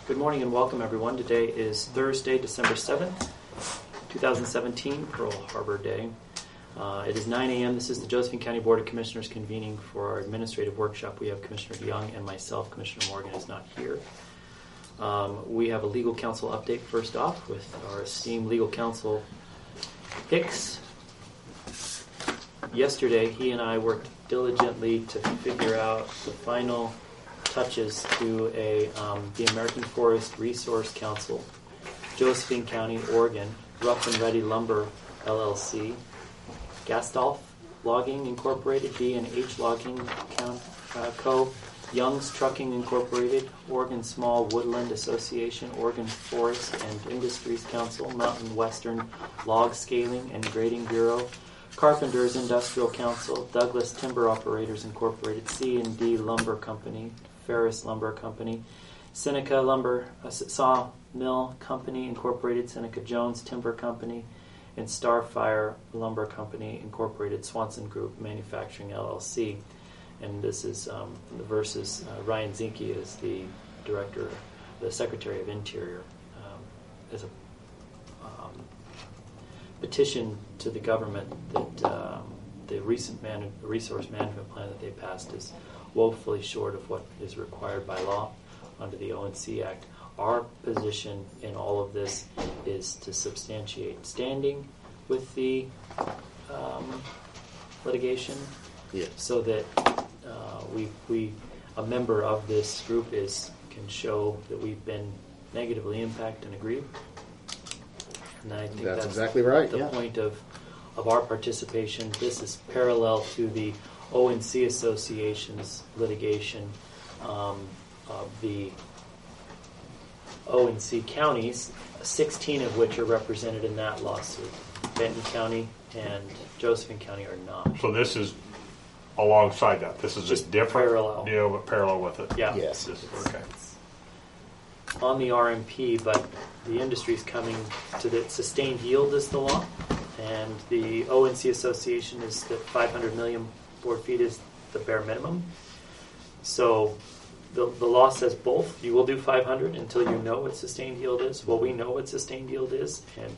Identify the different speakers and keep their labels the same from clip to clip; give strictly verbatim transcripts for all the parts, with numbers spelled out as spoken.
Speaker 1: Good morning and welcome, everyone. Today is Thursday, December seventh, twenty seventeen, Pearl Harbor Day. Uh, it is nine a.m. This is the Josephine County Board of Commissioners convening for our administrative workshop. We have Commissioner DeYoung and myself. Commissioner Morgan is not here. Um, we have a legal counsel update first off with our esteemed legal counsel, Hicks. Yesterday, he and I worked diligently to figure out the final touches to a um, the American Forest Resource Council, Josephine County, Oregon, Rough and Ready Lumber, L L C, Gastolf Logging Incorporated, B and H Logging uh, Co., Young's Trucking Incorporated, Oregon Small Woodland Association, Oregon Forest and Industries Council, Mountain Western Log Scaling and Grading Bureau, Carpenters Industrial Council, Douglas Timber Operators Incorporated, C and D Lumber Company, Ferris Lumber Company, Seneca Lumber uh, Sawmill Company Incorporated, Seneca Jones Timber Company, and Starfire Lumber Company Incorporated, Swanson Group Manufacturing L L C. And this is um, versus uh, Ryan Zinke is the director, the Secretary of Interior, um, as a um, petition to the government that um, the recent man- resource management plan that they passed is woefully short of what is required by law under the O N C Act. Our position in all of this is to substantiate standing with the um, litigation,
Speaker 2: yeah.
Speaker 1: so that uh, we we a member of this group is can show that we've been negatively impacted and aggrieved. And I think
Speaker 2: that's,
Speaker 1: that's
Speaker 2: exactly right.
Speaker 1: the
Speaker 2: yeah.
Speaker 1: point of of our participation. This is parallel to the O N C Association's litigation um, of the O N C counties, sixteen of which are represented in that lawsuit. Benton County and Josephine County are not.
Speaker 3: So this is alongside that. This is
Speaker 1: Just
Speaker 3: a different
Speaker 1: parallel.
Speaker 3: deal, but parallel with it.
Speaker 1: Yeah.
Speaker 2: Yes.
Speaker 3: This, okay.
Speaker 1: On the R M P, but the industry's coming to the sustained yield is the law, and the O N C Association is that five hundred million board feet is the bare minimum. So the the law says both. You will do five hundred until you know what sustained yield is. Well, we know what sustained yield is, and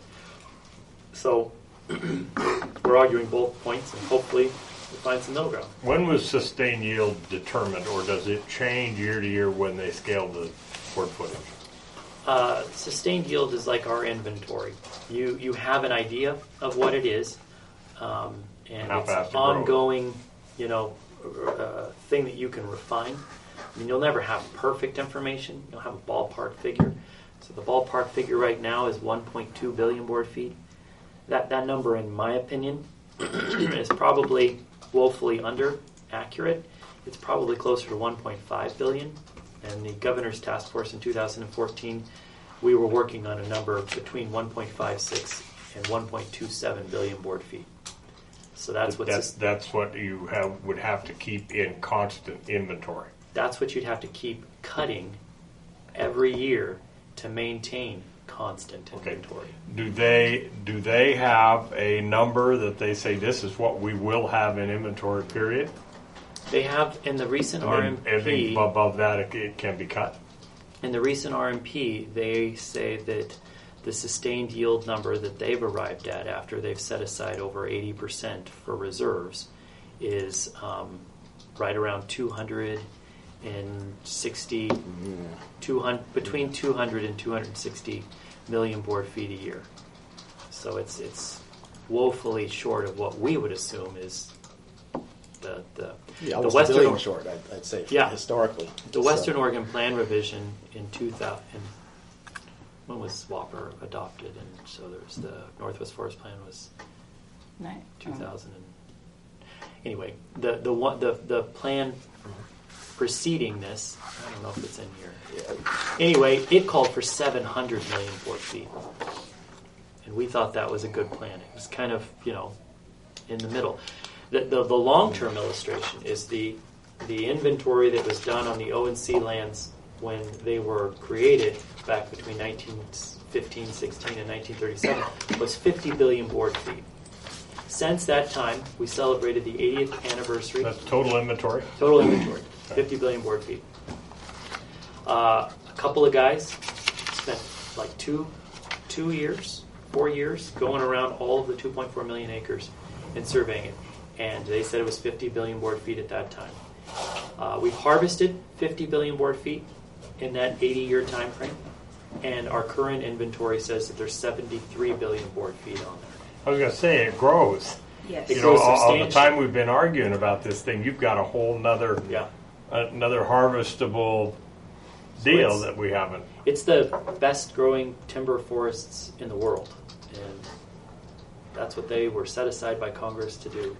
Speaker 1: so we're arguing both points, and hopefully we'll find some middle ground.
Speaker 3: When was sustained yield determined, or does it change year to year when they scale the board footage?
Speaker 1: Uh, sustained yield is like our inventory. You you have an idea of what it is, um, and
Speaker 3: How
Speaker 1: it's
Speaker 3: fast
Speaker 1: an
Speaker 3: it grows.
Speaker 1: ongoing, you know, uh, thing that you can refine. I mean, you'll never have perfect information. You'll have a ballpark figure. So the ballpark figure right now is one point two billion board feet. That that number, in my opinion, is probably woefully under accurate. It's probably closer to one point five billion. And the governor's task force in two thousand fourteen, we were working on a number between one point five six and one point two seven billion board feet. So that's what
Speaker 3: that's, that's what you have would have to keep in constant inventory.
Speaker 1: That's what you'd have to keep cutting every year to maintain constant inventory.
Speaker 3: Okay. Do they do they have a number that they say this is what we will have in inventory? Period.
Speaker 1: They have in the recent
Speaker 3: And
Speaker 1: R
Speaker 3: then
Speaker 1: M P.
Speaker 3: anything above that, it, it can be cut.
Speaker 1: In the recent R M P, they say that the sustained yield number that they've arrived at after they've set aside over eighty percent for reserves is um, right around two hundred sixty,
Speaker 2: Mm-hmm.
Speaker 1: two hundred, between two hundred and two hundred sixty million board feet a year. So it's it's woefully short of what we would assume is the the,
Speaker 2: Yeah,
Speaker 1: the
Speaker 2: almost
Speaker 1: Western
Speaker 2: a billion short, I'd, I'd say,
Speaker 1: Yeah.
Speaker 2: historically.
Speaker 1: The
Speaker 2: So-
Speaker 1: Western Oregon Plan revision in two thousand, when was SWAPR adopted? And so there's the Northwest Forest Plan was
Speaker 4: Right.
Speaker 1: two thousand. And, anyway, the the one the the plan preceding this, I don't know if it's in here.
Speaker 2: Yeah.
Speaker 1: Anyway, it called for seven hundred million board feet, and we thought that was a good plan. It was kind of, you know, in the middle. The, the, the long-term illustration is the the inventory that was done on the O N C lands when they were created back between nineteen fifteen, sixteen, and nineteen thirty-seven was fifty billion board feet. Since that time, we celebrated the eightieth anniversary.
Speaker 3: That's total inventory?
Speaker 1: Total inventory, fifty billion board feet. Uh, couple of guys spent like two, two years, four years going around all of the two point four million acres and surveying it. And they said it was fifty billion board feet at that time. Uh, we harvested fifty billion board feet in that eighty-year time frame, and our current inventory says that there's seventy-three billion board feet on there.
Speaker 3: I was going to say, it grows.
Speaker 4: Yes.
Speaker 1: It
Speaker 3: You know,
Speaker 1: grows
Speaker 3: all, all the
Speaker 1: substantially.
Speaker 3: time we've been arguing about this thing, you've got a whole nother,
Speaker 1: Yeah.
Speaker 3: another harvestable deal
Speaker 1: it's-
Speaker 3: that we haven't.
Speaker 1: It's the best growing timber forests in the world, and that's what they were set aside by Congress to do.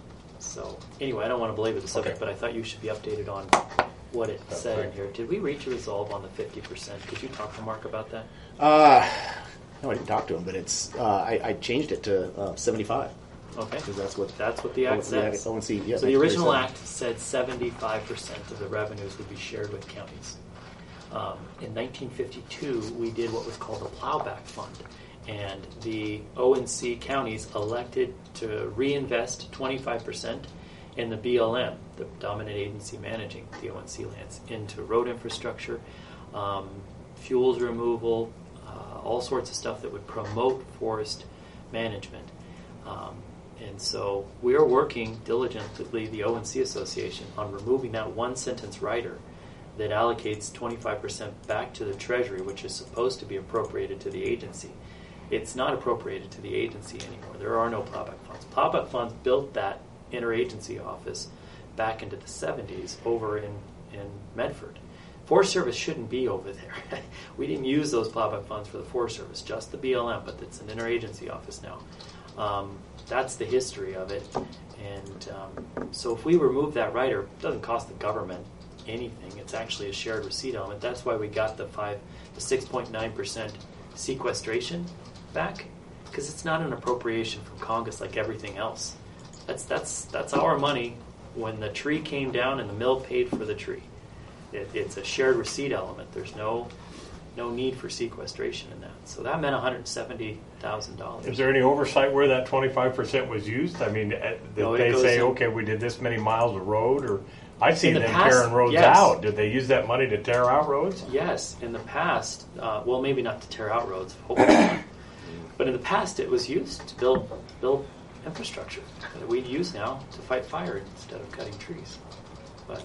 Speaker 1: So anyway, I don't want to belabor the subject,
Speaker 3: Okay.
Speaker 1: but I thought you should be updated on what it
Speaker 3: That's
Speaker 1: said in
Speaker 3: great.
Speaker 1: here. Did we reach a resolve on the fifty percent? Did you talk to Mark about that?
Speaker 2: Uh, no, I didn't talk to him, but it's uh, I, I changed it to uh, seventy-five
Speaker 1: Okay.
Speaker 2: because that's what
Speaker 1: That's what the act says.
Speaker 2: O N C. Yeah,
Speaker 1: So the original
Speaker 2: nineteen
Speaker 1: act said seventy-five percent of the revenues would be shared with counties. Um, in nineteen fifty-two, we did what was called a plowback fund, and the O N C counties elected to reinvest twenty-five percent in the B L M, the dominant agency managing the O N C lands, into road infrastructure, um, fuels removal, uh, all sorts of stuff that would promote forest management. Um, and so we are working diligently, the O N C Association, on removing that one sentence rider that allocates twenty-five percent back to the Treasury, which is supposed to be appropriated to the agency. It's not appropriated to the agency anymore. There are no plowback funds. Plowback funds built that interagency office back into the seventies over in, in Medford. Forest Service shouldn't be over there. We didn't use those plowback funds for the Forest Service, just the B L M, but it's an interagency office now. Um, that's the history of it. And um, so if we remove that rider, it doesn't cost the government anything. It's actually a shared receipt element. That's why we got the five, the six point nine percent sequestration back, because it's not an appropriation from Congress like everything else. That's that's that's our money when the tree came down and the mill paid for the tree. It, it's a shared receipt element. There's no no need for sequestration in that. So that meant one hundred seventy thousand dollars.
Speaker 3: Is there any oversight where that twenty-five percent was used? I mean, uh, did
Speaker 1: No, it
Speaker 3: they
Speaker 1: goes
Speaker 3: say,
Speaker 1: in-
Speaker 3: okay, we did this many miles of road, or I see
Speaker 1: In the
Speaker 3: them
Speaker 1: past,
Speaker 3: tearing roads
Speaker 1: yes.
Speaker 3: out. Did they use that money to tear out roads?
Speaker 1: Yes, in the past, uh, well, maybe not to tear out roads, hopefully not. But in the past, it was used to build build infrastructure that we'd use now to fight fire instead of cutting trees. But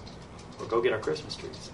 Speaker 1: or go get our Christmas trees.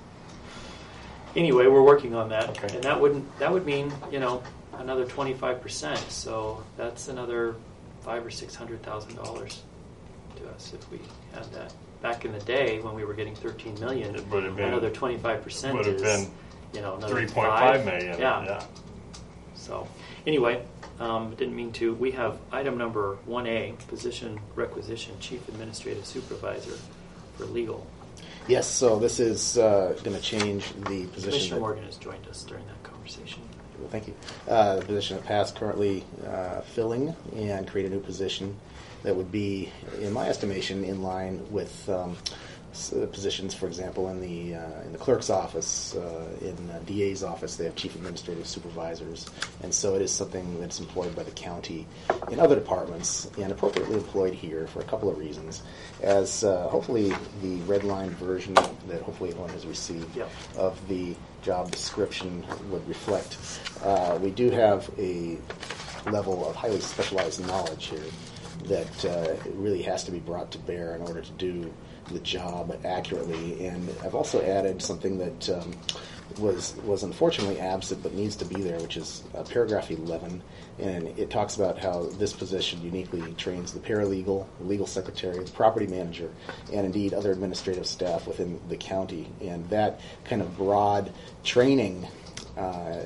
Speaker 1: Anyway, we're working on that,
Speaker 3: Okay.
Speaker 1: and that wouldn't that would mean you know another twenty-five percent. So that's another five or six hundred thousand dollars to us if we had that. Back in the day when we were getting thirteen million,
Speaker 3: It would have been-
Speaker 1: another twenty-five percent
Speaker 3: would have
Speaker 1: is
Speaker 3: been
Speaker 1: you know another
Speaker 3: Three point
Speaker 1: five.
Speaker 3: five million.
Speaker 1: Yeah.
Speaker 3: yeah.
Speaker 1: So, anyway, um, didn't mean to. We have item number one A, position requisition, chief administrative supervisor for legal.
Speaker 2: Yes, so this is uh, going to change the position.
Speaker 1: Commissioner
Speaker 2: that-
Speaker 1: Morgan has joined us during that conversation.
Speaker 2: Well, thank you. Uh, the position that Pat's currently uh, filling and create a new position that would be, in my estimation, in line with um, s- uh, positions, for example, in the uh, in the clerk's office, uh, in the D A's office, they have chief administrative supervisors, and so it is something that's employed by the county in other departments and appropriately employed here for a couple of reasons. As uh, hopefully the red line version that hopefully everyone has received
Speaker 1: Yep.
Speaker 2: of the job description would reflect. Uh, we do have a level of highly specialized knowledge here that uh, really has to be brought to bear in order to do the job accurately. And I've also added something that um, was was unfortunately absent but needs to be there, which is uh, paragraph eleven. And it talks about how this position uniquely trains the paralegal, the legal secretary, the property manager, and indeed other administrative staff within the county. And that kind of broad training uh, uh,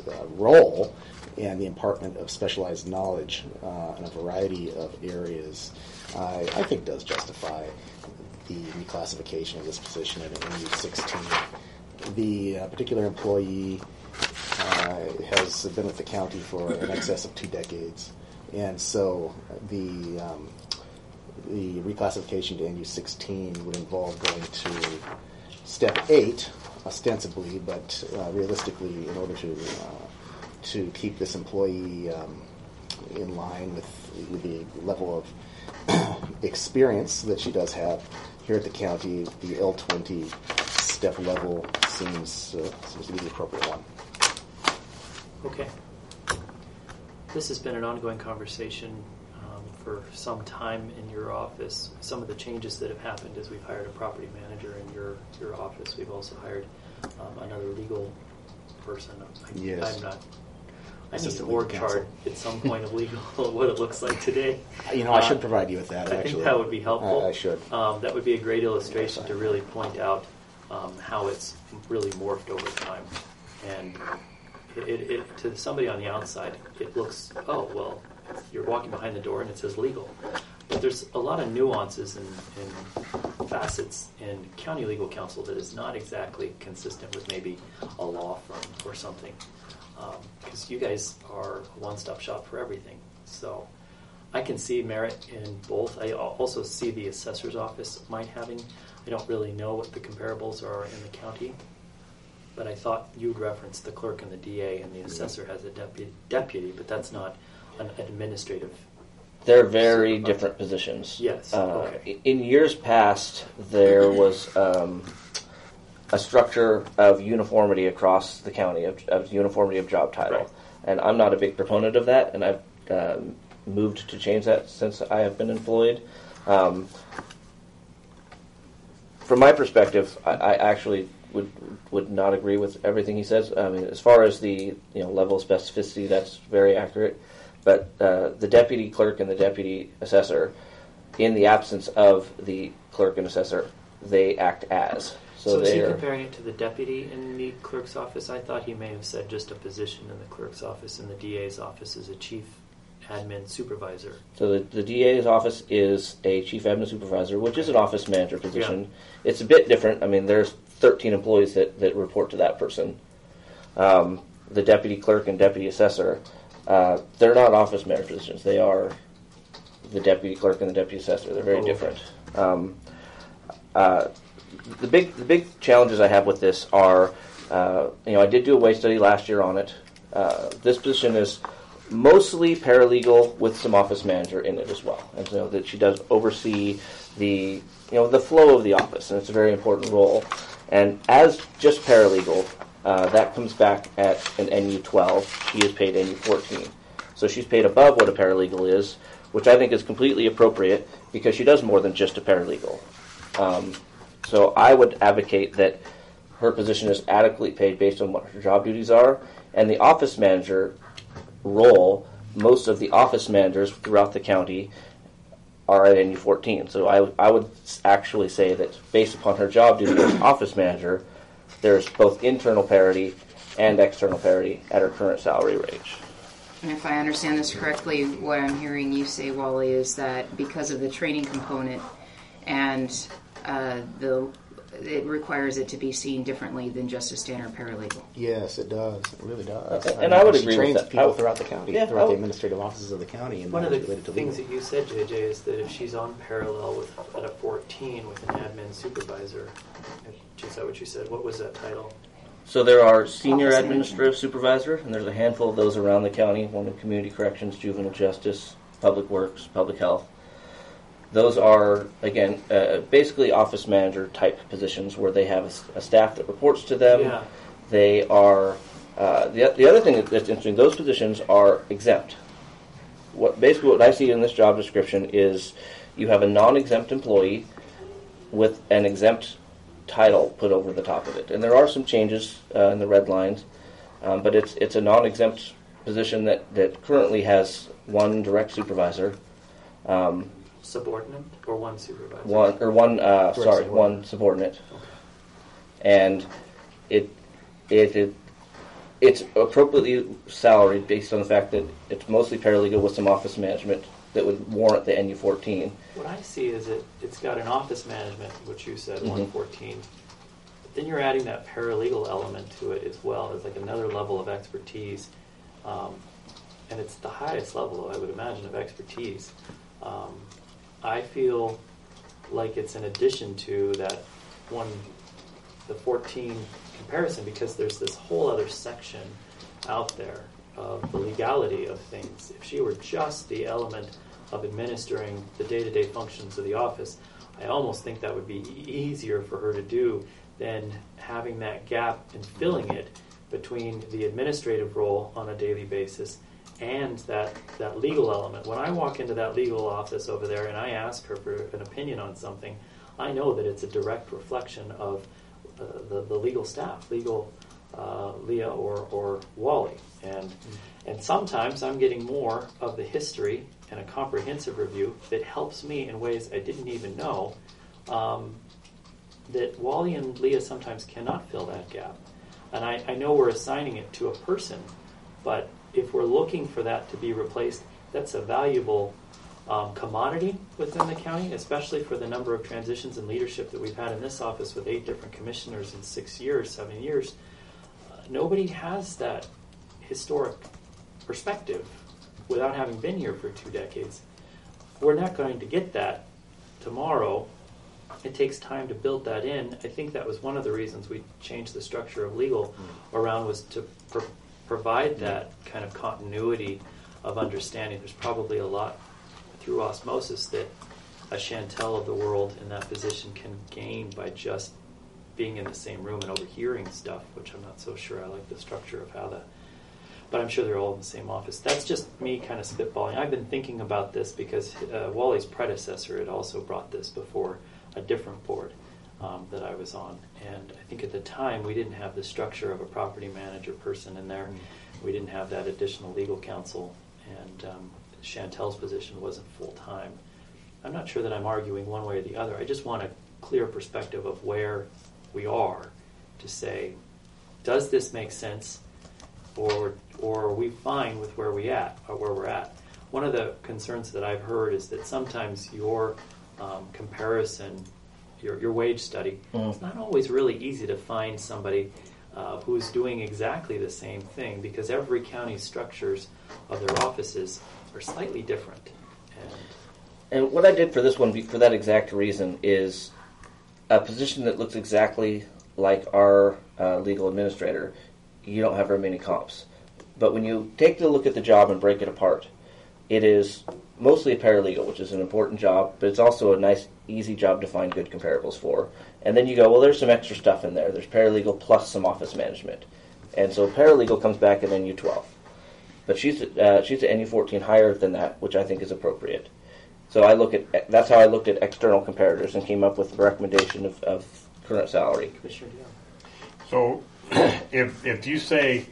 Speaker 2: role and the impartment of specialized knowledge uh, in a variety of areas, uh, I think does justify the reclassification of this position at N U sixteen. The uh, particular employee uh, has been with the county for in excess of two decades, and so the um, the reclassification to N U sixteen would involve going to step eight, ostensibly, but uh, realistically, in order to uh, to keep this employee um, in line with, with the level of experience that she does have here at the county, the L twenty step level seems uh, seems to be the appropriate one.
Speaker 1: Okay. This has been an ongoing conversation um, for some time in your office. Some of the changes that have happened is we've hired a property manager in your, your office. We've also hired um, another legal person. I,
Speaker 2: Yes.
Speaker 1: I'm not. I need
Speaker 2: Assistant
Speaker 1: an org
Speaker 2: legal
Speaker 1: chart
Speaker 2: counsel.
Speaker 1: at some point of legal what it looks like today.
Speaker 2: You know, I
Speaker 1: Uh,
Speaker 2: should provide you with that,
Speaker 1: I
Speaker 2: actually.
Speaker 1: think that would be helpful.
Speaker 2: I, I should.
Speaker 1: Um, that would be a great illustration to really point out um, how it's really morphed over time. And it, it, it, to somebody on the outside, it looks, oh, well, you're walking behind the door and it says legal. But there's a lot of nuances and, and facets in county legal counsel that is not exactly consistent with maybe a law firm or something. Because um, you guys are a one-stop shop for everything. So I can see merit in both. I al- also see the assessor's office might having, I don't really know what the comparables are in the county, but I thought you'd reference the clerk and the D A, and the assessor has a deputy, deputy but that's not an administrative.
Speaker 4: They're very
Speaker 1: Supervisor.
Speaker 4: different positions.
Speaker 1: Yes,
Speaker 4: Uh,
Speaker 1: okay.
Speaker 4: In years past, there was um, a structure of uniformity across the county, of, of uniformity of job title.
Speaker 1: Right.
Speaker 4: And I'm not a big proponent of that, and I've um, moved to change that since I have been employed. Um, from my perspective, I, I actually would would not agree with everything he says. I mean, as far as the you know level of specificity, that's very accurate. But uh, the deputy clerk and the deputy assessor, in the absence of the clerk and assessor, they act as.
Speaker 1: So,
Speaker 4: So,
Speaker 1: is he
Speaker 4: they're
Speaker 1: comparing it to the deputy in the clerk's office? I thought he may have said just a position in the clerk's office, and the D A's office is a chief admin supervisor.
Speaker 4: so the, the D A's office is a chief admin supervisor, which is an office manager position. It's a bit different. I mean, there's thirteen employees that, that report to that person. Um, the deputy clerk and deputy assessor, uh, they're not office manager positions. They are the deputy clerk and the deputy assessor. They're very
Speaker 1: Oh, okay.
Speaker 4: different. Um, uh, the big the big challenges I have with this are, uh, you know, I did do a wage study last year on it. Uh, this position is mostly paralegal with some office manager in it as well, and so that she does oversee the you know the flow of the office, and it's a very important role. And as just paralegal, uh, that comes back at an N U twelve. She is paid N U fourteen, so she's paid above what a paralegal is, which I think is completely appropriate because she does more than just a paralegal. Um, so I would advocate that her position is adequately paid based on what her job duties are, and the office manager role, most of the office managers throughout the county are at N U fourteen. So I, I would actually say that based upon her job duties as office manager, there's both internal parity and external parity at her current salary range.
Speaker 5: And if I understand this correctly, what I'm hearing you say, Wally, is that because of the training component and uh, the it requires it to be seen differently than just a standard paralegal.
Speaker 2: Yes, it does. It really does.
Speaker 4: And- and I would
Speaker 2: she
Speaker 4: agree with
Speaker 2: trains
Speaker 4: that.
Speaker 2: people
Speaker 4: I-
Speaker 2: throughout the county,
Speaker 4: Yeah, I
Speaker 2: throughout the
Speaker 4: would-
Speaker 2: administrative offices of the county, and
Speaker 1: One of
Speaker 2: matters
Speaker 1: the
Speaker 2: related to
Speaker 1: things
Speaker 2: legal.
Speaker 1: that you said, J J, is that if she's on parallel with at a fourteen with an admin supervisor, is that what you said? What was that title?
Speaker 4: So there are senior
Speaker 5: Office
Speaker 4: administrative supervisor, and there's a handful of those around the county, one in community corrections, juvenile justice, public works, public health. Those are, again, uh, basically office manager type positions where they have a, s- a staff that reports to them.
Speaker 1: Yeah.
Speaker 4: They are, uh, the, the other thing that- that's interesting, those positions are exempt. What Basically what I see in this job description is you have a non-exempt employee with an exempt title put over the top of it. And there are some changes uh, in the red lines, um, but it's it's a non-exempt position that, that currently has one direct supervisor, um,
Speaker 1: Subordinate or one supervisor?
Speaker 4: one or one uh,
Speaker 2: Direct
Speaker 4: sorry
Speaker 2: subordinate.
Speaker 4: one subordinate,
Speaker 1: Okay.
Speaker 4: and it it, it it's appropriately salaried based on the fact that it's mostly paralegal with some office management that would warrant the N U fourteen.
Speaker 1: What I see is it, it's got an office management, which you said,
Speaker 4: Mhm.
Speaker 1: one fourteen. But then you're adding that paralegal element to it as well as like another level of expertise. Um, and it's the highest level, I would imagine, of expertise. Um, I feel like it's in addition to that one, the fourteen comparison, because there's this whole other section out there of the legality of things. If she were just the element of administering the day-to-day functions of the office, I almost think that would be e- easier for her to do then having that gap and filling it between the administrative role on a daily basis and that, that legal element. When I walk into that legal office over there and I ask her for an opinion on something, I know that it's a direct reflection of uh, the, the legal staff, legal uh, Leah or, or Wally. And, and sometimes I'm getting more of the history and a comprehensive review that helps me in ways I didn't even know, um, that Wally and Leah sometimes cannot fill that gap. And I, I know we're assigning it to a person, but if we're looking for that to be replaced, that's a valuable um, commodity within the county, especially for the number of transitions in leadership that we've had in this office with eight different commissioners in six years, seven years. Uh, nobody has that historic perspective without having been here for two decades. We're not going to get that tomorrow. It takes time to build that in. I think that was one of the reasons we changed the structure of legal around, was to pr- provide that kind of continuity of understanding. There's probably a lot through osmosis that a Chantel of the world in that position can gain by just being in the same room and overhearing stuff, which I'm not so sure I like the structure of how that, but I'm sure they're all in the same office. That's just me kind of spitballing. I've been thinking about this because uh, Wally's predecessor had also brought this before a different board um, that I was on. And I think at the time we didn't have the structure of a property manager person in there. Mm-hmm. We didn't have that additional legal counsel, and um, Chantel's position wasn't full-time. I'm not sure that I'm arguing one way or the other. I just want a clear perspective of where we are to say, does this make sense, or or are we fine with where we at or where we're at? One of the concerns that I've heard is that sometimes your um, comparison, your your wage study, mm. it's not always really easy to find somebody uh, who's doing exactly the same thing, because every county's structures of their offices are slightly different. And
Speaker 4: And what I did for this one, for that exact reason, is a position that looks exactly like our uh, legal administrator. You don't have very many comps. But when you take a look at the job and break it apart, it is mostly a paralegal, which is an important job, but it's also a nice, easy job to find good comparables for. And then you go, well, there's some extra stuff in there. There's paralegal plus some office management. And so paralegal comes back at N U twelve. But she's uh, she's at N U fourteen higher than that, which I think is appropriate. So I look at that's how I looked at external comparators and came up with a recommendation of, of current salary.
Speaker 1: Commissioner Dion.
Speaker 3: So if if you say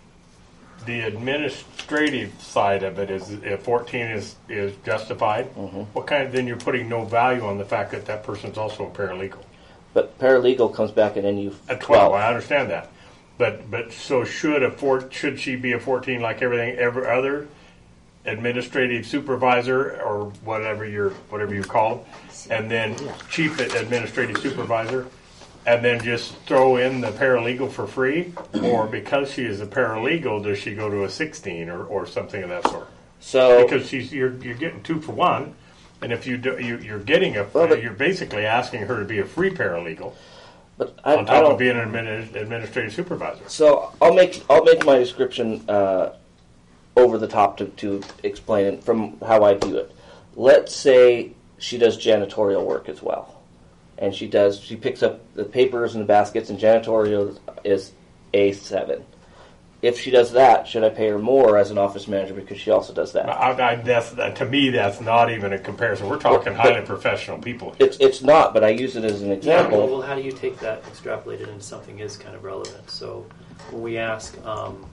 Speaker 3: the administrative side of it is if fourteen is, is justified, mm-hmm. what kind of, then you're putting no value on the fact that that person's also a paralegal.
Speaker 4: But paralegal comes back at N U twelve.
Speaker 3: At twelve, I understand that. But but so should a four, should she be a fourteen like everything every other administrative supervisor or whatever you're whatever you call them, and then chief administrative supervisor, and then just throw in the paralegal for free? Or because she is a paralegal, does she go to a sixteen or, or something of that sort?
Speaker 4: So
Speaker 3: because she's you're you're getting two for one, and if you do, you you're getting a
Speaker 4: well, but,
Speaker 3: you're basically asking her to be a free paralegal.
Speaker 4: But I,
Speaker 3: on
Speaker 4: I
Speaker 3: top
Speaker 4: don't,
Speaker 3: of being an admin, administrative supervisor.
Speaker 4: So I'll make I'll make my description uh, over the top to, to explain it from how I view it. Let's say she does janitorial work as well, and she does she picks up the papers and the baskets, and janitorial is A seven. If she does that, should I pay her more as an office manager because she also does that?
Speaker 3: I, I, that's, that, to me, that's not even a comparison. We're talking
Speaker 4: well,
Speaker 3: highly professional people here.
Speaker 4: It's it's not, but I use it as an example.
Speaker 1: Yeah, well, well, how do you take that, extrapolate it into something is kind of relevant? So when we ask um,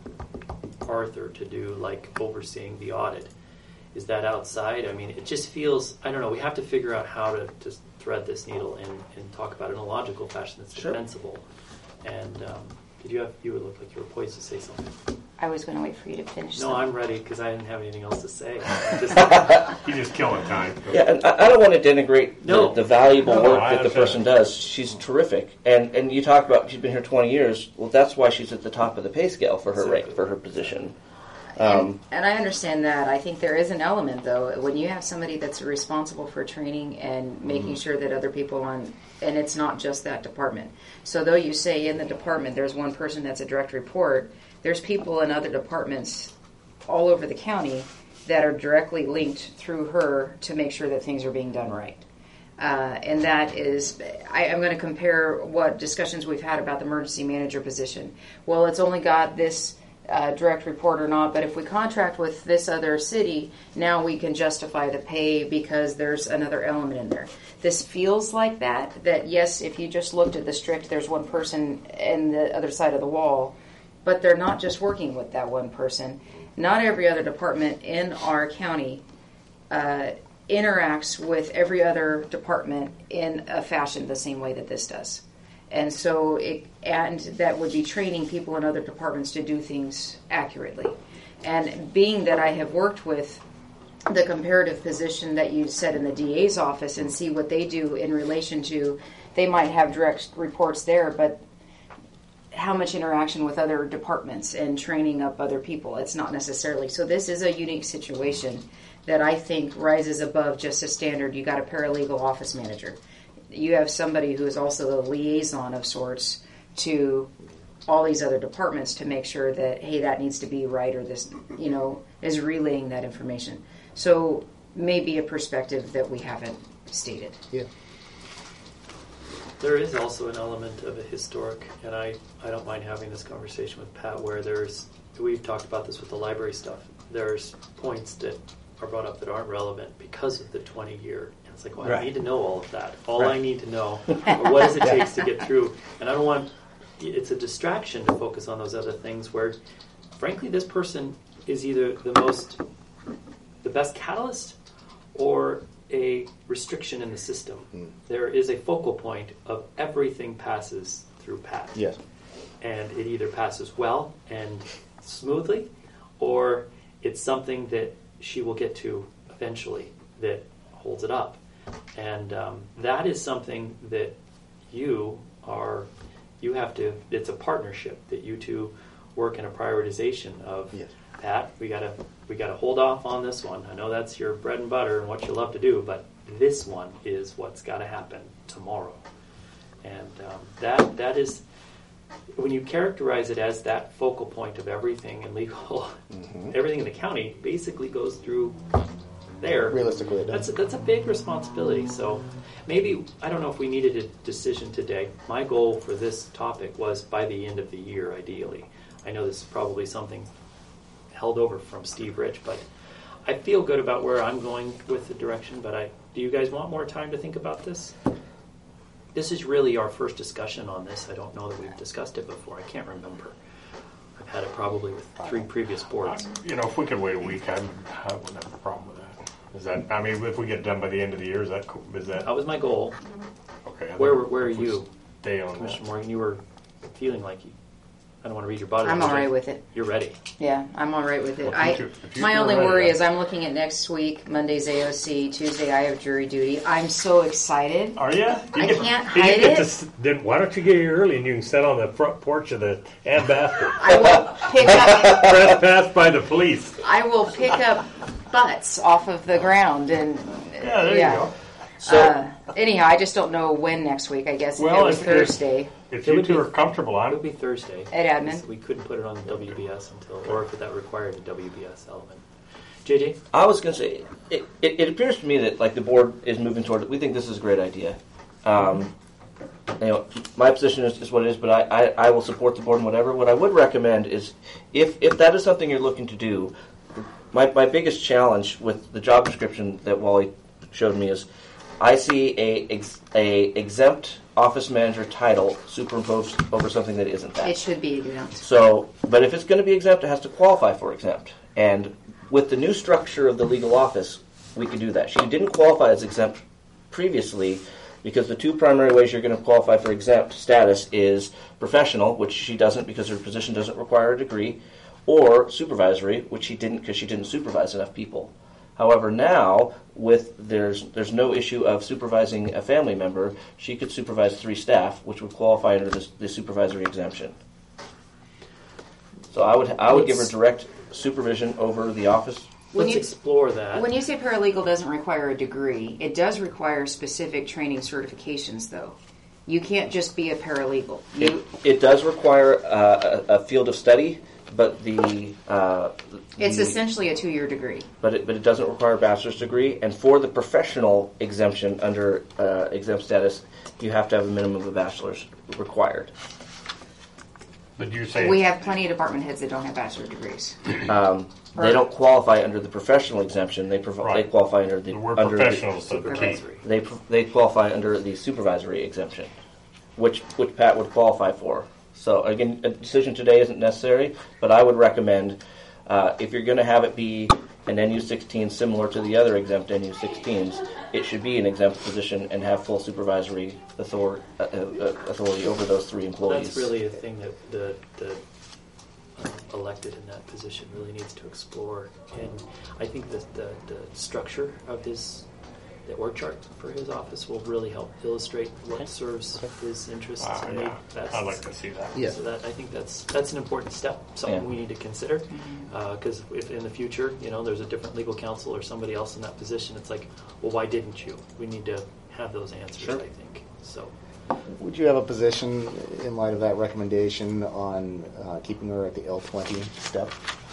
Speaker 1: Arthur to do, like, overseeing the audit, is that outside? I mean, it just feels, I don't know, we have to figure out how to, to thread this needle and, and talk about it in a logical fashion that's
Speaker 4: sure.
Speaker 1: defensible. And um, did you have, you would look like you were poised to say something.
Speaker 5: I was going to wait for you to finish.
Speaker 1: No,
Speaker 5: something.
Speaker 1: I'm ready because I didn't have anything else to say. Just,
Speaker 3: You just killing time.
Speaker 4: Yeah, and I, I don't want to denigrate
Speaker 1: No.
Speaker 4: the, the valuable
Speaker 3: No,
Speaker 4: work
Speaker 3: I
Speaker 4: that the person
Speaker 3: understand.
Speaker 4: does. She's terrific, and and you talk about she's been here twenty years. Well, that's why she's at the top of the pay scale for her
Speaker 1: Exactly.
Speaker 4: rank, for her position.
Speaker 5: And,
Speaker 4: Um,
Speaker 5: and I understand that. I think there is an element, though, when you have somebody that's responsible for training and making sure that other people on, and it's not just that department. So though you say in the department there's one person that's a direct report, there's people in other departments all over the county that are directly linked through her to make sure that things are being done right. Uh, and that is, I, I'm going to compare what discussions we've had about the emergency manager position. Well, it's only got this uh, direct report or not, but if we contract with this other city, now we can justify the pay because there's another element in there. This feels like that, that yes, if you just looked at the strict, there's one person in the other side of the wall, but they're not just working with that one person. Not every other department in our county uh, interacts with every other department in a fashion the same way that this does. And so it, and that would be training people in other departments to do things accurately. And being that I have worked with the comparative position that you said in the D A's office and see what they do in relation to, they might have direct reports there, but how much interaction with other departments and training up other people, it's not necessarily. So this is a unique situation that I think rises above just a standard, you got a paralegal office manager. You have somebody who is also the liaison of sorts to all these other departments to make sure that, hey, that needs to be right, or this, you know, is relaying that information. So maybe a perspective that we haven't stated.
Speaker 2: Yeah.
Speaker 1: There is also an element of a historic, and I, I don't mind having this conversation with Pat, where there's, we've talked about this with the library stuff, there's points that are brought up that aren't relevant because of the twenty year. And it's like, well,
Speaker 3: Right.
Speaker 1: I need to know all of that. All
Speaker 3: Right.
Speaker 1: I need to know, or what does it take to get through? And I don't want, it's a distraction to focus on those other things where, frankly, this person is either the most, the best catalyst or a restriction in the system. Mm. There is a focal point of everything passes through Pat.
Speaker 2: Yes.
Speaker 1: And it either passes well and smoothly, or it's something that she will get to eventually that holds it up. And um, that is something that you are, you have to, it's a partnership that you two work in a prioritization of,
Speaker 2: yes.
Speaker 1: Pat, we gotta we gotta hold off on this one. I know that's your bread and butter and what you love to do, but this one is what's got to happen tomorrow. And um, that that is, when you characterize it as that focal point of everything in legal, mm-hmm. everything in the county basically goes through there.
Speaker 2: Realistically, it does.
Speaker 1: That's a, that's a big responsibility. So maybe, I don't know if we needed a decision today. My goal for this topic was by the end of the year, ideally. I know this is probably something held over from Steve Rich, but I feel good about where I'm going with the direction. But I, do you guys want more time to think about this? This is really our first discussion on this. I don't know that we've discussed it before. I can't remember. I've had it probably with three previous boards.
Speaker 3: Uh, you know, if we could wait a week, I, I wouldn't have a problem with that. Is that? I mean, if we get done by the end of the year, is that cool? Is that?
Speaker 1: That was my goal.
Speaker 3: Okay.
Speaker 1: Where where are you,
Speaker 3: Stay on
Speaker 1: Commissioner
Speaker 3: that.
Speaker 1: Morgan? You were feeling like you. I don't want to read your body.
Speaker 5: I'm all right with it.
Speaker 1: You're ready.
Speaker 5: Yeah, I'm all right with it.
Speaker 3: Well, if
Speaker 5: I
Speaker 3: you two- if you
Speaker 5: my
Speaker 3: two are
Speaker 5: only
Speaker 3: ready,
Speaker 5: worry
Speaker 3: then-
Speaker 5: is I'm looking at next week. Monday's A O C. Tuesday I have jury duty. I'm so excited.
Speaker 3: Are you?
Speaker 5: I can't
Speaker 3: you
Speaker 5: hide
Speaker 3: get
Speaker 5: it.
Speaker 3: to s- then why don't you get here early and you can sit on the front porch of the Ann Bastard?
Speaker 5: I will pick up.
Speaker 3: Trespassed by the police.
Speaker 5: I will pick up butts off of the ground and
Speaker 3: Yeah, there
Speaker 5: yeah.
Speaker 3: you go.
Speaker 4: So
Speaker 5: Uh, anyhow, I just don't know when next week. I guess
Speaker 3: Well,
Speaker 5: it was
Speaker 3: if-
Speaker 5: Thursday
Speaker 3: If
Speaker 1: It
Speaker 3: you
Speaker 1: would
Speaker 3: two
Speaker 1: be-
Speaker 3: are comfortable
Speaker 1: It
Speaker 3: on
Speaker 1: would
Speaker 3: it,
Speaker 1: be Thursday.
Speaker 5: at admin.
Speaker 1: We couldn't put it on the W B S until, or if that required a W B S element. J J?
Speaker 4: I was going to say, it, it, it appears to me that like the board is moving toward it. We think this is a great idea. Um, you know, my position is, is what it is, but I, I, I will support the board in whatever. What I would recommend is, if if that is something you're looking to do, my my biggest challenge with the job description that Wally showed me is, I see a ex, a exempt office manager title superimposed over something that isn't that.
Speaker 5: It should be exempt.
Speaker 4: So, but if it's going to be exempt, it has to qualify for exempt. And with the new structure of the legal office, we could do that. She didn't qualify as exempt previously because the two primary ways you're going to qualify for exempt status is professional, which she doesn't because her position doesn't require a degree, or supervisory, which she didn't because she didn't supervise enough people. However, now, with there's there's no issue of supervising a family member, she could supervise three staff, which would qualify under this, the supervisory exemption. So I would I would give her
Speaker 1: Let's-
Speaker 4: direct supervision over the office.
Speaker 5: When
Speaker 1: Let's
Speaker 5: you-
Speaker 1: explore that.
Speaker 5: When you say paralegal doesn't require a degree, it does require specific training certifications, though. You can't just be a paralegal.
Speaker 4: It,
Speaker 5: You,
Speaker 4: it does require uh, a, a field of study, but the uh,
Speaker 5: It's
Speaker 4: the,
Speaker 5: essentially a two-year degree.
Speaker 4: but it, but it doesn't require a bachelor's degree. And for the professional exemption under uh, exempt status, you have to have a minimum of a bachelor's required.
Speaker 3: But you say
Speaker 5: We have plenty of department heads that don't have bachelor degrees.
Speaker 4: Um, they don't qualify under the professional exemption. They prov-
Speaker 3: Right.
Speaker 4: they qualify under the
Speaker 3: the word
Speaker 4: under
Speaker 3: professional is the key.
Speaker 1: Supervisory.
Speaker 4: The, they pr- they qualify under the supervisory exemption, which which Pat would qualify for. So again, a decision today isn't necessary, but I would recommend uh, if you're going to have it be an N U sixteen similar to the other exempt N U sixteens, it should be an exempt position and have full supervisory authority uh, uh, authority over those three employees.
Speaker 1: That's really a thing that the, the um, elected in that position really needs to explore. And I think that the, the structure of his, the org chart for his office will really help illustrate what serves his interests
Speaker 3: Ah,
Speaker 1: and
Speaker 3: yeah.
Speaker 1: make best.
Speaker 3: I'd like to see that.
Speaker 2: Yeah.
Speaker 1: So that I think that's that's an important step, something
Speaker 4: Yeah.
Speaker 1: we need to consider, because if in the future, you know, there's a different legal counsel or somebody else in that position, it's like, well, why didn't you? We need to have those answers.
Speaker 4: Sure.
Speaker 1: I think so.
Speaker 2: Would you have a position in light of that recommendation on uh, keeping her at the L twenty step?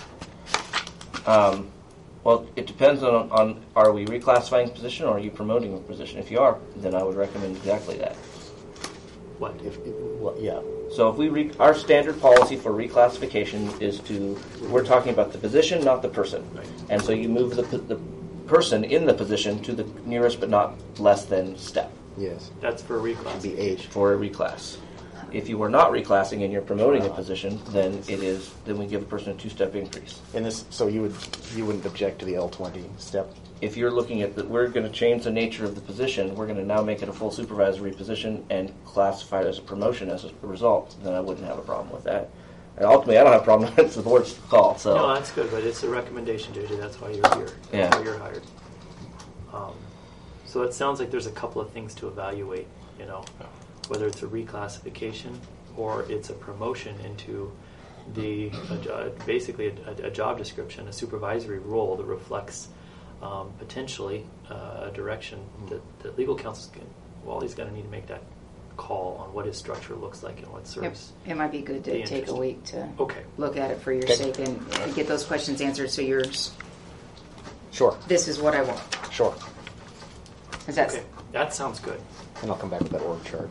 Speaker 4: Um, well, it depends on, on are we reclassifying the position or are you promoting the position? If you are, then I would recommend exactly that.
Speaker 1: What?
Speaker 2: If, if well, yeah,
Speaker 4: So if we re- our standard policy for reclassification is to we're talking about the position, not the person,
Speaker 1: Right.
Speaker 4: and so you move the p- the person in the position to the nearest but not less than step
Speaker 2: yes,
Speaker 1: That's for
Speaker 2: should
Speaker 1: reclass.
Speaker 2: be age.
Speaker 4: for a reclass. If you are not reclassing and you're promoting a position, then it is then we give a person a two-step increase.
Speaker 2: And this, so you would you wouldn't object to the L twenty step?
Speaker 4: If you're looking at that, we're going to change the nature of the position. We're going to now make it a full supervisory position and classify it as a promotion as a result. Then I wouldn't have a problem with that. And ultimately, I don't have a problem. It's the board's call. So
Speaker 1: No, that's good, but it's a recommendation, J J. That's why you're here. That's
Speaker 4: Yeah.
Speaker 1: why you're hired. Um, so it sounds like there's a couple of things to evaluate, you know, whether it's a reclassification or it's a promotion into the a, jo- basically a, a job description, a supervisory role that reflects um, potentially uh, a direction that, that legal counsel can. Well, he's going to need to make that call on what his structure looks like and what
Speaker 5: It,
Speaker 1: serves.
Speaker 5: it might be good to
Speaker 1: Be
Speaker 5: take a
Speaker 1: interesting.
Speaker 5: week to
Speaker 1: Okay.
Speaker 5: look at it for your
Speaker 2: Okay.
Speaker 5: sake and, and get those questions answered. So yours,
Speaker 2: Sure,
Speaker 5: this is what I want.
Speaker 2: sure.
Speaker 5: Is that
Speaker 1: Okay, that sounds good.
Speaker 2: And I'll come back with that org chart.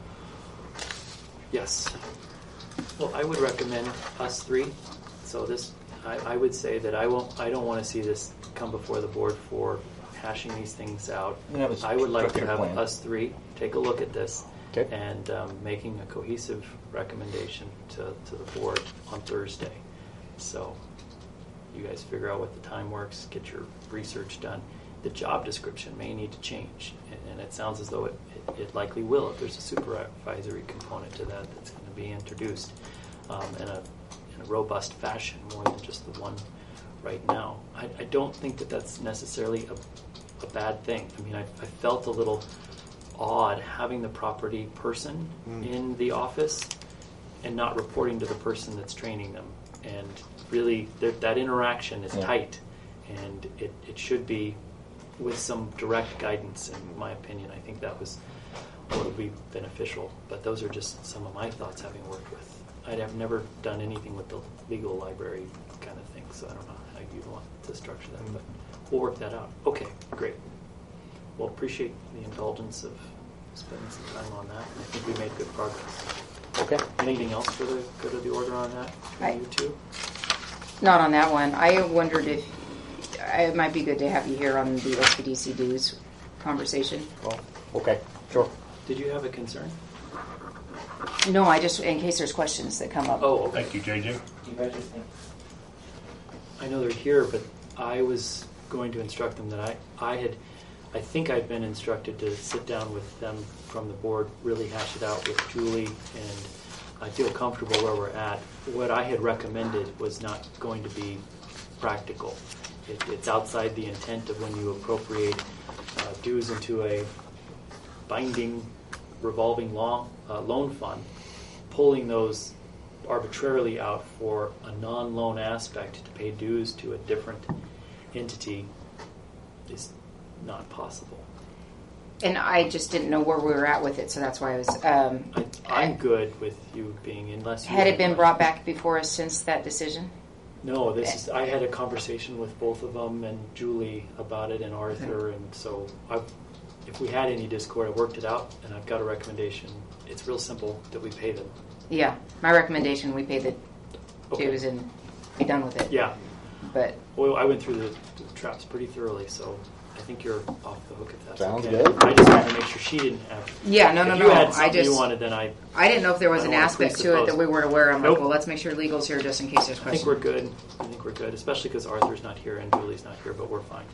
Speaker 1: Yes. Well, I would recommend us three. So this, I, I would say that I won't. I don't want to see this come before the board for hashing these things out.
Speaker 4: You have a
Speaker 1: I would like to
Speaker 4: structured
Speaker 1: have
Speaker 4: plan.
Speaker 1: us three take a look at this
Speaker 2: Okay.
Speaker 1: and um, making a cohesive recommendation to, to the board on Thursday. So you guys figure out what the time works, get your research done. The job description may need to change, and, and it sounds as though it, it, it likely will if there's a supervisory component to that that's going to be introduced um, in, a, in a robust fashion, more than just the one right now. I, I don't think that that's necessarily a, a bad thing. I mean, I, I felt a little odd having the property person in the office and not reporting to the person that's training them. And really, there- that interaction is
Speaker 4: Yeah.
Speaker 1: tight, and it, it should be with some direct guidance, in my opinion. I think that was what would be beneficial. But those are just some of my thoughts, having worked with. I'd have never done anything with the legal library kind of thing, so I don't know how you'd want to structure that. But we'll work that out. Okay, great. Well, appreciate the indulgence of spending some time on that. I think we made good progress.
Speaker 2: Okay.
Speaker 1: Anything else for the good of the order on that?
Speaker 5: I-
Speaker 1: You two?
Speaker 5: not on that one? I wondered if it might be good to have you here on the S P D C dues conversation.
Speaker 2: Well, okay, sure.
Speaker 1: Did you have a concern?
Speaker 5: No, I just in case there's questions that come up.
Speaker 1: Oh, okay.
Speaker 3: Thank you, J J.
Speaker 1: I know they're here, but I was going to instruct them that I, I had, I think I'd been instructed to sit down with them from the board, really hash it out with Julie, and I feel comfortable where we're at. What I had recommended was not going to be practical. It, it's outside the intent of when you appropriate uh, dues into a binding revolving long, uh, loan fund, pulling those arbitrarily out for a non-loan aspect to pay dues to a different entity is not possible.
Speaker 5: And I just didn't know where we were at with it, so that's why I was. Um,
Speaker 1: I, I'm good with you being, unless you
Speaker 5: had it been brought back before us since that decision?
Speaker 1: No, this is. I had a conversation with both of them and Julie about it and Arthur, and so I, if we had any discord, I worked it out, and I've got a recommendation. It's real simple that we pay them.
Speaker 5: Yeah, my recommendation, we pay the
Speaker 1: Okay.
Speaker 5: dues and be done with it.
Speaker 1: Yeah.
Speaker 5: But
Speaker 1: Well, I went through the, the traps pretty thoroughly, so I think you're off the hook if that's
Speaker 2: Sounds
Speaker 1: okay.
Speaker 2: good.
Speaker 1: I just wanted to make sure she didn't have.
Speaker 5: yeah, no, no,
Speaker 1: if
Speaker 5: no.
Speaker 1: you had
Speaker 5: I
Speaker 1: something
Speaker 5: just
Speaker 1: you wanted, then I.
Speaker 5: I didn't know if there was
Speaker 1: I
Speaker 5: an
Speaker 1: don't wanna
Speaker 5: aspect to it
Speaker 1: presuppose.
Speaker 5: that we weren't aware of. I'm
Speaker 1: Nope.
Speaker 5: like, well, let's make sure legal's here just in case there's
Speaker 1: I
Speaker 5: questions.
Speaker 1: think we're good. I think we're good, especially because Arthur's not here and Julie's not here, but we're fine.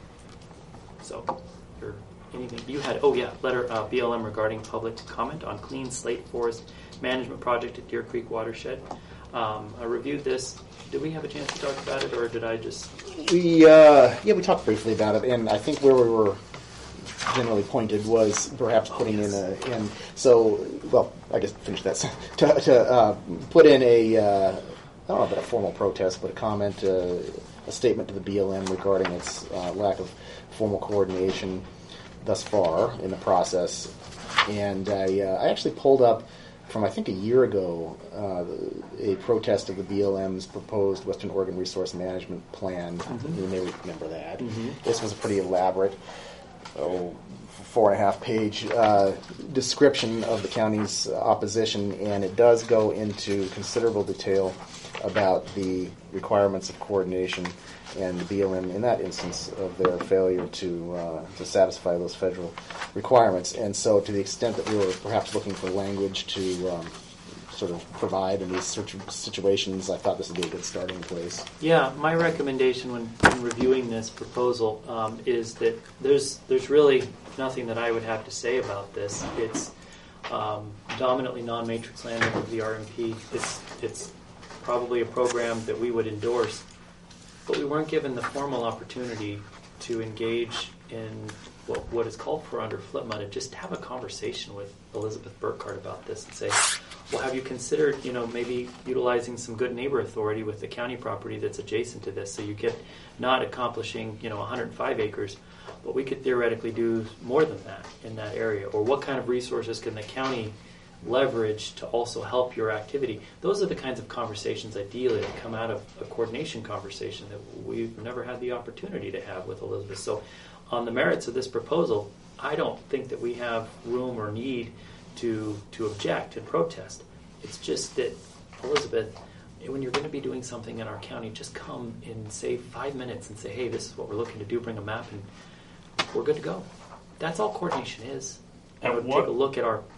Speaker 1: So, you're, anything you had? Oh yeah, letter uh, B L M regarding public comment on clean slate forest management project at Deer Creek watershed. Um, I reviewed this. Did we have a chance to talk about it, or did I just?
Speaker 2: We uh, yeah, we talked briefly about it, and I think where we were generally pointed was perhaps putting
Speaker 1: yes.
Speaker 2: in a in. So well, I guess finish that to, to uh, put in a uh, I don't know about a formal protest, but a comment, uh, a statement to the B L M regarding its uh, lack of formal coordination thus far in the process, and I uh, I actually pulled up. From I think a year ago, uh, a protest of the B L M's proposed Western Oregon Resource Management Plan.
Speaker 1: Mm-hmm.
Speaker 2: You may remember that.
Speaker 1: Mm-hmm.
Speaker 2: This was a pretty elaborate, oh, four and a half page uh, description of the county's uh, opposition, and it does go into considerable detail about the requirements of coordination and the B L M, in that instance, of their failure to uh, to satisfy those federal requirements. And so, to the extent that we were perhaps looking for language to um, sort of provide in these situ- situations, I thought this would be a good starting place.
Speaker 1: Yeah, my recommendation when, when reviewing this proposal um, is that there's there's really nothing that I would have to say about this. It's um, dominantly non-matrix land under the R M P. It's it's probably a program that we would endorse, but we weren't given the formal opportunity to engage in what, what is called for under F L P M A, to just have a conversation with Elizabeth Burkhart about this and say, well, have you considered, you know, maybe utilizing some good neighbor authority with the county property that's adjacent to this, so you get not accomplishing, you know, one hundred five acres, but we could theoretically do more than that in that area, or what kind of resources can the county leverage to also help your activity? Those are the kinds of conversations ideally that come out of a coordination conversation that we've never had the opportunity to have with Elizabeth. So on the merits of this proposal, I don't think that we have room or need to to object and protest. It's just that, Elizabeth, when you're going to be doing something in our county, just come in, say, five minutes and say, hey, this is what we're looking to do, bring a map, and we're good to go. That's all coordination is.
Speaker 3: At
Speaker 1: I would
Speaker 3: what-
Speaker 1: take a look at our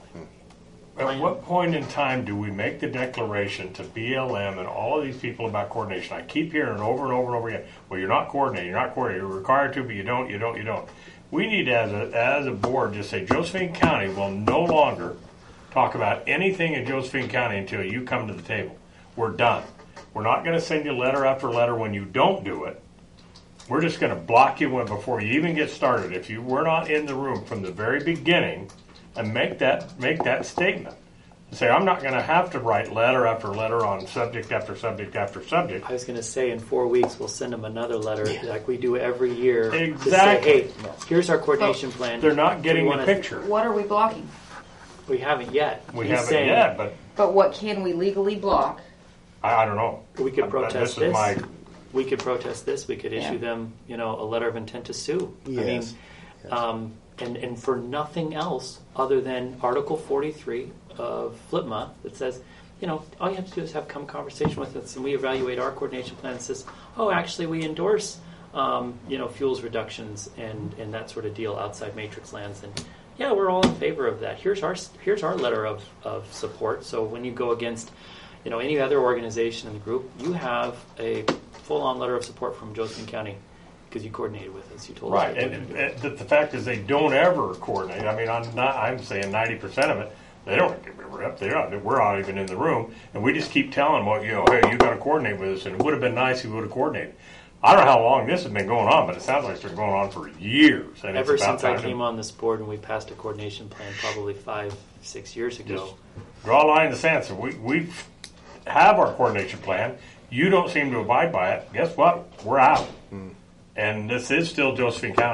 Speaker 3: At what point in time do we make the declaration to B L M and all of these people about coordination? I keep hearing it over and over and over again. Well, you're not coordinating. You're not coordinating. You're required to, but you don't. You don't. You don't. We need, as a as a board, just say Josephine County will no longer talk about anything in Josephine County until you come to the table. We're done. We're not going to send you letter after letter when you don't do it. We're just going to block you when, before you even get started. If you were not in the room from the very beginning, and make that make that statement. Say, I'm not going to have to write letter after letter on subject after subject after subject.
Speaker 1: I was going to say in four weeks we'll send them another letter like we do every year.
Speaker 3: Exactly.
Speaker 1: To say, hey, here's our coordination plan.
Speaker 3: They're not getting
Speaker 1: We
Speaker 3: the
Speaker 1: wanna-
Speaker 3: picture.
Speaker 5: what are we blocking?
Speaker 1: We haven't yet.
Speaker 3: We
Speaker 1: He's
Speaker 3: haven't
Speaker 1: saying
Speaker 3: yet, but
Speaker 5: But what can we legally block?
Speaker 3: I, I don't know.
Speaker 1: We could
Speaker 3: Uh,
Speaker 1: protest
Speaker 3: this.
Speaker 1: this.
Speaker 3: Is my,
Speaker 1: We could protest this. We could issue
Speaker 5: Yeah.
Speaker 1: them, you know, a letter of intent to sue. I mean,
Speaker 2: Yes. Yes.
Speaker 1: um, and and for nothing else other than Article forty-three of F L P M A that says, you know, all you have to do is have come conversation with us, and we evaluate our coordination plan and says, oh, actually, we endorse, um, you know, fuels reductions and and that sort of deal outside matrix lands, and yeah, we're all in favor of that. Here's our here's our letter of of support. So when you go against, you know, any other organization in the group, you have a full-on letter of support from Josephine County because you coordinated with us. You told
Speaker 3: right,
Speaker 1: us.
Speaker 3: and, and the, the fact is they don't ever coordinate. I mean, I'm not. I'm saying ninety percent of it. They don't give a rep. They're not. We're not even in the room, and we just keep telling them, well, you know, hey, you got to coordinate with us. And it would have been nice if we would have coordinated. I don't know how long this has been going on, but it sounds like it's been going on for years. And
Speaker 1: Ever
Speaker 3: it's about
Speaker 1: since I
Speaker 3: time to
Speaker 1: came on this board and we passed a coordination plan probably five, six years ago.
Speaker 3: just draw a line in the sand. So we we have our coordination plan. You don't seem to abide by it. Guess what? We're out.
Speaker 1: Hmm.
Speaker 3: And this is still Josephine County.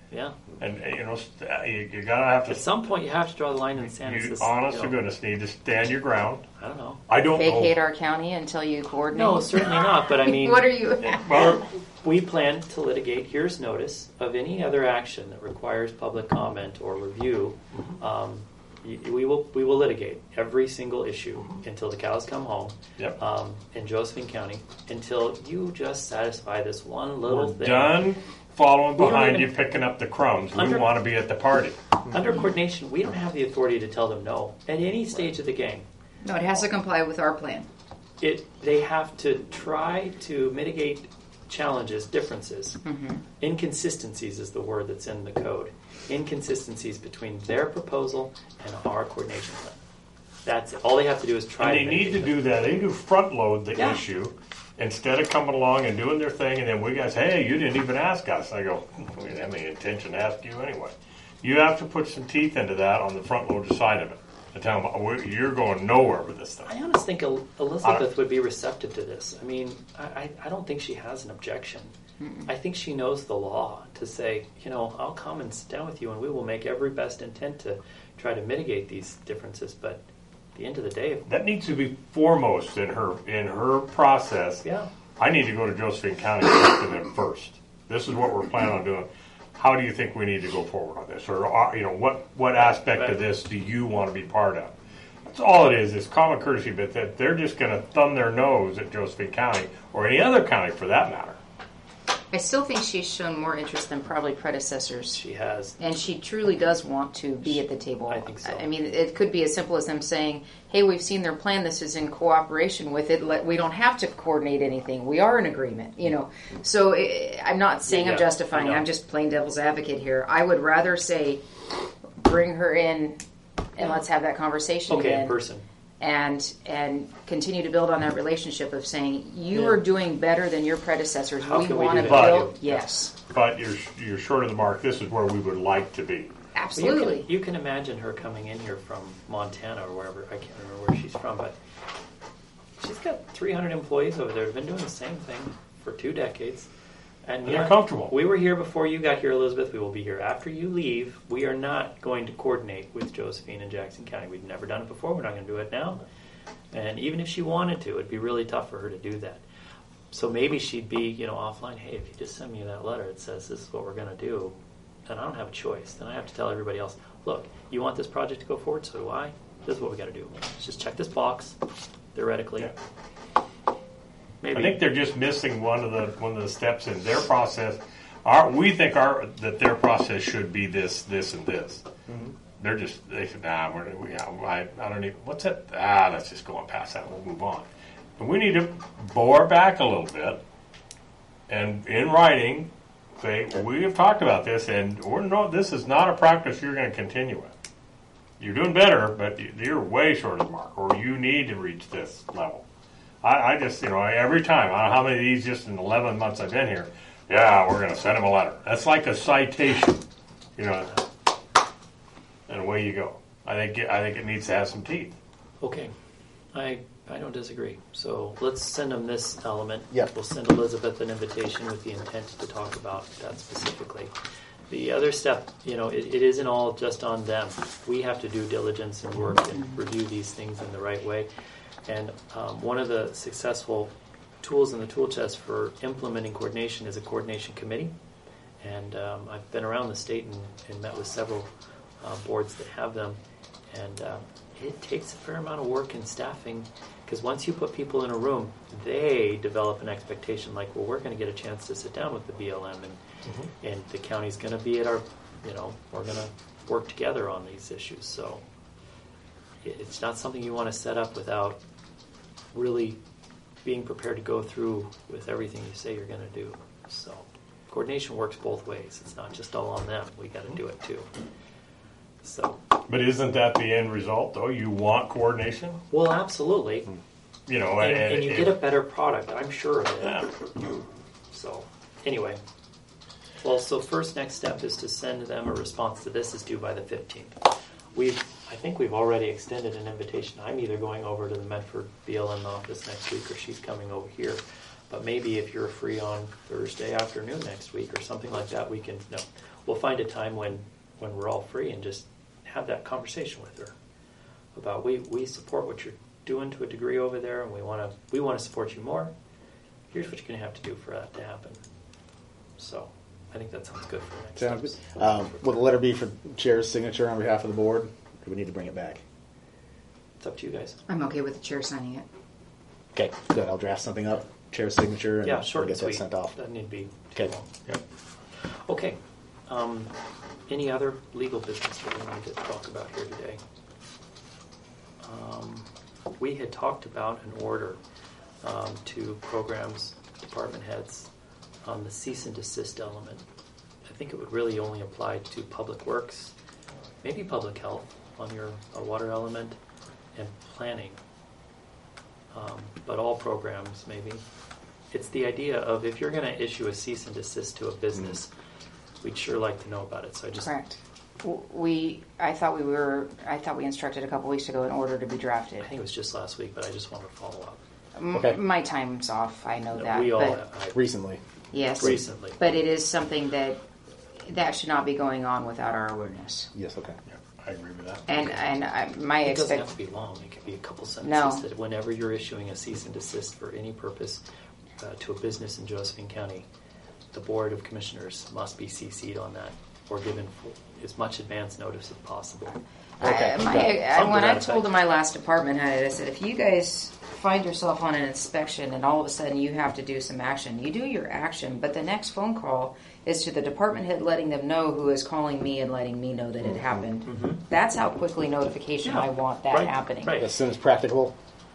Speaker 1: Yeah.
Speaker 3: And you know, st- you, you gotta have to.
Speaker 1: At some point, you have to draw the line in the sand.
Speaker 3: You,
Speaker 1: It's this,
Speaker 3: honest
Speaker 1: you
Speaker 3: to
Speaker 1: know,
Speaker 3: goodness, need to stand your ground.
Speaker 1: I don't know.
Speaker 3: I don't
Speaker 5: Vacate
Speaker 3: know.
Speaker 5: our county until you coordinate?
Speaker 1: No, certainly not. But I mean,
Speaker 5: What are you?
Speaker 3: Well,
Speaker 1: we plan to litigate. Here's notice of any other action that requires public comment or review. Um, y- we will we will litigate every single issue until the cows come home.
Speaker 3: Yep.
Speaker 1: Um, in Josephine County, until you just satisfy this one little
Speaker 3: we're
Speaker 1: thing.
Speaker 3: done following
Speaker 1: We don't
Speaker 3: behind
Speaker 1: even-
Speaker 3: you, picking up the crumbs. We
Speaker 1: Under-
Speaker 3: want to be at the party.
Speaker 1: Under coordination, we don't have the authority to tell them no at any stage of the game.
Speaker 5: No, it has to comply with our plan.
Speaker 1: It they have to try to mitigate challenges, differences. Inconsistencies is the word that's in the code. Inconsistencies between their proposal and our coordination plan. That's it. All they have to do is try.
Speaker 3: And they need to
Speaker 1: mitigate
Speaker 3: do that. They need to front load the
Speaker 1: Yeah.
Speaker 3: issue instead of coming along and doing their thing. And then we guys, hey, you didn't even ask us. I go, we didn't have any intention to ask you anyway. You have to put some teeth into that on the front loaded side of it. And tell them "We're- you're going nowhere with this thing.
Speaker 1: I honestly think El-
Speaker 3: I
Speaker 1: Elizabeth
Speaker 3: don't-
Speaker 1: would be receptive to this. I mean, I, I, I don't think she has an objection. I think she knows the law to say, you know, I'll come and sit down with you and we will make every best intent to try to mitigate these differences. But at the end of the day,
Speaker 3: That needs to be foremost in her in her process.
Speaker 1: yeah.
Speaker 3: I need to go to Josephine County and talk to them first. This is what we're planning on doing. How do you think we need to go forward on this? Or, uh, you know, what, what aspect
Speaker 1: Right.
Speaker 3: of this do you want to be part of? That's all it is, is common courtesy, but that they're just going to thumb their nose at Josephine County, or any other county for that matter.
Speaker 5: I still think she's shown more interest than probably predecessors.
Speaker 1: She has.
Speaker 5: And she truly does want to be at the table.
Speaker 1: I think so.
Speaker 5: I mean, it could be as simple as them saying, hey, we've seen their plan. This is in cooperation with it. Let, we don't have to coordinate anything. We are in agreement, you know. So eh, I'm not saying
Speaker 1: Yeah,
Speaker 5: I'm justifying
Speaker 1: I
Speaker 5: it.
Speaker 1: know.
Speaker 5: I'm just playing devil's advocate here. I would rather say, bring her in and let's have that conversation
Speaker 1: Okay,
Speaker 5: again.
Speaker 1: in person.
Speaker 5: And and continue to build on that relationship of saying, you
Speaker 1: Yeah.
Speaker 5: are doing better than your predecessors.
Speaker 1: How
Speaker 5: we
Speaker 1: can we
Speaker 5: want to
Speaker 1: do that?
Speaker 5: build. Yes,
Speaker 3: But you're you're short of the mark. This is where we would like to be.
Speaker 5: absolutely.
Speaker 1: You can, you can imagine her coming in here from Montana or wherever. I can't remember where she's from, but she's got three hundred employees over there. They've been doing the same thing for two decades. And
Speaker 3: They're
Speaker 1: yeah,
Speaker 3: comfortable.
Speaker 1: We were here before you got here, Elizabeth. We will be here after you leave. We are not going to coordinate with Josephine and Jackson County. We've never done it before. We're not going to do it now. And even if she wanted to, it'd be really tough for her to do that. So maybe she'd be, you know, offline. Hey, if you just send me that letter, it says this is what we're going to do. Then I don't have a choice. Then I have to tell everybody else, look, you want this project to go forward, so do I. This is what we got to do. Let's just check this box, theoretically.
Speaker 3: Yeah.
Speaker 1: Maybe.
Speaker 3: I think they're just missing one of the one of the steps in their process. Our we think our that their process should be this, this, and this.
Speaker 1: Mm-hmm.
Speaker 3: They're just they said, nah, we're, we, I, I don't even. What's that? Ah, let's just go on past that. We'll move on. And we need to bore back a little bit, and in writing, say we have talked about this, and we're no. This is not a practice you're going to continue with. You're doing better, but you're way short of the mark, or you need to reach this level. I, I just, you know, every time, I don't know how many of these just in eleven months I've been here, yeah, we're going to send them a letter. That's like a citation, you know, and away you go. I think it, I think it needs to have some teeth.
Speaker 1: Okay, I I don't disagree. So let's send them this element.
Speaker 2: Yep.
Speaker 1: We'll send Elizabeth an invitation with the intent to talk about that specifically. The other step, you know, it, it isn't all just on them. We have to do diligence and work and review these things in the right way. And um, one of the successful tools in the tool chest for implementing coordination is a coordination committee. And um, I've been around the state and, and met with several uh, boards that have them. And uh, it takes a fair amount of work and staffing, because once you put people in a room, they develop an expectation like, well, we're going to get a chance to sit down with the B L M, and mm-hmm. and the county's going to be at our, you know, we're going to work together on these issues. So it, it's not something you want to set up without really being prepared to go through with everything you say you're going to do. So coordination works both ways. It's not just all on them. We got to do it too. So.
Speaker 3: But isn't that the end result, though? You want coordination,
Speaker 1: Well, absolutely.
Speaker 3: you know,
Speaker 1: And,
Speaker 3: and,
Speaker 1: and you
Speaker 3: and-
Speaker 1: get a better product, I'm sure of it.
Speaker 3: Yeah.
Speaker 1: So, anyway. Well, so first next step is to send them a response to this is due by the fifteenth. We've, I think we've already extended an invitation. I'm either going over to the Medford B L M office next week or she's coming over here. But maybe if you're free on Thursday afternoon next week or something like that, we can, no, we'll find a time when, when we're all free and just have that conversation with her about we, we support what you're doing to a degree over there, and we want to we want to support you more. Here's what you're going to have to do for that to happen. So I think that sounds good for next
Speaker 2: Sounds
Speaker 1: steps.
Speaker 2: good. Um, will the letter be for chair's signature on behalf of the board? Or do we need to bring it back?
Speaker 1: It's up to you guys.
Speaker 5: I'm okay with the chair signing it.
Speaker 2: Okay, good. I'll draft something up, chair's signature, and
Speaker 1: Yeah, short
Speaker 2: we'll
Speaker 1: and
Speaker 2: get that
Speaker 1: sweet.
Speaker 2: sent off.
Speaker 1: Doesn't need to be too
Speaker 2: Okay.
Speaker 1: long.
Speaker 3: Yep.
Speaker 1: Okay. Um, any other legal business that we need to talk about here today? Um, we had talked about an order um, to programs, department heads on the cease and desist element. I think it would really only apply to public works, maybe public health on your uh, water element, and planning. Um, but all programs, maybe. It's the idea of if you're going to issue a cease and desist to a business, we'd sure like to know about it. So I just
Speaker 5: Correct. W- We, I thought we were, I thought we instructed a couple weeks ago an order to be drafted.
Speaker 1: I think it was just last week, but I just want to follow up.
Speaker 5: M-
Speaker 2: Okay.
Speaker 5: My time's off. I know that.
Speaker 1: we all
Speaker 5: but
Speaker 1: I,
Speaker 2: Recently.
Speaker 5: yes,
Speaker 1: recently.
Speaker 5: But it is something that that should not be going on without our awareness.
Speaker 2: Yes, okay.
Speaker 3: Yeah, I agree with that.
Speaker 5: And and I, my
Speaker 1: It doesn't
Speaker 5: expect
Speaker 1: have to be long. It could be a couple sentences.
Speaker 5: No.
Speaker 1: That whenever you're issuing a cease and desist for any purpose uh, to a business in Josephine County, the Board of Commissioners must be C C'd on that or given full, as much advance notice as possible.
Speaker 2: Okay,
Speaker 5: I, my,
Speaker 2: got it.
Speaker 5: I,
Speaker 1: Something
Speaker 5: when
Speaker 1: to
Speaker 5: I
Speaker 1: that
Speaker 5: told
Speaker 1: effect.
Speaker 5: my last department head, I said, if you guys find yourself on an inspection and all of a sudden you have to do some action, you do your action, but the next phone call is to the department head letting them know who is calling me and letting me know that it happened.
Speaker 1: Mm-hmm.
Speaker 5: That's how quickly notification
Speaker 1: Yeah.
Speaker 5: I want that
Speaker 1: Right,
Speaker 5: happening.
Speaker 1: right.
Speaker 2: As soon as practicable,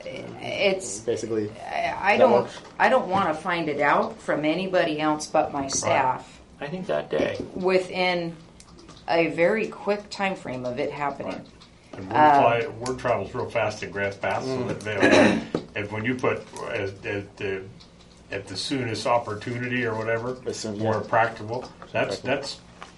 Speaker 5: It's
Speaker 2: basically.
Speaker 5: I, I
Speaker 2: That
Speaker 5: don't
Speaker 2: works?
Speaker 5: I don't want to find it out from anybody else but my staff
Speaker 1: I think that day.
Speaker 5: within a very quick time frame of it happening.
Speaker 3: And word,
Speaker 5: Uh,
Speaker 3: fly, word travels real fast in Grants Pass, so that they, and when you put as, as the at the soonest opportunity or whatever,
Speaker 2: As soon-
Speaker 3: more
Speaker 2: yeah.
Speaker 3: practical. That's that's.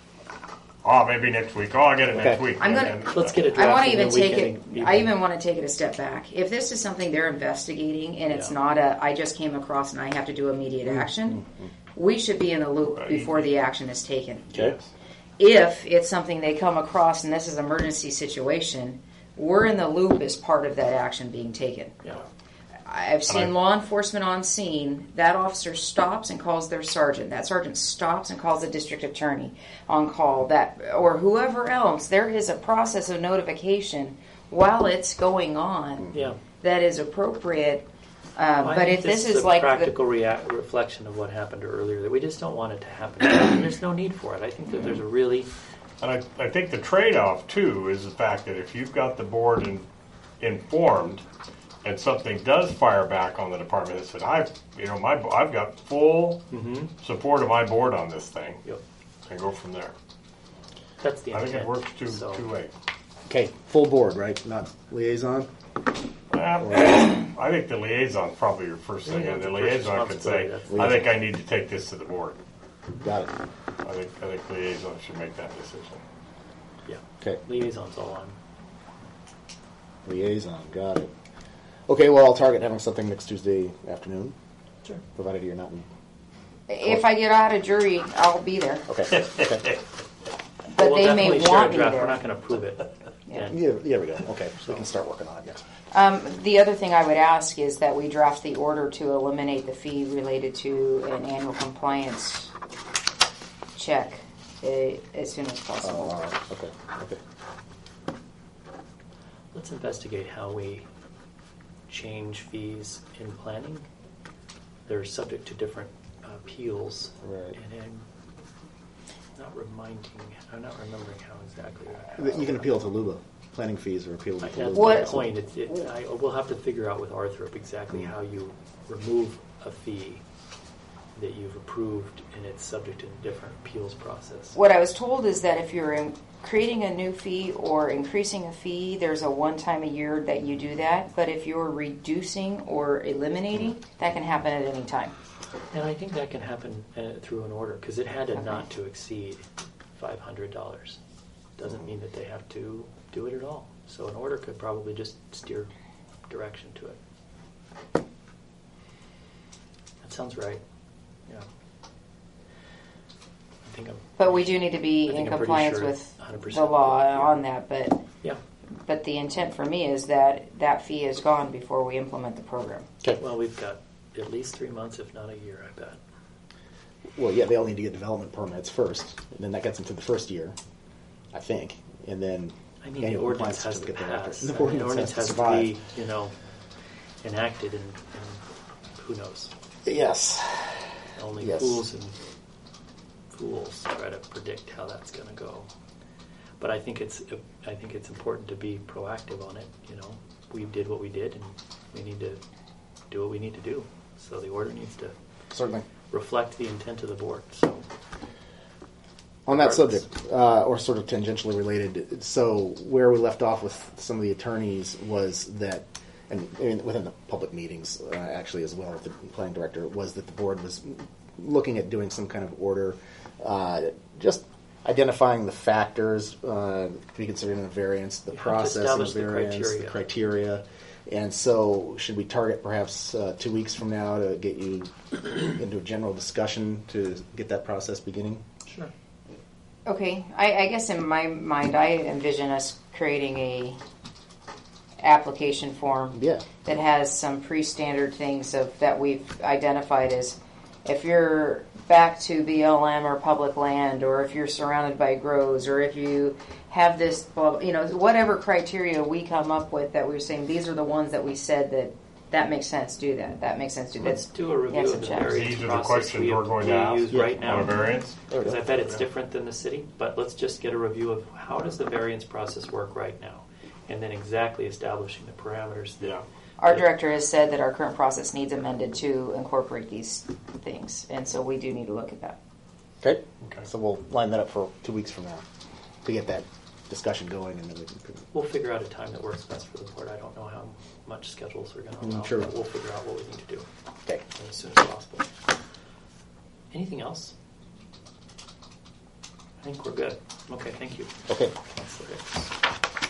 Speaker 3: Oh, maybe next week. Oh, I get it next
Speaker 2: Okay.
Speaker 3: week.
Speaker 5: I'm gonna-
Speaker 3: And-
Speaker 1: Let's get it
Speaker 5: I want
Speaker 1: drafted
Speaker 5: to even
Speaker 1: and then we
Speaker 5: take it.
Speaker 1: can even-
Speaker 5: I even want to take it a step back. If this is something they're investigating and it's
Speaker 1: Yeah.
Speaker 5: not a, I just came across and I have to do immediate action, we should be in the loop
Speaker 3: Right.
Speaker 5: before the action is taken.
Speaker 2: Okay.
Speaker 5: If it's something they come across and this is an emergency situation, we're in the loop as part of that action being taken.
Speaker 1: Yeah.
Speaker 5: I've seen
Speaker 3: I-
Speaker 5: law enforcement on scene. That officer stops and calls their sergeant. That sergeant stops and calls the district attorney on call. That or whoever else. There is a process of notification while it's going on
Speaker 1: Yeah.
Speaker 5: that is appropriate. Um,
Speaker 1: Well, I
Speaker 5: but
Speaker 1: think
Speaker 5: if this is
Speaker 1: a
Speaker 5: like the,
Speaker 1: practical rea- reflection of what happened earlier, that we just don't want it to happen. There's no need for it. I think that there's a really
Speaker 3: And I, I think the trade-off too is the fact that if you've got the board in, informed, and something does fire back on the department that said, "I've, you know, my I've got full support of my board on this thing,"
Speaker 1: Yep.
Speaker 3: and go from there.
Speaker 1: that's the
Speaker 3: I
Speaker 1: intent.
Speaker 3: think it works two
Speaker 1: So,
Speaker 3: two ways.
Speaker 2: Okay, full board, right? Not liaison?
Speaker 3: Um, I think the liaison's probably your first thing,
Speaker 1: Yeah,
Speaker 3: and the
Speaker 1: the first
Speaker 3: liaison could say,
Speaker 1: responsibility,
Speaker 3: "I think I need to take this to the board."
Speaker 2: Got it.
Speaker 3: I think I think the liaison should make that decision.
Speaker 1: Yeah.
Speaker 2: Okay,
Speaker 1: Liaison's all on.
Speaker 2: liaison, got it. Okay, well, I'll target having something next Tuesday afternoon,
Speaker 1: Sure.
Speaker 2: provided you're not in.
Speaker 5: if I get out of jury, I'll be there.
Speaker 2: Okay, okay.
Speaker 5: But
Speaker 1: We'll
Speaker 5: they may
Speaker 1: definitely share a
Speaker 5: want me
Speaker 1: draft.
Speaker 5: there.
Speaker 1: We're not going to approve it.
Speaker 5: Yeah.
Speaker 1: And
Speaker 2: Yeah, there we go. Okay, so we can start working on it next.
Speaker 5: Um, the other thing I would ask is that we draft the order to eliminate the fee related to an annual compliance check uh, as soon as
Speaker 2: Oh,
Speaker 5: possible.
Speaker 2: all right. Okay, okay.
Speaker 1: let's investigate how we change fees in planning. They're subject to different uh, appeals.
Speaker 2: Right.
Speaker 1: And I'm not reminding, I'm not remembering how exactly that happens.
Speaker 2: You can appeal to L U B A. Planning fees are appealable
Speaker 1: I-
Speaker 2: to
Speaker 1: That's
Speaker 2: L U B A.
Speaker 1: my
Speaker 5: What-
Speaker 1: point. It's, it, I, we'll have to figure out with Arthrop exactly
Speaker 2: Mm.
Speaker 1: how you remove a fee that you've approved and it's subject to a different appeals process.
Speaker 5: What I was told is that if you're in creating a new fee or increasing a fee, there's a one time a year that you do that. But if you're reducing or eliminating, that can happen at any time.
Speaker 1: And I think that can happen uh, through an order because it had a not to exceed five hundred dollars. Doesn't mean that they have to do it at all. So an order could probably just steer direction to it. That's sounds right. Yeah. I think I'm.
Speaker 6: But we do need to be
Speaker 1: I think
Speaker 6: in
Speaker 1: I'm pretty
Speaker 6: compliance
Speaker 1: sure
Speaker 6: with
Speaker 1: one hundred percent.
Speaker 6: the law on that. But
Speaker 1: Yeah.
Speaker 6: but the intent for me is that that fee is gone before we implement the program.
Speaker 2: Okay.
Speaker 1: Well, we've got at least three months, if not a year, I bet.
Speaker 2: Well, yeah, they all need to get development permits first, and then that gets them to the first year, I think, and then.
Speaker 1: I mean, the
Speaker 2: annual
Speaker 1: ordinance
Speaker 2: compliance
Speaker 1: has to
Speaker 2: certificate thereafter.
Speaker 1: pass.
Speaker 2: The
Speaker 1: I mean,
Speaker 2: ordinance,
Speaker 1: the ordinance has
Speaker 2: has
Speaker 1: to,
Speaker 2: to survive.
Speaker 1: be, you know, enacted, and, and who knows?
Speaker 2: Yes.
Speaker 1: Only
Speaker 2: Yes.
Speaker 1: fools and fools try to predict how that's going to go. But I think it's I think it's important to be proactive on it. You know, we did what we did, and we need to do what we need to do. So the order needs to
Speaker 2: Certainly.
Speaker 1: reflect the intent of the board. So
Speaker 2: On that
Speaker 1: Regardless.
Speaker 2: subject, uh, or sort of tangentially related, so where we left off with some of the attorneys was that, and, and within the public meetings uh, actually as well with the planning director, was that the board was looking at doing some kind of order, uh, just identifying the factors uh, to be considered in a variance, the
Speaker 1: You have to
Speaker 2: process of
Speaker 1: establish
Speaker 2: the
Speaker 1: the
Speaker 2: variance, the
Speaker 1: criteria.
Speaker 2: criteria. And so should we target perhaps uh, two weeks from now to get you into a general discussion to get that process beginning?
Speaker 1: sure.
Speaker 6: Okay, I, I guess in my mind, I envision us creating a application form
Speaker 2: Yeah.
Speaker 6: that has some pre-standard things of that we've identified as if you're back to B L M or public land, or if you're surrounded by groves, or if you have this, blah, you know, whatever criteria we come up with that we're saying these are the ones that we said that that makes sense. Do that. That makes sense. Do that.
Speaker 1: Let's do a review
Speaker 6: Yes,
Speaker 1: of the
Speaker 6: check.
Speaker 1: variance
Speaker 3: These are the
Speaker 1: process
Speaker 3: questions
Speaker 1: we,
Speaker 3: we're going
Speaker 1: we
Speaker 3: to ask
Speaker 1: use right now.
Speaker 3: on a variance.
Speaker 1: Because I bet it's different than the city, but let's just get a review of how does the variance process work right now, and then exactly establishing the parameters. That,
Speaker 3: Yeah.
Speaker 6: Our director has said that our current process needs amended to incorporate these things, and so we do need to look at that.
Speaker 2: Okay.
Speaker 3: Okay.
Speaker 2: So we'll line that up for two weeks from now to get that discussion going, and then we can.
Speaker 1: We'll figure out a time that works best for the board. I don't know how much schedules are going to
Speaker 2: Mm,
Speaker 1: allow,
Speaker 2: sure.
Speaker 1: but we'll figure out what we need to do
Speaker 2: Okay.
Speaker 1: as soon as possible. Anything else? I think we're good. Okay, thank you.
Speaker 2: Okay.
Speaker 1: That's okay.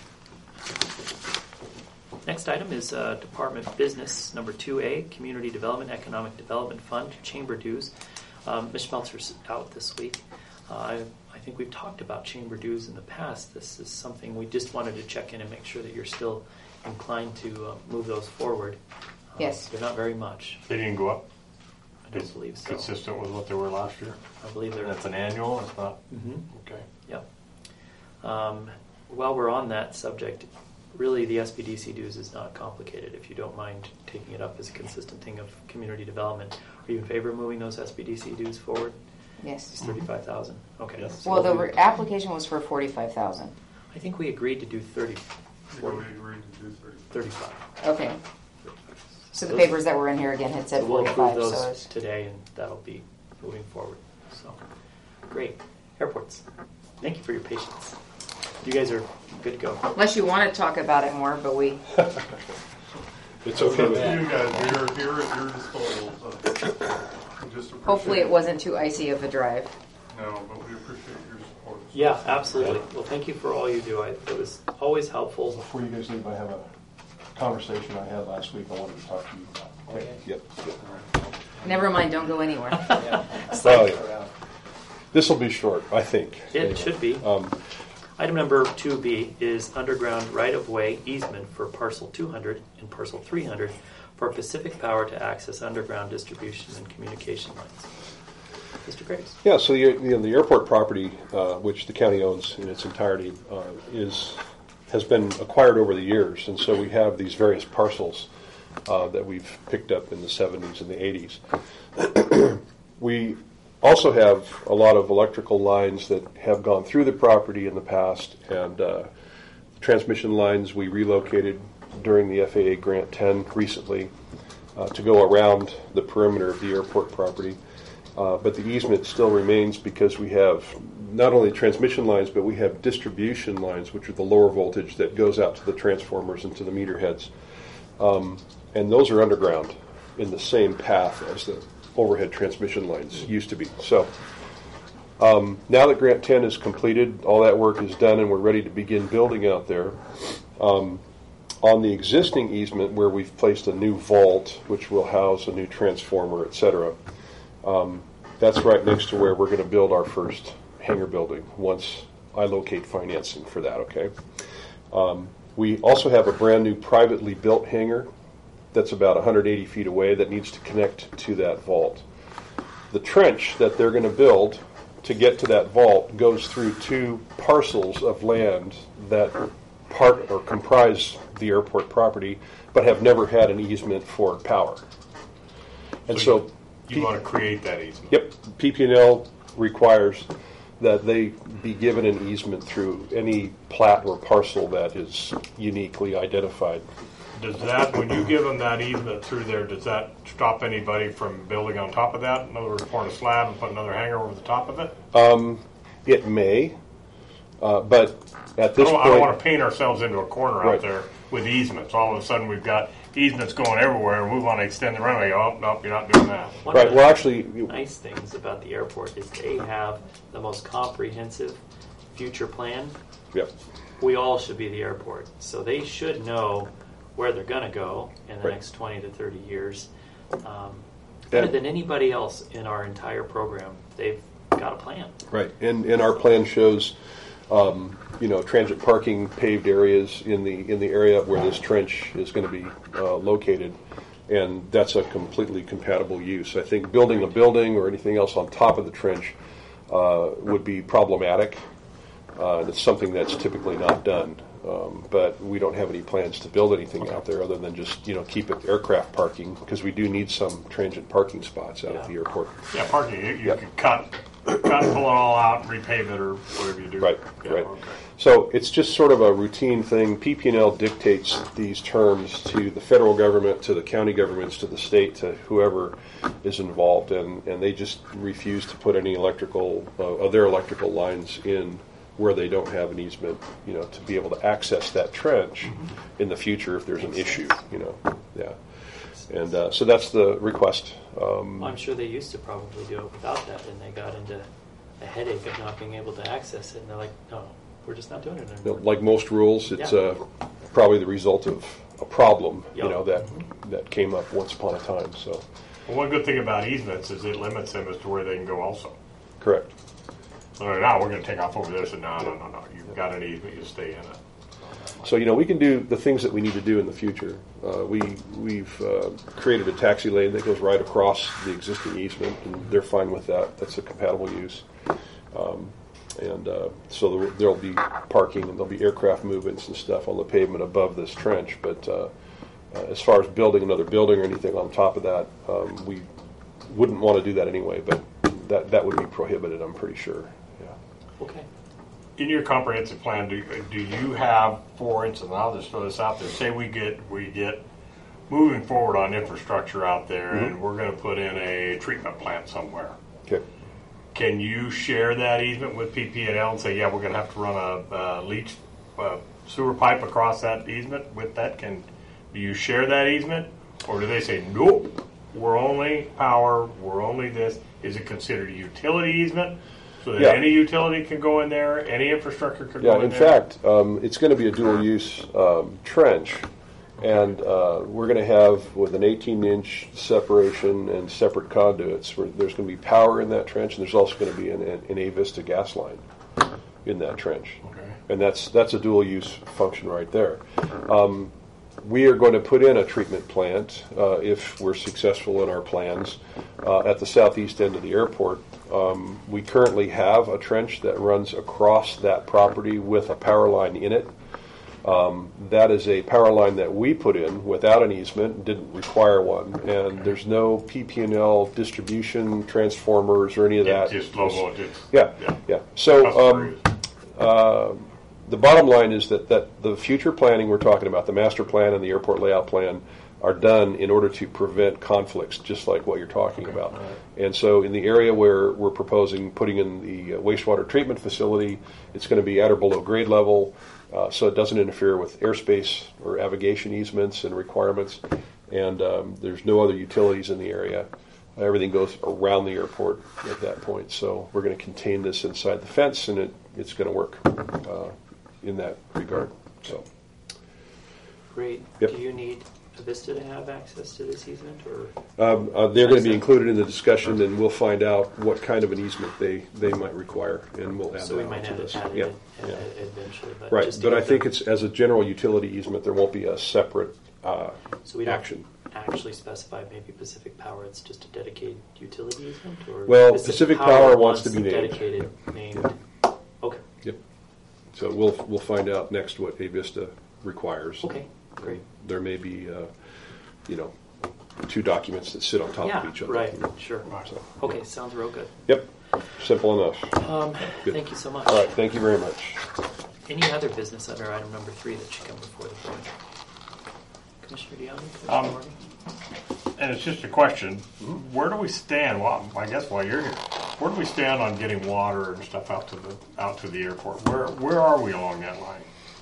Speaker 1: Next item is uh, Department Business number two A, Community Development Economic Development Fund, chamber dues. Um, Miz Schmeltzer's out this week. Uh, I, I think we've talked about chamber dues in the past. This is something we just wanted to check in and make sure that you're still inclined to uh, move those forward. Uh,
Speaker 6: Yes.
Speaker 1: They're not very much.
Speaker 3: They didn't go up.
Speaker 1: I don't believe so.
Speaker 3: Consistent with what they were last year.
Speaker 1: I believe they're.
Speaker 3: That's an annual. It's not.
Speaker 1: Mhm.
Speaker 3: Okay.
Speaker 1: Yep. Um, while we're on that subject, really the S B D C dues is not complicated. If you don't mind taking it up as a consistent thing of community development, are you in favor of moving those S B D C dues forward?
Speaker 6: Yes.
Speaker 1: It's thirty-five thousand. Okay.
Speaker 3: Yes.
Speaker 1: So
Speaker 6: Well, the
Speaker 1: we'll
Speaker 6: re-
Speaker 1: do-
Speaker 6: application was for forty-five thousand.
Speaker 1: I think we agreed to do thirty. forty, thirty-five.
Speaker 6: Okay. So the
Speaker 1: Those-
Speaker 6: papers that were in here again had said
Speaker 1: So we'll approve
Speaker 6: forty-five.
Speaker 1: those
Speaker 6: So it's,
Speaker 1: today, and that'll be moving forward. So, great. Airports. Thank you for your patience. You guys are good to go.
Speaker 6: unless you want to talk about it more, but we.
Speaker 7: It's okay with
Speaker 8: You
Speaker 7: me.
Speaker 8: guys, we're here at your disposal. So just appreciate-
Speaker 6: Hopefully, it wasn't too icy of a drive.
Speaker 8: No, but we appreciate your support.
Speaker 1: Yeah, absolutely. Well, thank you for all you do. I, it was always helpful.
Speaker 7: Before you guys leave, I have a conversation I had last week I wanted to talk to you about. Okay? Yep.
Speaker 6: Never mind. Don't go anywhere.
Speaker 1: It's like,
Speaker 7: This will be short, I think.
Speaker 1: it should be.
Speaker 7: Um,
Speaker 1: Item number two B is underground right-of-way easement for parcel two hundred and parcel three hundred for Pacific Power to access underground distribution and communication lines. Mister Graves.
Speaker 7: Yeah, so the, you know, the airport property, uh, which the county owns in its entirety, uh, is has been acquired over the years, and so we have these various parcels uh, that we've picked up in the seventies and the eighties. We also have a lot of electrical lines that have gone through the property in the past, and uh, transmission lines we relocated during the F A A Grant ten recently uh, to go around the perimeter of the airport property. Uh, but the easement still remains because we have not only transmission lines, but we have distribution lines, which are the lower voltage that goes out to the transformers and to the meter heads. Um, and those are underground in the same path as the overhead transmission lines used to be. So um, now that Grant ten is completed, all that work is done, and we're ready to begin building out there. Um, on the existing easement where we've placed a new vault, which will house a new transformer, et cetera, um, that's right next to where we're going to build our first hangar building once I locate financing for that, okay? Um, we also have a brand new privately built hangar that's about one hundred eighty feet away that needs to connect to that vault. The trench that they're going to build to get to that vault goes through two parcels of land that part or comprise the airport property, but have never had an easement for power. And so,
Speaker 3: so you, you want to create that easement?
Speaker 7: Yep, P P and L requires that they be given an easement through any plat or parcel that is uniquely identified.
Speaker 3: Does that, when you give them that easement through there, does that stop anybody from building on top of that? In other words, pouring a slab and put another hangar over the top of it?
Speaker 7: Um, it may, uh, but at this
Speaker 3: I don't,
Speaker 7: point...
Speaker 3: I don't want to paint ourselves into a corner
Speaker 7: Right.
Speaker 3: out there with easements. All of a sudden we've got easements going everywhere, and we want to extend the runway. Oh, nope, you're not doing that.
Speaker 1: One
Speaker 7: Right,
Speaker 1: of the
Speaker 7: well, actually...
Speaker 1: nice things about the airport is they have the most comprehensive future plan.
Speaker 7: Yep.
Speaker 1: We all should be the airport, so they should know where they're going to go in the
Speaker 7: Right.
Speaker 1: next twenty to thirty years. Um, better than anybody else in our entire program. They've got a plan.
Speaker 7: Right, and, and our plan shows, um, you know, transit parking paved areas in the in the area where this trench is going to be uh, located, and that's a completely compatible use. I think building a building or anything else on top of the trench uh, would be problematic. Uh, it's something that's typically not done, um, but we don't have any plans to build anything out there other than just, you know, keep it aircraft parking, because we do need some transient parking spots out at the airport.
Speaker 3: Yeah, parking. You, you
Speaker 7: Yep.
Speaker 3: could cut, cut, pull it all out, and repave it, or whatever you do.
Speaker 7: Right,
Speaker 3: Yeah,
Speaker 7: right.
Speaker 3: okay.
Speaker 7: So it's just sort of a routine thing. P P and L dictates these terms to the federal government, to the county governments, to the state, to whoever is involved, and, and they just refuse to put any electrical, uh, of their electrical lines in where they don't have an easement, you know, to be able to access that trench in the future if there's an issue, you know, yeah. And uh, so that's the request. Um,
Speaker 1: Well, I'm sure they used to probably do it without that, and they got into a headache of not being able to access it, and they're like, no, we're just not doing it
Speaker 7: you know,
Speaker 1: anymore.
Speaker 7: like most rules, it's
Speaker 1: Yeah.
Speaker 7: uh, probably the result of a problem, you
Speaker 1: Yep.
Speaker 7: know, that that came up once upon a time. So,
Speaker 3: Well, one good thing about easements is it limits them as to where they can go also.
Speaker 7: correct.
Speaker 3: All right, now we're going to take off over this, and no, no, no, no. You've got an easement, you stay in it.
Speaker 7: So, you know, we can do the things that we need to do in the future. Uh, we we've uh, created a taxi lane that goes right across the existing easement, and they're fine with that. That's a compatible use. Um, and uh, so there, there'll be parking and there'll be aircraft movements and stuff on the pavement above this trench. But uh, uh, as far as building another building or anything on top of that, um, we wouldn't want to do that anyway. But that that would be prohibited, I'm pretty sure. Yeah.
Speaker 1: Okay.
Speaker 3: In your comprehensive plan, do, do you have, for instance, and I'll just throw this out there, say we get we get moving forward on infrastructure out there,
Speaker 7: Mm-hmm.
Speaker 3: and we're going to put in a treatment plant somewhere.
Speaker 7: Okay.
Speaker 3: Can you share that easement with P P and L and say, yeah, we're going to have to run a uh, leach uh, sewer pipe across that easement with that? Can do you share that easement, or do they say, nope, we're only power, we're only this? Is it considered a utility easement? So that
Speaker 7: Yeah.
Speaker 3: any utility can go in there, any infrastructure could
Speaker 7: Yeah,
Speaker 3: go in,
Speaker 7: in
Speaker 3: there?
Speaker 7: fact, um, it's going to be a dual-use um, trench, and uh, we're going to have, with an eighteen-inch separation and separate conduits, where there's going to be power in that trench, and there's also going to be an, an A-Vista gas line in that trench.
Speaker 3: Okay.
Speaker 7: And that's that's a dual-use function right there. Um, we are going to put in a treatment plant, uh, if we're successful in our plans, uh, at the southeast end of the airport. Um, we currently have a trench that runs across that property with a power line in it. Um, that is a power line that we put in without an easement, didn't require one, and there's no P P and L distribution transformers or any of
Speaker 3: Yeah,
Speaker 7: that.
Speaker 3: just logo, just
Speaker 7: Yeah,
Speaker 3: yeah.
Speaker 7: yeah. So
Speaker 3: Customer
Speaker 7: um,
Speaker 3: use.
Speaker 7: uh, the bottom line is that, that the future planning we're talking about, the master plan and the airport layout plan, are done in order to prevent conflicts, just like what you're talking about. And so in the area where we're proposing putting in the uh, wastewater treatment facility, it's going to be at or below grade level, uh, so it doesn't interfere with airspace or navigation easements and requirements. And um, there's no other utilities in the area. Everything goes around the airport at that point. So we're going to contain this inside the fence, and it, it's going to work uh, in that regard. So.
Speaker 1: Great.
Speaker 7: Yep.
Speaker 1: Do you need Avista to have access to this easement, or
Speaker 7: Um, uh, they're going to be included in the discussion, and we'll find out what kind of an easement they, they might require, and we'll add
Speaker 1: so
Speaker 7: that
Speaker 1: we might
Speaker 7: onto
Speaker 1: have
Speaker 7: this.
Speaker 1: it added
Speaker 7: Yeah,
Speaker 1: in,
Speaker 7: yeah.
Speaker 1: uh, eventually? But
Speaker 7: Right,
Speaker 1: just to
Speaker 7: but I
Speaker 1: get
Speaker 7: think
Speaker 1: the-
Speaker 7: it's as a general utility easement, there won't be a separate uh,
Speaker 1: so we don't
Speaker 7: action.
Speaker 1: actually specify maybe Pacific Power. It's just a dedicated utility easement, or
Speaker 7: Well, Pacific Power wants to be
Speaker 1: the
Speaker 7: named.
Speaker 1: dedicated named. Okay.
Speaker 7: Yep. So we'll we'll find out next what Avista requires.
Speaker 1: Okay. Great.
Speaker 7: There may be, uh, you know, two documents that sit on top
Speaker 1: Yeah.
Speaker 7: of each other.
Speaker 1: Right.
Speaker 7: you know.
Speaker 1: Sure.
Speaker 7: So,
Speaker 1: Okay.
Speaker 7: yeah.
Speaker 1: Sounds real good.
Speaker 7: Yep. Simple enough.
Speaker 1: Um,
Speaker 7: Good.
Speaker 1: thank you so much.
Speaker 7: All right. Thank you very much.
Speaker 1: Any other business under item number three that should come before the board? Commissioner DeYoung? Commissioner
Speaker 3: Um,
Speaker 1: Morgan?
Speaker 3: And it's just a question, where do we stand, well, I guess while you're here, where do we stand on getting water and stuff out to the, out to the airport? Where, where are we along that line?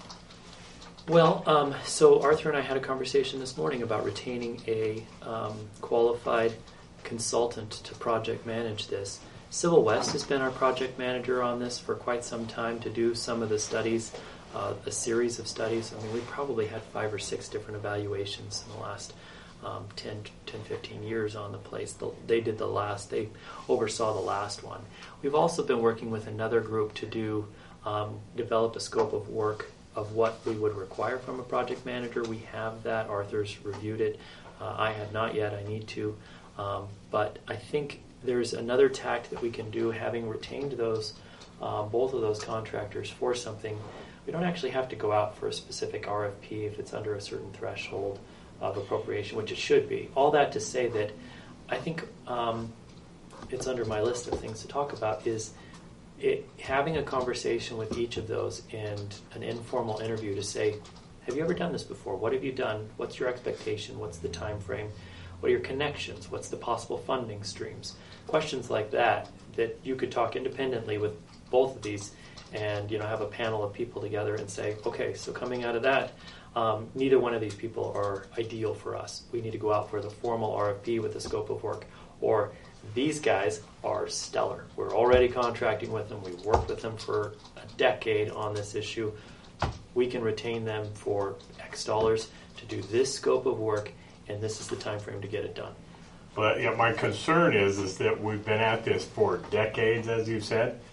Speaker 1: Well, um, so Arthur and I had a conversation this morning about retaining a um, qualified consultant to project manage this. Civil West has been our project manager on this for quite some time to do some of the studies, uh, a series of studies. I mean, we probably had five or six different evaluations in the last um, ten, fifteen years on the place. The, they did the last, they oversaw the last one. We've also been working with another group to do, um, develop a scope of work of what we would require from a project manager. We have that. Arthur's reviewed it. Uh, I have not yet. I need to. Um, but I think there's another tact that we can do, having retained those, uh, both of those contractors for something. We don't actually have to go out for a specific R F P if it's under a certain threshold of appropriation, which it should be. All that to say that I think um, it's under my list of things to talk about is It, having a conversation with each of those and an informal interview to say, have you ever done this before? What have you done? What's your expectation? What's the time frame? What are your connections? What's the possible funding streams? Questions like that, that you could talk independently with both of these and, you know, have a panel of people together and say, okay, so coming out of that, um, neither one of these people are ideal for us. We need to go out for the formal R F P with the scope of work, or these guys are stellar. We're already contracting with them. We've worked with them for a decade on this issue. We can retain them for X dollars to do this scope of work, and this is the time frame to get it done.
Speaker 3: But yeah, my concern is, is that we've been at this for decades, as you said.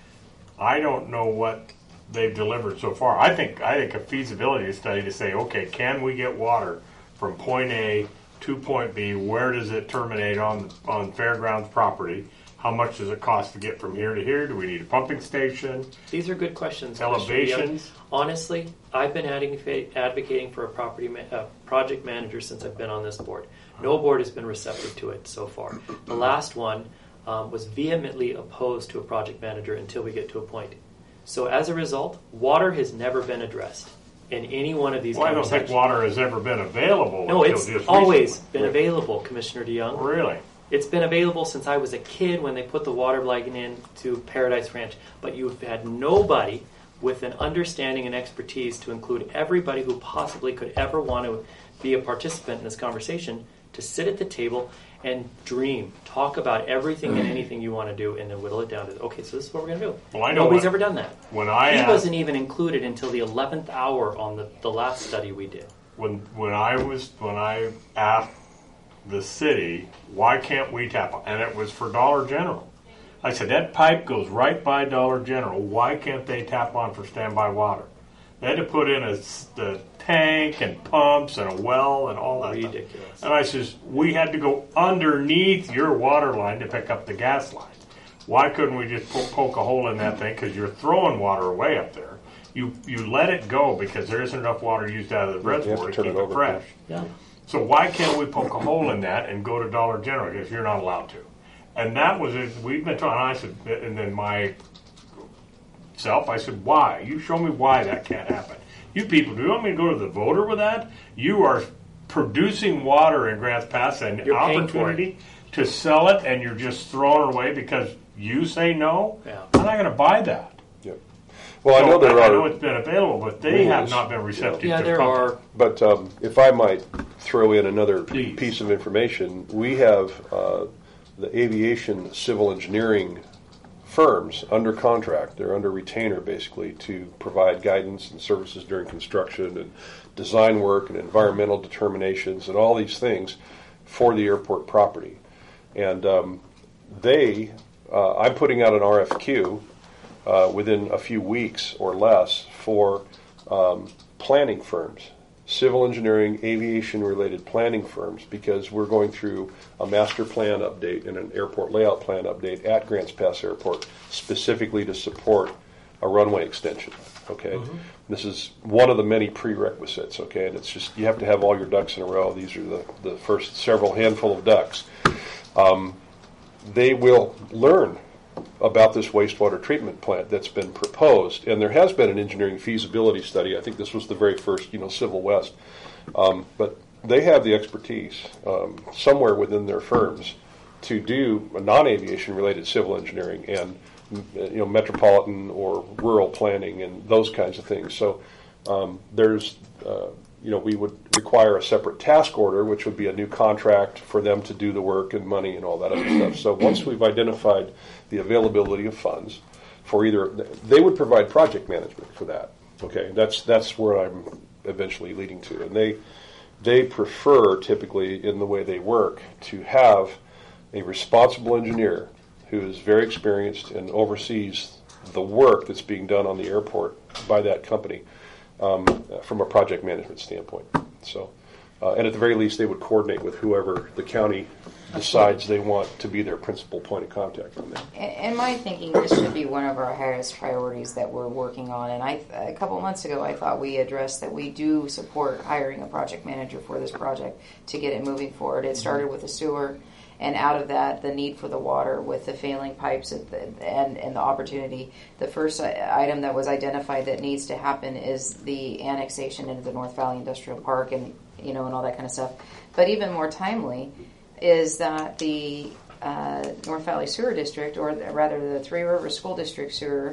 Speaker 3: I don't know what they've delivered so far. I think, I think a feasibility study to say, okay, can we get water from point A to point B? Where does it terminate on on fairgrounds property? How much does it cost to get from here to here? Do we need a pumping station?
Speaker 1: These are good questions.
Speaker 3: Elevations?
Speaker 1: Honestly, I've been advocating advocating for a property ma- uh, project manager since I've been on this board. No board has been receptive to it so far. The last one um, was vehemently opposed to a project manager until we get to a point. So as a result, water has never been addressed in any one of these
Speaker 3: Well, I don't
Speaker 1: conversations.
Speaker 3: think water has ever been available.
Speaker 1: No,
Speaker 3: until
Speaker 1: it's
Speaker 3: just
Speaker 1: always
Speaker 3: recently.
Speaker 1: been available, Commissioner DeYoung.
Speaker 3: Really?
Speaker 1: It's been available since I was a kid when they put the water line in to Paradise Ranch. But you've had nobody with an understanding and expertise to include everybody who possibly could ever want to be a participant in this conversation to sit at the table and dream, talk about everything and anything you want to do, and then whittle it down to, okay, so this is what we're going to do.
Speaker 3: Well, I know
Speaker 1: Nobody's
Speaker 3: what-
Speaker 1: ever done that.
Speaker 3: When I
Speaker 1: He
Speaker 3: asked,
Speaker 1: wasn't even included until the eleventh hour on the, the last study we did.
Speaker 3: when when I was when I asked the city, why can't we tap on? And it was for Dollar General. I said, that pipe goes right by Dollar General. Why can't they tap on for standby water? They had to put in a, s- the tank and pumps and a well and all that stuff.
Speaker 1: Ridiculous.
Speaker 3: And I says, we had to go underneath your water line to pick up the gas line. Why couldn't we just po- poke a hole in that thing? Because you're throwing water away up there. You you let it go because there isn't enough water used out of the
Speaker 7: You have to
Speaker 3: reservoir to
Speaker 7: turn
Speaker 3: keep
Speaker 7: it
Speaker 3: it
Speaker 7: over,
Speaker 3: fresh.
Speaker 1: Yeah.
Speaker 3: So why can't we poke a hole in that and go to Dollar General? Because you're not allowed to. And that was it. We've been trying. I said, and then my self, I said, why? You show me why that can't happen. You people, do you want me to go to the voter with that? You are producing water in Grants Pass and
Speaker 1: You're paying for
Speaker 3: opportunity to sell it, and you're just throwing it away because you say no.
Speaker 1: Yeah.
Speaker 3: I'm not going to buy that.
Speaker 7: Yep. Well, I know
Speaker 3: So,
Speaker 7: there
Speaker 3: I
Speaker 7: are.
Speaker 3: know it's been available, but they have
Speaker 7: rules.
Speaker 3: not been receptive.
Speaker 1: Yeah,
Speaker 3: to
Speaker 1: there
Speaker 3: pumping.
Speaker 1: are.
Speaker 7: But um, if I might throw in another
Speaker 3: Please.
Speaker 7: piece of information, we have uh, the aviation civil engineering firms under contract. They're under retainer, basically, to provide guidance and services during construction and design work and environmental determinations and all these things for the airport property. And um, they, uh, I'm putting out an R F Q uh, within a few weeks or less for um, planning firms, civil engineering, aviation-related planning firms, because we're going through a master plan update and an airport layout plan update at Grants Pass Airport specifically to support a runway extension. Okay, mm-hmm. This is one of the many prerequisites. Okay, and it's just you have to have all your ducks in a row. These are the, the first several handful of ducks. Um, they will learn about this wastewater treatment plant that's been proposed, and there has been an engineering feasibility study. I think this was the very first, you know, Civil West, um, but they have the expertise um, somewhere within their firms to do non-aviation related civil engineering and you know metropolitan or rural planning and those kinds of things. So um, there's uh, you know we would require a separate task order, which would be a new contract for them to do the work and money and all that other stuff. So once we've identified the availability of funds for either, they would provide project management for that. Okay, that's that's where I'm eventually leading to, and they they prefer typically in the way they work to have a responsible engineer who is very experienced and oversees the work that's being done on the airport by that company um, from a project management standpoint. So, uh, and at the very least, they would coordinate with whoever the county decides they want to be their principal point of contact on that.
Speaker 6: In my thinking, this should be one of our highest priorities that we're working on. And I, a couple of months ago, I thought we addressed that we do support hiring a project manager for this project to get it moving forward. It started with the sewer, and out of that, the need for the water with the failing pipes and, and, and the opportunity. The first item that was identified that needs to happen is the annexation into the North Valley Industrial Park and, you know, and all that kind of stuff. But even more timely is that the uh, North Valley Sewer District, or rather the Three Rivers School District sewer,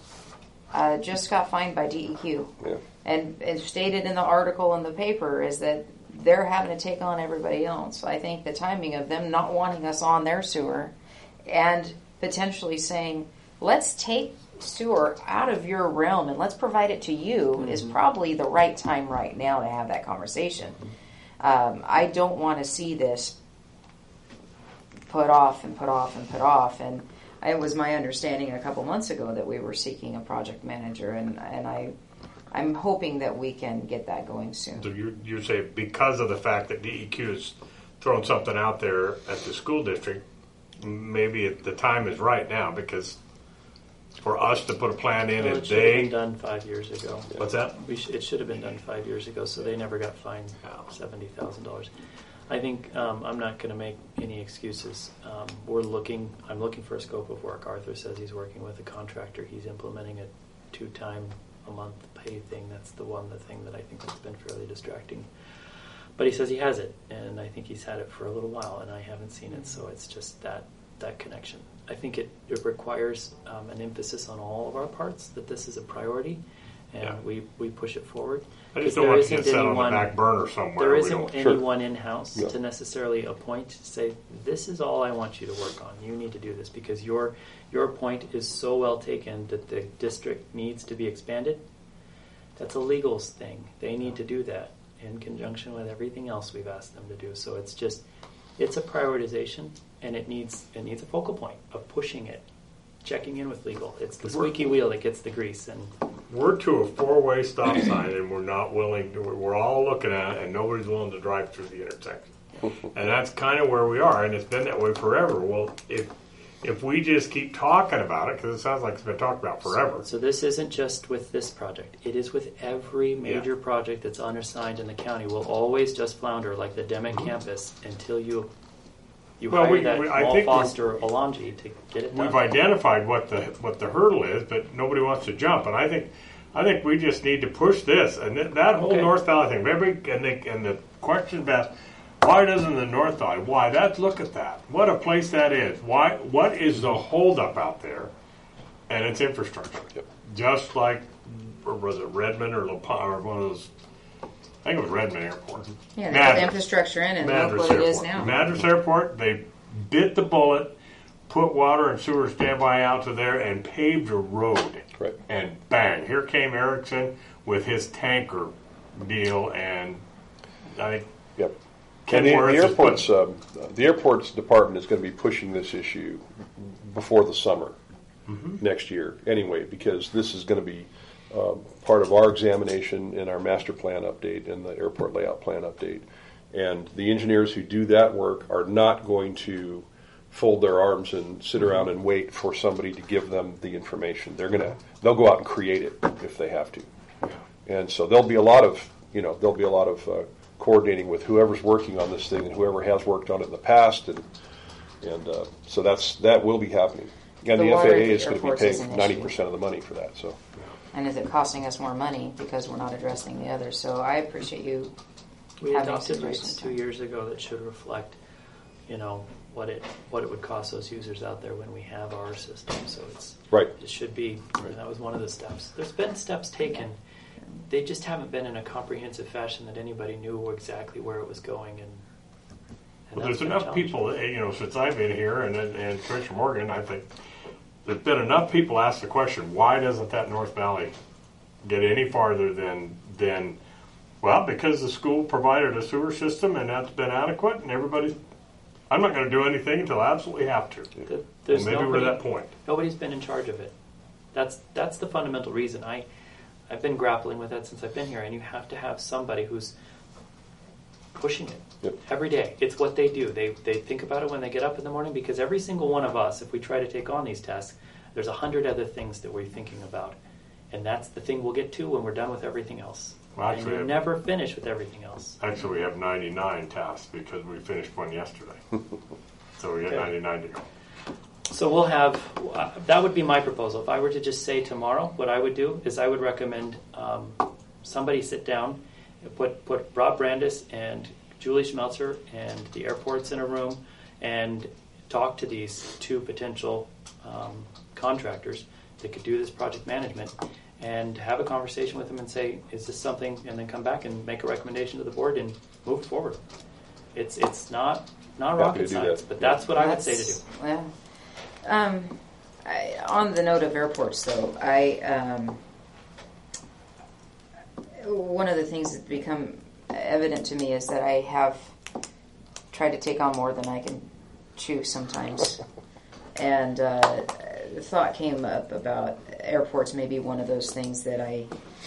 Speaker 6: uh, just got fined by D E Q.
Speaker 7: Yeah.
Speaker 6: And it's stated in the article in the paper is that they're having to take on everybody else. I think the timing of them not wanting us on their sewer and potentially saying, let's take sewer out of your realm and let's provide it to you mm-hmm. is probably the right time right now to have that conversation. Um, I don't want to see this put off and put off and put off. And it was my understanding a couple months ago that we were seeking a project manager, and, and I... I'm hoping that we can get that going soon.
Speaker 3: So you you say because of the fact that D E Q is throwing something out there at the school district, maybe it, the time is right now, because for us to put a plan in
Speaker 1: well,
Speaker 3: and
Speaker 1: it should have
Speaker 3: they
Speaker 1: been done five years ago.
Speaker 3: What's that?
Speaker 1: We sh- it should have been done five years ago, so they never got fined seventy thousand dollars. I think um, I'm not going to make any excuses. Um, we're looking. I'm looking for a scope of work. Arthur says he's working with a contractor. He's implementing a two-time a month pay thing. That's the one the thing that I think has been fairly distracting. But he says he has it, and I think he's had it for a little while, and I haven't seen it. So it's just that that connection. I think it, it requires um, an emphasis on all of our parts that this is a priority, and
Speaker 3: yeah.
Speaker 1: we, we push it forward.
Speaker 3: I just don't want to get set on the back burner somewhere.
Speaker 1: There isn't
Speaker 3: we
Speaker 1: anyone
Speaker 3: sure.
Speaker 1: in-house
Speaker 7: yeah.
Speaker 1: to necessarily appoint to say, this is all I want you to work on. You need to do this, because your your point is so well taken that the district needs to be expanded. That's a legals thing. They need to do that in conjunction with everything else we've asked them to do. So it's just, it's a prioritization, and it needs it needs a focal point of pushing it, checking in with legal. It's the squeaky wheel that gets the grease. And
Speaker 3: we're to a four-way stop sign, and we're not willing to, we're all looking at it, and nobody's willing to drive through the intersection. And that's kind of where we are, and it's been that way forever. Well, if if we just keep talking about it, because it sounds like it's been talked about forever.
Speaker 1: So, so this isn't just with this project. It is with every major
Speaker 3: yeah.
Speaker 1: project that's unassigned in the county. We'll always just flounder like the Demick mm-hmm. campus until you you
Speaker 3: well,
Speaker 1: hire
Speaker 3: we,
Speaker 1: that
Speaker 3: we, I
Speaker 1: Wall
Speaker 3: think
Speaker 1: Foster Alonji to get it done.
Speaker 3: We've identified what the what the hurdle is, but nobody wants to jump. And I think I think we just need to push this. And th- that whole
Speaker 1: okay.
Speaker 3: North Valley thing. Every, and, they, and the question asked, why doesn't the North Valley? Why? That's look at that. What a place that is. Why? What is the holdup out there? And it's infrastructure.
Speaker 7: Yep.
Speaker 3: Just like, or was it Redmond or La Palma, or one of those? I think it was Redmond Airport.
Speaker 6: Yeah, they put the infrastructure in, and look what it is now.
Speaker 3: Madras Airport. They bit the bullet, put water and sewer standby out to there and paved a road.
Speaker 7: Right.
Speaker 3: And bang, here came Erickson with his tanker deal, and I think
Speaker 7: Yep.
Speaker 3: Ken
Speaker 7: And the,
Speaker 3: Worth
Speaker 7: the
Speaker 3: is
Speaker 7: airport's um, the airport's department is going to be pushing this issue before the summer next year, anyway, because this is going to be um, part of our examination in our master plan update and the airport layout plan update. And the engineers who do that work are not going to fold their arms and sit around and wait for somebody to give them the information. They're gonna they'll go out and create it if they have to. And so there'll be a lot of you know there'll be a lot of uh, coordinating with whoever's working on this thing and whoever has worked on it in the past, and and uh, so that's that will be happening. And
Speaker 6: The
Speaker 7: the, F A
Speaker 6: water
Speaker 7: A
Speaker 6: at the
Speaker 7: is going to be
Speaker 6: airports is
Speaker 7: paying
Speaker 6: an
Speaker 7: ninety
Speaker 6: issue.
Speaker 7: percent of the money for that. So
Speaker 6: And is it costing us more money because we're not addressing the others? So I appreciate you.
Speaker 1: We
Speaker 6: having
Speaker 1: adopted
Speaker 6: some
Speaker 1: rates
Speaker 6: rates.
Speaker 1: two years ago that should reflect, you know, what it what it would cost those users out there when we have our system. So it's
Speaker 7: right.
Speaker 1: it should be. And that was one of the steps. There's been steps taken. They just haven't been in a comprehensive fashion that anybody knew exactly where it was going. And, and
Speaker 3: well,
Speaker 1: that's
Speaker 3: there's
Speaker 1: been a
Speaker 3: enough
Speaker 1: challenge.
Speaker 3: people, you know, since I've been here, and and Commissioner Morgan, I think there's been enough people ask the question: why doesn't that North Valley get any farther than than? Well, because the school provided a sewer system and that's been adequate, and everybody. I'm not going to do anything until I absolutely have to.
Speaker 1: The- There's
Speaker 3: Well, maybe
Speaker 1: nobody,
Speaker 3: we're at that point.
Speaker 1: Nobody's been in charge of it. That's that's the fundamental reason. I I've been grappling with that since I've been here, and you have to have somebody who's pushing it
Speaker 7: Yep.
Speaker 1: every day. It's what they do. They they think about it when they get up in the morning, because every single one of us, if we try to take on these tasks, there's a hundred other things that we're thinking about, and that's the thing we'll get to when we're done with everything else.
Speaker 3: Well,
Speaker 1: and
Speaker 3: actually,
Speaker 1: you never finish with everything else.
Speaker 3: Actually, we have ninety-nine tasks because we finished one yesterday. So we got
Speaker 1: Okay.
Speaker 3: ninety-nine to go.
Speaker 1: So we'll have, uh, that would be my proposal. If I were to just say tomorrow, what I would do is I would recommend um, somebody sit down, put, put Rob Brandis and Julie Schmelzer and the airports in a room and talk to these two potential um, contractors that could do this project management and have a conversation with them and say, is this something, and then come back and make a recommendation to the board and move forward. It's it's not not
Speaker 7: Happy
Speaker 1: rocket
Speaker 7: to do
Speaker 1: science,
Speaker 7: that.
Speaker 1: but that's what I would say to do.
Speaker 6: That's- Well, um, I, on the note of airports, though, I um, one of the things that's become evident to me is that I have tried to take on more than I can chew sometimes, and uh, the thought came up about airports maybe one of those things that I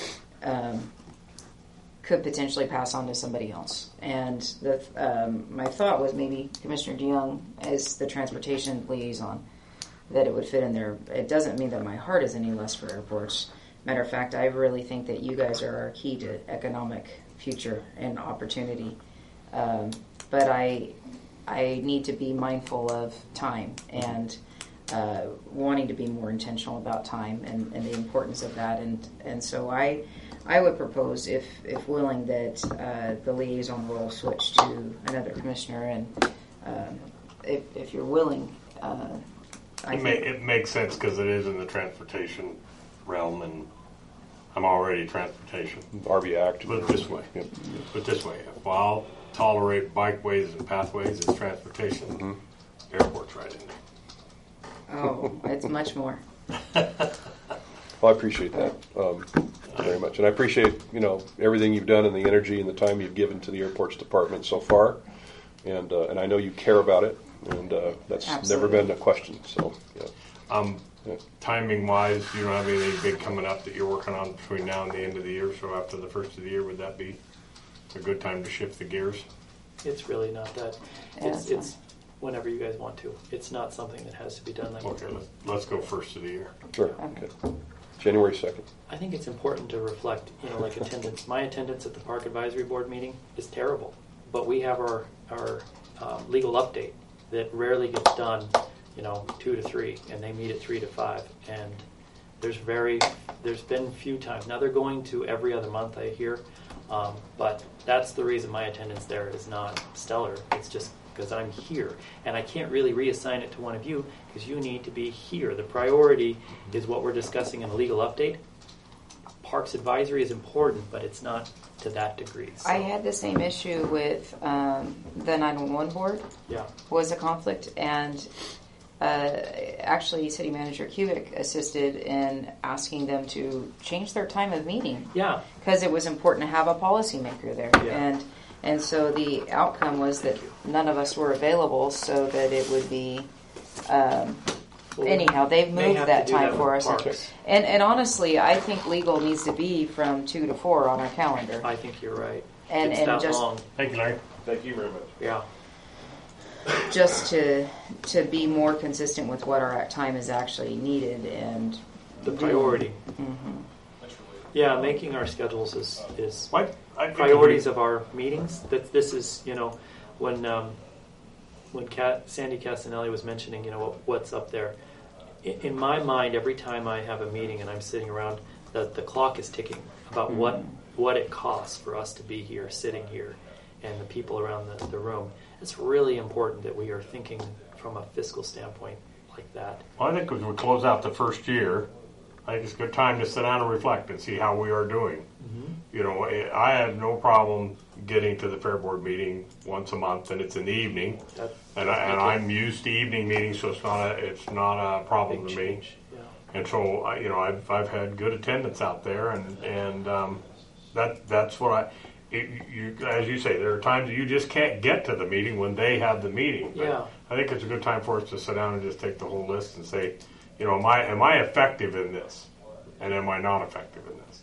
Speaker 6: um, could potentially pass on to somebody else. And the, um, my thought was maybe Commissioner DeYoung as the transportation liaison, that it would fit in there. It doesn't mean that my heart is any less for airports. Matter of fact, I really think that you guys are our key to economic future and opportunity. Um, but I, I need to be mindful of time and uh, wanting to be more intentional about time and, and the importance of that. And and so I, I would propose, if if willing, that uh, the liaison role switch to another commissioner. And um, if if you're willing, uh, I
Speaker 3: It, may,
Speaker 6: think
Speaker 3: it makes sense because it is in the transportation realm, and I'm already transportation.
Speaker 7: R V Act.
Speaker 3: Put it this way.
Speaker 7: Yep.
Speaker 3: Put it this way. If I'll tolerate bikeways and pathways as transportation,
Speaker 7: Mm-hmm.
Speaker 3: airport's right in there.
Speaker 6: oh, it's much more.
Speaker 7: Well, I appreciate that um, very much, and I appreciate you know everything you've done and the energy and the time you've given to the airports department so far, and uh, and I know you care about it, and uh, that's
Speaker 6: Absolutely.
Speaker 7: never been a question. So, yeah.
Speaker 3: Um,
Speaker 7: Yeah.
Speaker 3: timing wise, you don't have anything big coming up that you're working on between now and the end of the year. So after the first of the year, would that be a good time to shift the gears?
Speaker 1: It's really not that.
Speaker 6: Yeah,
Speaker 1: It's
Speaker 6: that's
Speaker 1: it's whenever you guys want to. It's not something that has to be done like.
Speaker 3: Okay, let's, let's go first of the year.
Speaker 7: Sure. Okay. January second.
Speaker 1: I think it's important to reflect, you know, like attendance. My attendance at the Park Advisory Board meeting is terrible, but we have our our um, legal update that rarely gets done. You know, two to three, and they meet at three to five. And there's very, there's been few times. Now they're going to every other month, I hear, um, but that's the reason my attendance there is not stellar. It's just because I'm here, and I can't really reassign it to one of you because you need to be here. The priority is what we're discussing in a legal update. Parks Advisory is important, but it's not to that degree. So,
Speaker 6: I had the same issue with um, the nine one one board.
Speaker 1: yeah.
Speaker 6: Was a conflict, and uh, actually City Manager Kubik assisted in asking them to change their time of meeting
Speaker 1: Yeah.
Speaker 6: because it was important to have a policymaker there.
Speaker 1: Yeah.
Speaker 6: And and so the outcome was that none of us were available, so that it would be. Um,
Speaker 1: Well,
Speaker 6: anyhow, they've
Speaker 1: may
Speaker 6: moved
Speaker 1: have
Speaker 6: that
Speaker 1: to do
Speaker 6: time
Speaker 1: that
Speaker 6: for
Speaker 1: with
Speaker 6: us.
Speaker 1: parks.
Speaker 6: And and honestly, I think legal needs to be from two to four on our calendar.
Speaker 1: I think you're right.
Speaker 6: And-
Speaker 1: it's
Speaker 6: and
Speaker 1: that
Speaker 6: just-
Speaker 1: long.
Speaker 3: Thank you, Larry.
Speaker 8: Thank you very much.
Speaker 1: Yeah.
Speaker 6: Just to to be more consistent with what our time is actually needed and
Speaker 1: The priority.
Speaker 6: Mhm.
Speaker 1: Yeah, making our schedules is is
Speaker 3: What? I think
Speaker 1: priorities of our meetings. That this is, you know, when um, when Cat, Sandy Castanelli was mentioning, you know, what, what's up there. In, in my mind, every time I have a meeting and I'm sitting around, the the clock is ticking about
Speaker 6: Mm-hmm.
Speaker 1: what what it costs for us to be here, sitting here, and the people around the, the room. It's really important that we are thinking from a fiscal standpoint like that.
Speaker 3: Well, I think as we close out the first year, I think it's a good time to sit down and reflect and see how we are doing. You know, I have no problem getting to the Fair Board meeting once a month, and it's in the evening,
Speaker 1: That,
Speaker 3: and, I, and I'm used to evening meetings, so it's not a it's not a problem
Speaker 1: big
Speaker 3: to me.
Speaker 1: change. Yeah.
Speaker 3: And so, I- you know, I've I've had good attendance out there, and and um, that that's what I. It, you, as you say, there are times you just can't get to the meeting when they have the meeting. But
Speaker 1: Yeah.
Speaker 3: I think it's a good time for us to sit down and just take the whole list and say, you know, am I am I effective in this, and am I not effective in this?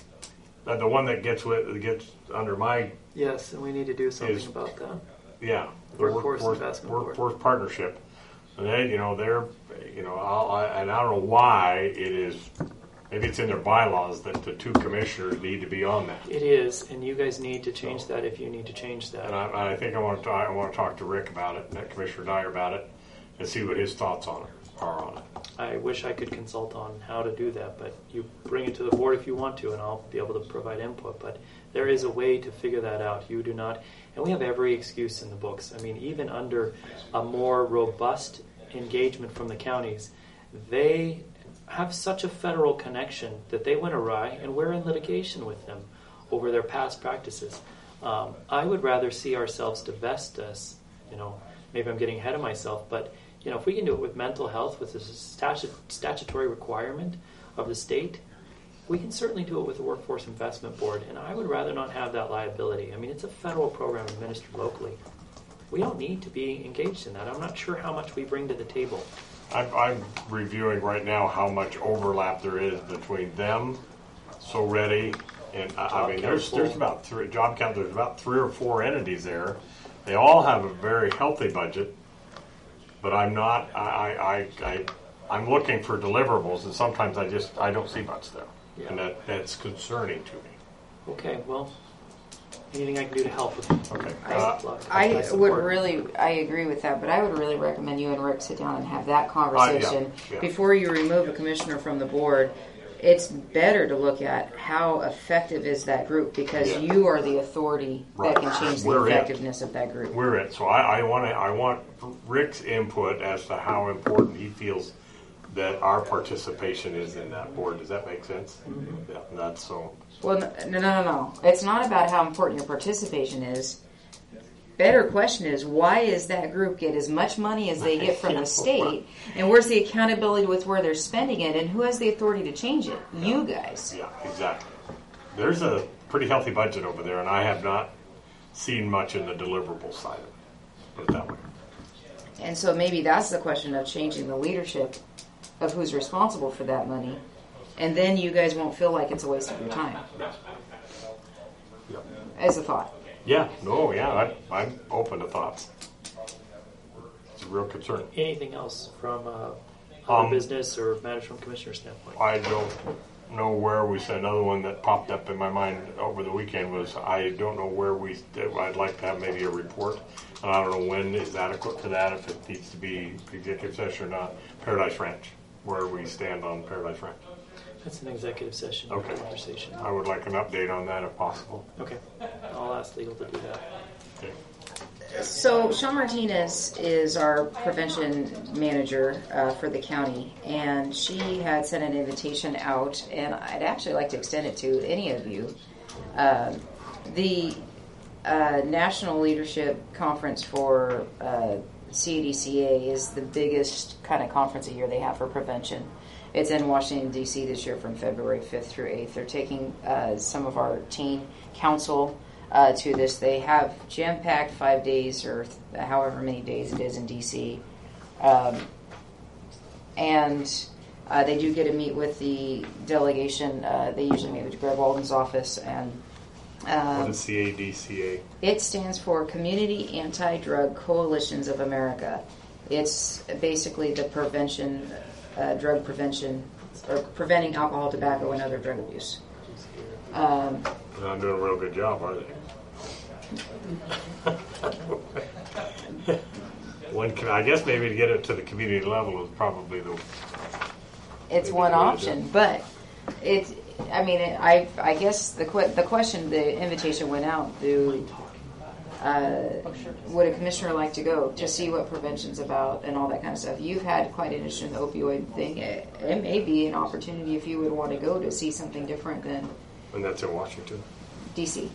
Speaker 3: Uh, the one that gets with that gets under my
Speaker 1: Yes, and we need to do something
Speaker 3: Is-
Speaker 1: about that.
Speaker 3: yeah the
Speaker 1: Workforce Investment Board.
Speaker 3: workforce partnership, and they you know they're you know I'll, I and I don't know why it is. Maybe it's in their bylaws that the two commissioners need to be on that.
Speaker 1: It is, and you guys need to change that if you need to change that.
Speaker 3: And I, I think I want to talk, I want to talk to Rick about it, and Commissioner Dyer about it, and see what his thoughts on it are on it.
Speaker 1: I wish I could consult on how to do that, but you bring it to the board if you want to, and I'll be able to provide input. But there is a way to figure that out. You do not, and we have every excuse in the books. I mean, even under a more robust engagement from the counties, they have such a federal connection that they went awry, and we're in litigation with them over their past practices. Um, I would rather see ourselves divest us. You know, maybe I'm getting ahead of myself, but you know, if we can do it with mental health, with the statu- statutory requirement of the state, we can certainly do it with the Workforce Investment Board. And I would rather not have that liability. I mean, it's a federal program administered locally. We don't need to be engaged in that. I'm not sure how much we bring to the table.
Speaker 3: I'm, I'm reviewing right now how much overlap there is between them, So Ready, and I, I
Speaker 1: Job
Speaker 3: mean, there's
Speaker 1: Council.
Speaker 3: there's about three job count. There's about three or four entities there. They all have a very healthy budget, but I'm not. I I, I, I I'm looking for deliverables, and sometimes I just I don't see much there,
Speaker 1: Yeah.
Speaker 3: and that that's concerning to me.
Speaker 1: Okay, well, anything I can do to help with
Speaker 3: Okay.
Speaker 6: I,
Speaker 3: Uh,
Speaker 6: I would
Speaker 1: support.
Speaker 6: really, I agree with that, but I would really recommend you and Rick sit down and have that conversation
Speaker 3: Uh, yeah, yeah.
Speaker 6: before you remove a commissioner from the board. It's better to look at how effective is that group because
Speaker 3: Yeah.
Speaker 6: you are the authority
Speaker 3: Right.
Speaker 6: that can change the
Speaker 3: We're it.
Speaker 6: effectiveness of that group.
Speaker 3: We're it. So I, I want to. I want Rick's input as to how important he feels that our participation is in that board. Does that make sense?
Speaker 6: Mm-hmm.
Speaker 3: Yeah, that's so.
Speaker 6: Well, no, no, no, no. It's not about how important your participation is. Better question is, why does that group get as much money as they get from the state? And where's the accountability with where they're spending it? And who has the authority to change it? You guys.
Speaker 3: Yeah, exactly. There's a pretty healthy budget over there, and I have not seen much in the deliverable side of it. Put it that way.
Speaker 6: And so maybe that's the question of changing the leadership of who's responsible for that money. And then you guys won't feel like it's a waste of your time.
Speaker 3: Yep.
Speaker 6: As a thought.
Speaker 3: Yeah. No. Yeah. I, I'm open to thoughts. It's a real concern.
Speaker 1: anything else from uh, other
Speaker 3: Um,
Speaker 1: business or matters from commissioner standpoint.
Speaker 3: I don't know where we said another one that popped up in my mind over the weekend was I don't know where we. I'd like to have maybe a report, and I don't know when is adequate for that. If it needs to be executive session or not. Paradise Ranch, where we stand on Paradise Ranch.
Speaker 1: That's an executive session
Speaker 3: Okay.
Speaker 1: conversation.
Speaker 3: I would like an update on that if possible.
Speaker 1: Okay, I'll ask legal to do that.
Speaker 3: Okay.
Speaker 6: So Sean Martinez is our prevention manager uh, for the county, and she had sent an invitation out, and I'd actually like to extend it to any of you. Um, the uh, National Leadership Conference for uh, C A D C A is the biggest kind of conference a year they have for prevention. It's in Washington, D C this year from February fifth through eighth. They're taking uh, some of our teen council uh, to this. They have jam-packed five days or th- however many days it is in D C. Um, and uh, they do get to meet with the delegation. Uh, they usually meet with Greg Walden's office. And um,
Speaker 3: What is C A D C A?
Speaker 6: it stands for Community Anti-Drug Coalitions of America. It's basically the prevention, uh, drug prevention, or preventing alcohol, tobacco, and other drug abuse. Um,
Speaker 3: They're not doing a real good job, are they? One can, I guess maybe to get it to the community level is probably the.
Speaker 6: it's
Speaker 3: Maybe
Speaker 6: one
Speaker 3: the way to do
Speaker 6: option,
Speaker 3: it.
Speaker 6: but it's. I mean, it, I I guess the que- the question, the invitation went out. Do uh, would a commissioner like to go to see what prevention's about and all that kind of stuff? You've had quite an interest in the opioid thing. It, it may be an opportunity if you would want to go to see something different than
Speaker 3: And that's in Washington.
Speaker 6: D C.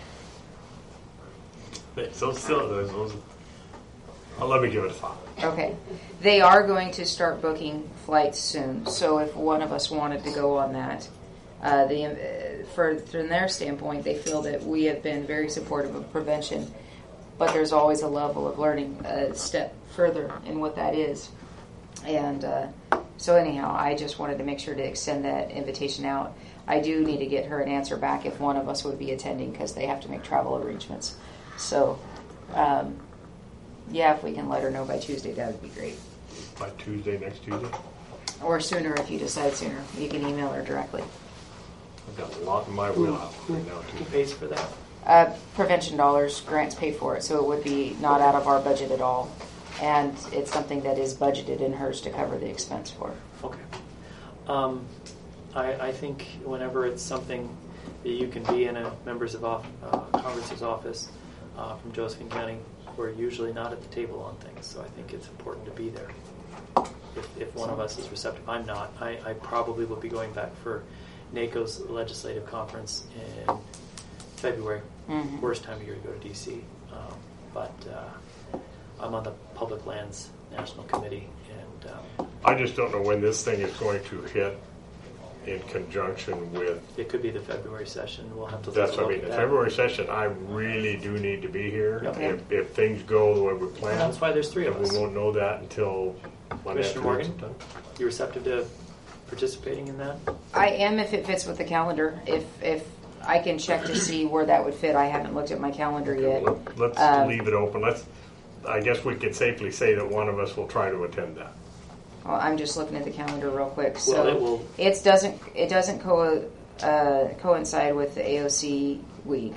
Speaker 3: So still, those. those well, let me give it a thought.
Speaker 6: Okay. They are going to start booking flights soon. So if one of us wanted to go on that, uh, the, uh, for, from their standpoint, they feel that we have been very supportive of prevention, but there's always a level of learning a step further in what that is. And uh, so anyhow, I just wanted to make sure to extend that invitation out. I do need to get her an answer back if one of us would be attending because they have to make travel arrangements. So, um, yeah, if we can let her know by Tuesday, that would be great.
Speaker 3: By Tuesday, next Tuesday.
Speaker 6: Or sooner if you decide sooner. You can email her directly.
Speaker 3: I've got a lot in my wheelhouse right now
Speaker 1: Who
Speaker 3: too.
Speaker 1: pays for that?
Speaker 6: Uh, prevention dollars, grants pay for it, so it would be not out of our budget at all. And it's something that is budgeted in hers to cover the expense for.
Speaker 1: Okay. Um, I, I think whenever it's something that you can be in a members of off, uh, Congress's office uh, from Josephine County, we're usually not at the table on things, so I think it's important to be there. If, if one of us is receptive, I'm not. I, I probably will be going back for NACO's legislative conference in February.
Speaker 6: Mhm.
Speaker 1: Worst time of year to go to D C. Um, but uh, I'm on the Public Lands National Committee, and um,
Speaker 3: I just don't know when this thing is going to hit in conjunction with.
Speaker 1: it could be the February session. We'll have to.
Speaker 3: That's
Speaker 1: take a
Speaker 3: what I
Speaker 1: look
Speaker 3: mean.
Speaker 1: at
Speaker 3: The
Speaker 1: that.
Speaker 3: February session, I really do need to be here.
Speaker 1: Okay.
Speaker 3: If, if things go the way we
Speaker 1: And
Speaker 3: plan,
Speaker 1: that's why there's three of
Speaker 3: and
Speaker 1: us.
Speaker 3: we won't know that until Monday
Speaker 1: Commissioner
Speaker 3: afternoon
Speaker 1: Morgan?
Speaker 3: sometime.
Speaker 1: You receptive to participating in that?
Speaker 6: I am if it fits with the calendar. If if I can check to see where that would fit. I haven't looked at my calendar yet.
Speaker 3: Let- Let's
Speaker 6: Um,
Speaker 3: leave it open. Let's. I guess we could safely say that one of us will try to attend that.
Speaker 6: Well, I'm just looking at the calendar real quick. So
Speaker 1: Well, it will-
Speaker 6: it doesn't it doesn't co- uh, coincide with the A O C week.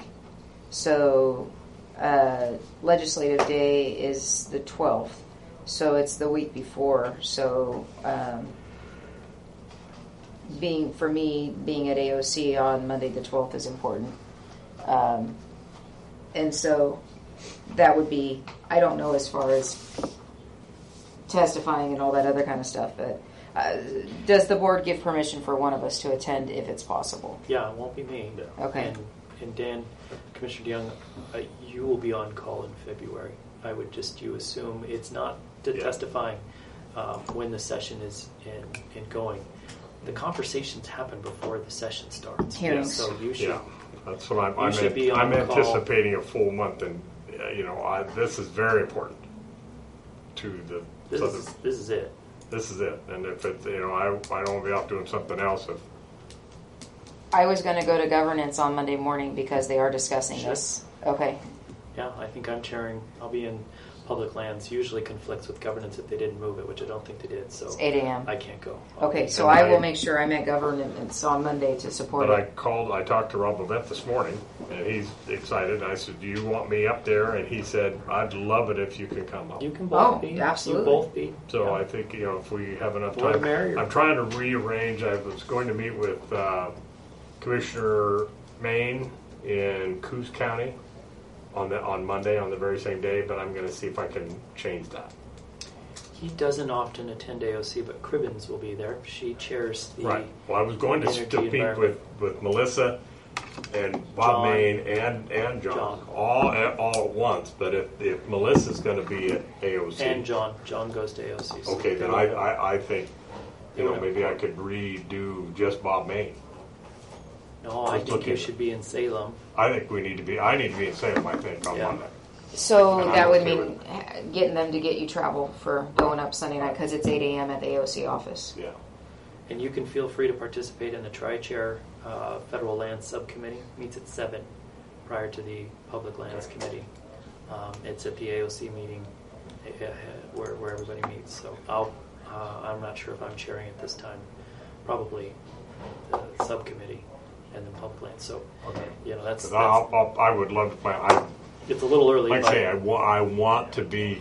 Speaker 6: So uh, legislative day is the twelfth. So it's the week before. So um, being for me being at A O C on Monday the twelfth is important. Um, and so that would be, I don't know as far as testifying and all that other kind of stuff, but uh, does the board give permission for one of us to attend if it's possible?
Speaker 1: Yeah, it won't be me.
Speaker 6: Okay.
Speaker 1: And, and Dan, Commissioner DeYoung, uh, you will be on call in February. I would just, you assume it's not to
Speaker 3: Yeah.
Speaker 1: testifying um, when the session is in, in going. The conversations happen before the session starts.
Speaker 6: Hearings.
Speaker 1: So you should.
Speaker 3: Yeah, that's what I'm.
Speaker 1: You
Speaker 3: I'm,
Speaker 1: should be on
Speaker 3: I'm
Speaker 1: call.
Speaker 3: anticipating a full month, and uh, you know, I, this is very important to the.
Speaker 1: This
Speaker 3: so
Speaker 1: is
Speaker 3: the-
Speaker 1: this is it.
Speaker 3: this is it, and if it, you know, I I don't want to be off doing something else. If
Speaker 6: I was going to go to governance on Monday morning because they are discussing
Speaker 1: Sure.
Speaker 6: this. Okay.
Speaker 1: Yeah, I think I'm chairing. I'll be in public lands. Usually conflicts with governance if they didn't move it, which I don't think they did. So
Speaker 6: It's eight a.m.
Speaker 1: I can't go. I'll
Speaker 6: Okay,
Speaker 1: be-
Speaker 6: so
Speaker 3: And
Speaker 6: I will
Speaker 3: I-
Speaker 6: make sure I'm at governance on Monday to support
Speaker 3: But I
Speaker 6: it.
Speaker 3: called, I talked to Rob Levette this morning, and he's excited. I said, "Do you want me up there?" And he said, "I'd love it if you can come up."
Speaker 1: You can both
Speaker 6: Oh,
Speaker 1: be.
Speaker 6: absolutely.
Speaker 1: You both be.
Speaker 3: So
Speaker 1: Yeah.
Speaker 3: I think, you know, if we have enough
Speaker 1: More the
Speaker 3: time,
Speaker 1: merrier.
Speaker 3: I'm trying to rearrange. I was going to meet with uh, Commissioner Maine in Coos County on the on Monday on the very same day, but I'm going to see if I can change that.
Speaker 1: He doesn't often attend A O C, but Cribbins will be there. She chairs the.
Speaker 3: Right. Well, I was going to,
Speaker 1: Energy
Speaker 3: to meet with,
Speaker 1: environment.
Speaker 3: with Melissa and Bob
Speaker 1: John.
Speaker 3: Main and and John,
Speaker 1: John.
Speaker 3: all at, all at once. But if, if Melissa's going to be at A O C,
Speaker 1: And John. John goes to A O C. so
Speaker 3: okay,
Speaker 1: they
Speaker 3: then
Speaker 1: will
Speaker 3: I,
Speaker 1: know.
Speaker 3: I, I think you know maybe I could redo just Bob Main.
Speaker 1: No, I
Speaker 3: Just
Speaker 1: think
Speaker 3: look
Speaker 1: you
Speaker 3: at-
Speaker 1: should be in Salem.
Speaker 3: I think we need to be. I need to be in Salem. I think on
Speaker 1: Yeah.
Speaker 3: Monday.
Speaker 6: So
Speaker 3: And I'm
Speaker 6: that would
Speaker 3: okay
Speaker 6: mean ha- getting them to get you travel for going up Sunday night because it's eight a.m. at the A O C office.
Speaker 3: Yeah.
Speaker 1: And you can feel free to participate in the Tri-Chair uh, Federal Lands Subcommittee. Meets at seven prior to the Public Lands Committee. Um, it's at the A O C meeting uh, where, where everybody meets. So I'll, uh, I'm not sure if I'm chairing it this time. Probably the subcommittee and then Public Lands. So,
Speaker 3: Okay.
Speaker 1: you know, that's,
Speaker 3: 'Cause
Speaker 1: that's
Speaker 3: I'll, I'll, I would love to. I,
Speaker 1: it's a little early.
Speaker 3: like I
Speaker 1: but
Speaker 3: say, I, wa- I want to be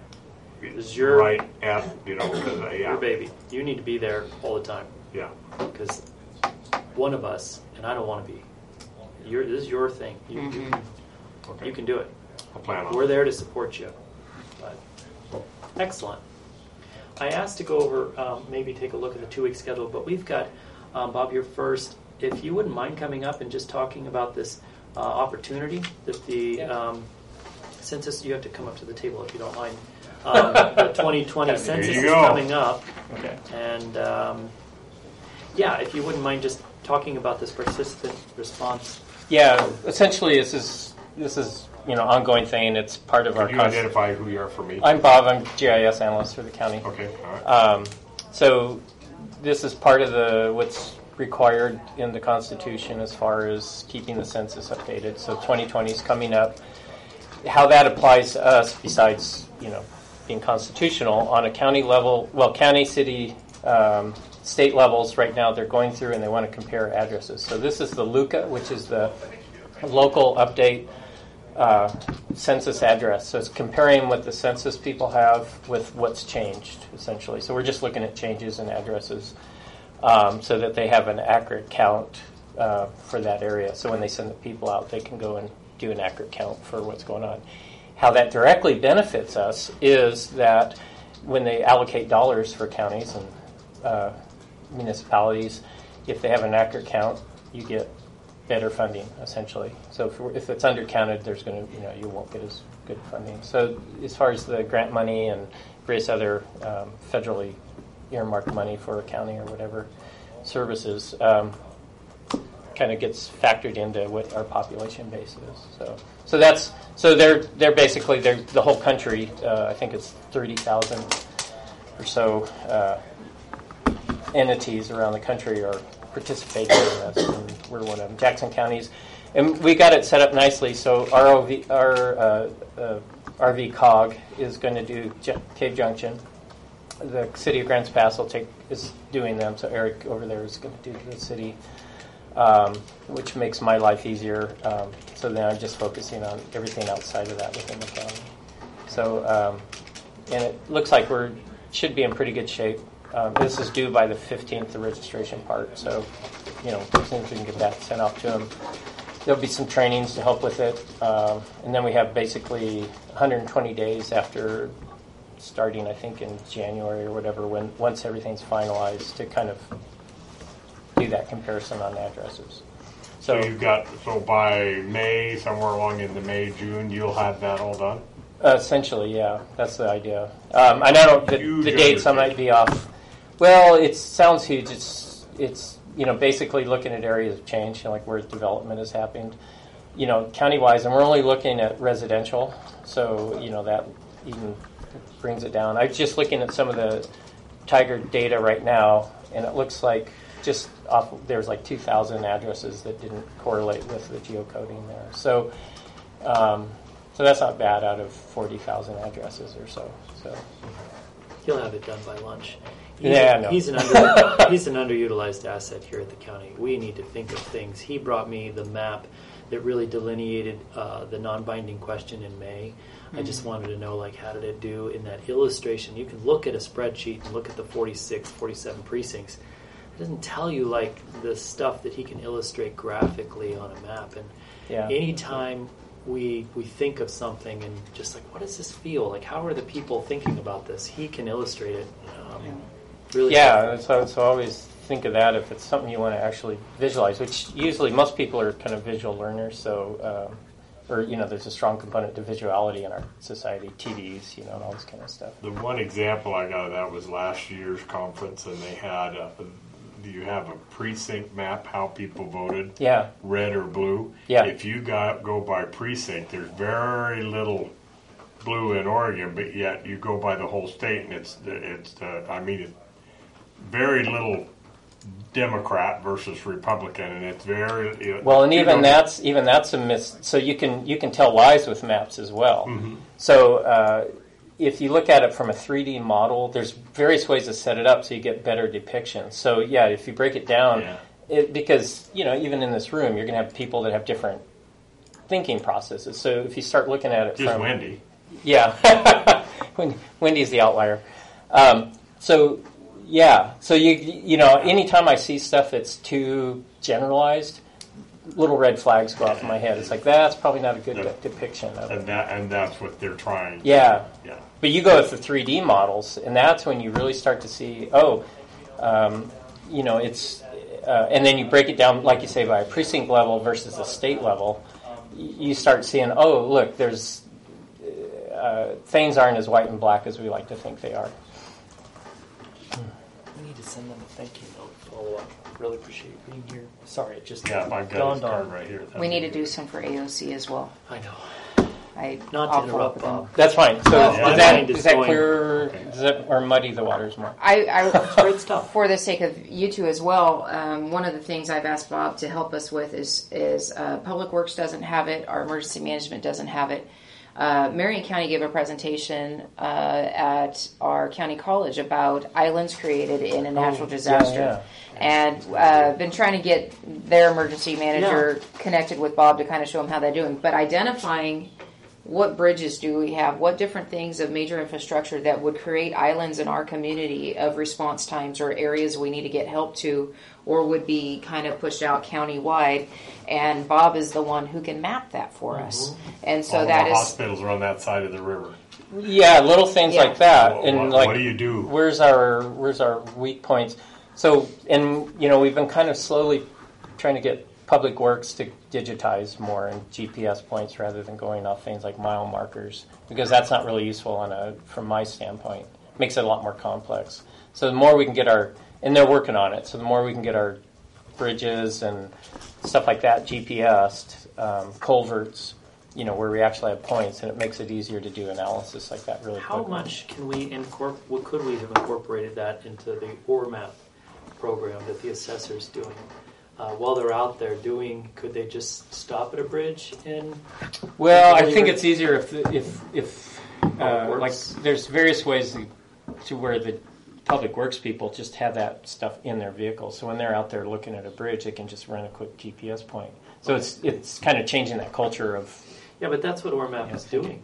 Speaker 1: Is your-
Speaker 3: right at you know because I, yeah
Speaker 1: your baby. You need to be there all the time.
Speaker 3: yeah.
Speaker 1: Because one of us, and I don't want to be. You're, this is your thing. You, you, can,
Speaker 3: Okay.
Speaker 1: you can do it.
Speaker 3: I'll plan on.
Speaker 1: We're
Speaker 3: it.
Speaker 1: there to support you. But excellent. I asked to go over, um, maybe take a look at the two-week schedule, but we've got um, Bob. You're first. If you wouldn't mind coming up and just talking about this uh, opportunity that the um, census. You have to come up to the table if you don't mind. Um, the twenty twenty
Speaker 3: There
Speaker 1: census
Speaker 3: you
Speaker 1: is
Speaker 3: go.
Speaker 1: coming up.
Speaker 3: Okay.
Speaker 1: And um, yeah, if you wouldn't mind just talking about this participant response.
Speaker 9: Yeah, essentially this is this is you know ongoing thing. It's part of our.
Speaker 3: Can you
Speaker 9: const-
Speaker 3: identify who you are for me?
Speaker 9: I'm Bob. I'm G I S analyst for the county.
Speaker 3: Okay. All right.
Speaker 9: Um, so this is part of the what's required in the Constitution as far as keeping the census updated. So twenty twenty is coming up. How that applies to us, besides you know being constitutional, on a county level, well, county, city, um, state levels right now, they're going through and they want to compare addresses. So this is the LUCA, which is the local update uh, census address. So it's comparing what the census people have with what's changed, essentially. So we're just looking at changes in addresses um, so that they have an accurate count uh, for that area. So when they send the people out, they can go and do an accurate count for what's going on. How that directly benefits us is that when they allocate dollars for counties and uh, municipalities, if they have an accurate count, you get better funding, essentially. So if, we're- if it's undercounted, there's going to, you know, you won't get as good funding. So as far as the grant money and various other um, federally earmarked money for a county or whatever services, um, kind of gets factored into what our population base is. So, so that's so they're they're basically they're the whole country. Uh, I think it's thirty thousand or so uh, entities around the country are participating in this, and we're one of them. Jackson County's, and we got it set up nicely. So our O V, our uh, uh, R V COG is going to do J- Cave Junction. The city of Grants Pass will take is doing them. So Eric over there is going to do the city. Um, which makes my life easier. Um, so then I'm just focusing on everything outside of that within the county. So, um, and it looks like we're should be in pretty good shape. Um, this is due by the fifteenth, the registration part. So, you know, as soon as we can get that sent out to them, there'll be some trainings to help with it. Um, and then we have basically one hundred twenty days after starting, I think, in January or whatever, when once everything's finalized to kind of do that comparison on addresses.
Speaker 3: So
Speaker 9: So,
Speaker 3: you've got so by May, somewhere along in the May June, you'll have that all done.
Speaker 9: uh, essentially, yeah, that's the idea. Um, and I don't the,
Speaker 3: Huge
Speaker 9: the dates I might be off. Well, it sounds huge. It's it's you know basically looking at areas of change, you know, like where development has happened, you know, county-wise, and we're only looking at residential. So you know that even brings it down. I'm just looking at some of the Tiger data right now, and it looks like just off, there's like two thousand addresses that didn't correlate with the geocoding there. So, um, so that's not bad out of forty thousand addresses or so. So,
Speaker 1: He'll have it done by lunch. He's,
Speaker 9: Yeah, I know.
Speaker 1: he's an under, he's an underutilized asset here at the county. We need to think of things. He brought me the map that really delineated uh, the non-binding question in May. I just wanted to know, like, how did it do in that illustration? You can look at a spreadsheet and look at the forty-six, forty-seven precincts. It doesn't tell you, like, the stuff that he can illustrate graphically on a map. And
Speaker 9: yeah.
Speaker 1: anytime we we think of something and just like, what does this feel like? How are the people thinking about this? He can illustrate it. Um, really,
Speaker 9: Yeah, so so always think of that if it's something you want to actually visualize, which usually most people are kind of visual learners, so, um, or, you know, there's a strong component to visuality in our society, T Vs, you know, and all this kind of stuff.
Speaker 3: The one example I got of that was last year's conference, and they had, a, do you have a precinct map, how people voted?
Speaker 9: Yeah.
Speaker 3: Red or blue?
Speaker 9: Yeah.
Speaker 3: If you got, go by precinct, there's very little blue in Oregon, but yet you go by the whole state, and it's, it's uh, I mean, it's very little Democrat versus Republican, and it's very you know,
Speaker 9: well, and even
Speaker 3: know,
Speaker 9: that's even that's a miss. So you can you can tell lies with maps as well.
Speaker 3: Mm-hmm.
Speaker 9: So uh, if you look at it from a three D model, there's various ways to set it up so you get better depictions. So yeah, if you break it down,
Speaker 3: Yeah.
Speaker 9: it, because you know even in this room, you're going to have people that have different thinking processes. So if you start looking at it
Speaker 3: just
Speaker 9: from
Speaker 3: Wendy.
Speaker 9: yeah, Wendy's the outlier. Um, so. Yeah, so you you know, anytime I see stuff that's too generalized, little red flags go off in my head. It's like that's probably not a good de- depiction of
Speaker 3: And
Speaker 9: it.
Speaker 3: that and that's what they're trying.
Speaker 9: Yeah,
Speaker 3: Yeah.
Speaker 9: but you go with the three D models, and that's when you really start to see, oh, um, you know, it's, uh, and then you break it down, like you say, by a precinct level versus a state level. You start seeing, oh, look, there's uh, things aren't as white and black as we like to think they are.
Speaker 1: We need to send them a thank you note follow up. Really appreciate you being here. Sorry, it just
Speaker 3: Yeah, I've got his
Speaker 1: dawned
Speaker 3: card
Speaker 1: on.
Speaker 3: right here.
Speaker 6: We need to do some for A O C as well.
Speaker 1: I know.
Speaker 6: I,
Speaker 1: Not
Speaker 6: I'll
Speaker 1: to
Speaker 6: follow up
Speaker 1: interrupt
Speaker 6: with them.
Speaker 1: Bob.
Speaker 9: That's fine. So
Speaker 6: Well,
Speaker 9: is
Speaker 1: my
Speaker 9: that
Speaker 1: mind is
Speaker 9: is that
Speaker 1: going-
Speaker 9: clear? Does that or muddy the waters more?
Speaker 6: I, I
Speaker 1: Great stuff.
Speaker 6: for the sake of you two as well, um, one of the things I've asked Bob to help us with is is uh, Public Works doesn't have it, our emergency management doesn't have it. Uh, Marion County gave a presentation uh, at our county college about islands created in a natural disaster,
Speaker 9: yeah.
Speaker 6: and uh, been trying to get their emergency manager connected with Bob to kind of show him how they're doing. But identifying what bridges do we have, what different things of major infrastructure that would create islands in our community of response times or areas we need to get help to or would be kind of pushed out county-wide. And Bob is the one who can map that for
Speaker 1: Mm-hmm.
Speaker 6: us. And so
Speaker 3: All
Speaker 6: that
Speaker 3: the
Speaker 6: is...
Speaker 3: hospitals are on that side of the river.
Speaker 9: Yeah, little things
Speaker 6: Yeah.
Speaker 9: like that.
Speaker 3: What,
Speaker 9: and
Speaker 3: what,
Speaker 9: like,
Speaker 3: what do you do?
Speaker 9: Where's our where's our weak points? So, and you know, we've been kind of slowly trying to get Public Works to digitize more in G P S points rather than going off things like mile markers, because that's not really useful on a from my standpoint. It makes it a lot more complex. So the more we can get our, and they're working on it. So the more we can get our bridges and stuff like that G P S'd, um, culverts, you know, where we actually have points, and it makes it easier to do analysis like that really
Speaker 1: How
Speaker 9: quickly.
Speaker 1: much can we incorporate? What could we have incorporated that into the O R M A P program that the assessor's doing? Uh, while they're out there doing, could they just stop at a bridge and?
Speaker 9: Well, I
Speaker 1: Really
Speaker 9: think
Speaker 1: good.
Speaker 9: it's easier if if if uh,
Speaker 1: works.
Speaker 9: like there's various ways to, to where the Public Works people just have that stuff in their vehicle. So when they're out there looking at a bridge, they can just run a quick G P S point. So it's it's kind of changing that culture of.
Speaker 1: Yeah, but that's what O R M A P
Speaker 9: Yeah,
Speaker 1: is doing.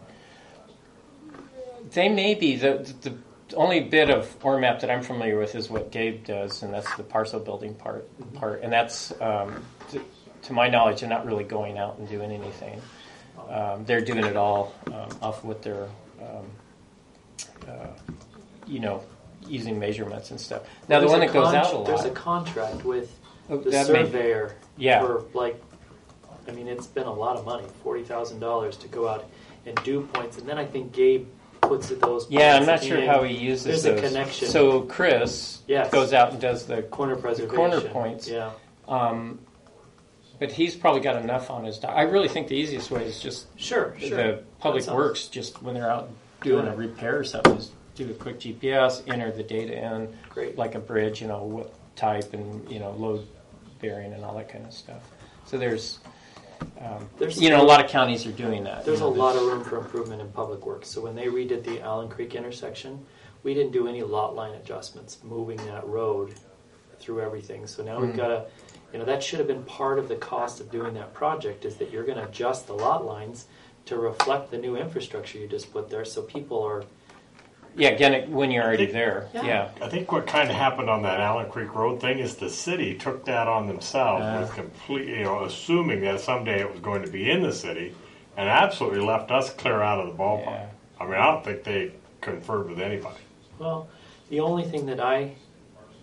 Speaker 9: They may be the the only bit of O R M A P that I'm familiar with is what Gabe does, and that's the parcel building part part, and that's um, to, to my knowledge, they're not really going out and doing anything. Um, they're doing it all um, off what they're, um, uh, you know, using measurements and stuff. Now the
Speaker 1: There's
Speaker 9: one
Speaker 1: a
Speaker 9: that goes
Speaker 1: con-
Speaker 9: out a lot.
Speaker 1: There's a contract with
Speaker 9: Oh,
Speaker 1: the
Speaker 9: that may-
Speaker 1: surveyor
Speaker 9: Yeah.
Speaker 1: for like, I mean, it's been a lot of money, forty thousand dollars to go out and do points, and then I think Gabe puts it those.
Speaker 9: Yeah, I'm
Speaker 1: points
Speaker 9: not
Speaker 1: at
Speaker 9: sure
Speaker 1: the
Speaker 9: how
Speaker 1: end.
Speaker 9: he uses
Speaker 1: There's
Speaker 9: those.
Speaker 1: a connection.
Speaker 9: So Chris
Speaker 1: Yes.
Speaker 9: goes out and does the
Speaker 1: corner preservation,
Speaker 9: corner points.
Speaker 1: Yeah,
Speaker 9: Um, but he's probably got enough on his. Doc- I really think the easiest way is just
Speaker 1: sure, sure.
Speaker 9: the Public
Speaker 1: That sounds-
Speaker 9: Works, just when they're out doing a repair or something, is do a quick G P S, enter the data in,
Speaker 1: Great.
Speaker 9: like a bridge, you know, what type and, you know, load bearing and all that kind of stuff. So there's, um,
Speaker 1: There's
Speaker 9: you know, a
Speaker 1: still-
Speaker 9: lot of counties are doing that.
Speaker 1: There's
Speaker 9: you know,
Speaker 1: a lot of room for improvement in Public Works. So when they redid the Allen Creek intersection, we didn't do any lot line adjustments, moving that road through everything. So now we've
Speaker 9: Mhm.
Speaker 1: got to, you know, that should have been part of the cost of doing that project, is that you're going to adjust the lot lines to reflect the new infrastructure you just put there, so people are.
Speaker 9: Yeah, again, it- when you're already
Speaker 3: think-
Speaker 9: there.
Speaker 1: Yeah.
Speaker 9: Yeah.
Speaker 3: I think what kind of happened on that Allen Creek Road thing is the city took that on themselves
Speaker 9: Uh.
Speaker 3: with complete, you know, assuming that someday it was going to be in the city, and absolutely left us clear out of the ballpark.
Speaker 9: Yeah.
Speaker 3: I mean, I don't think they conferred with anybody.
Speaker 1: Well, the only thing that I,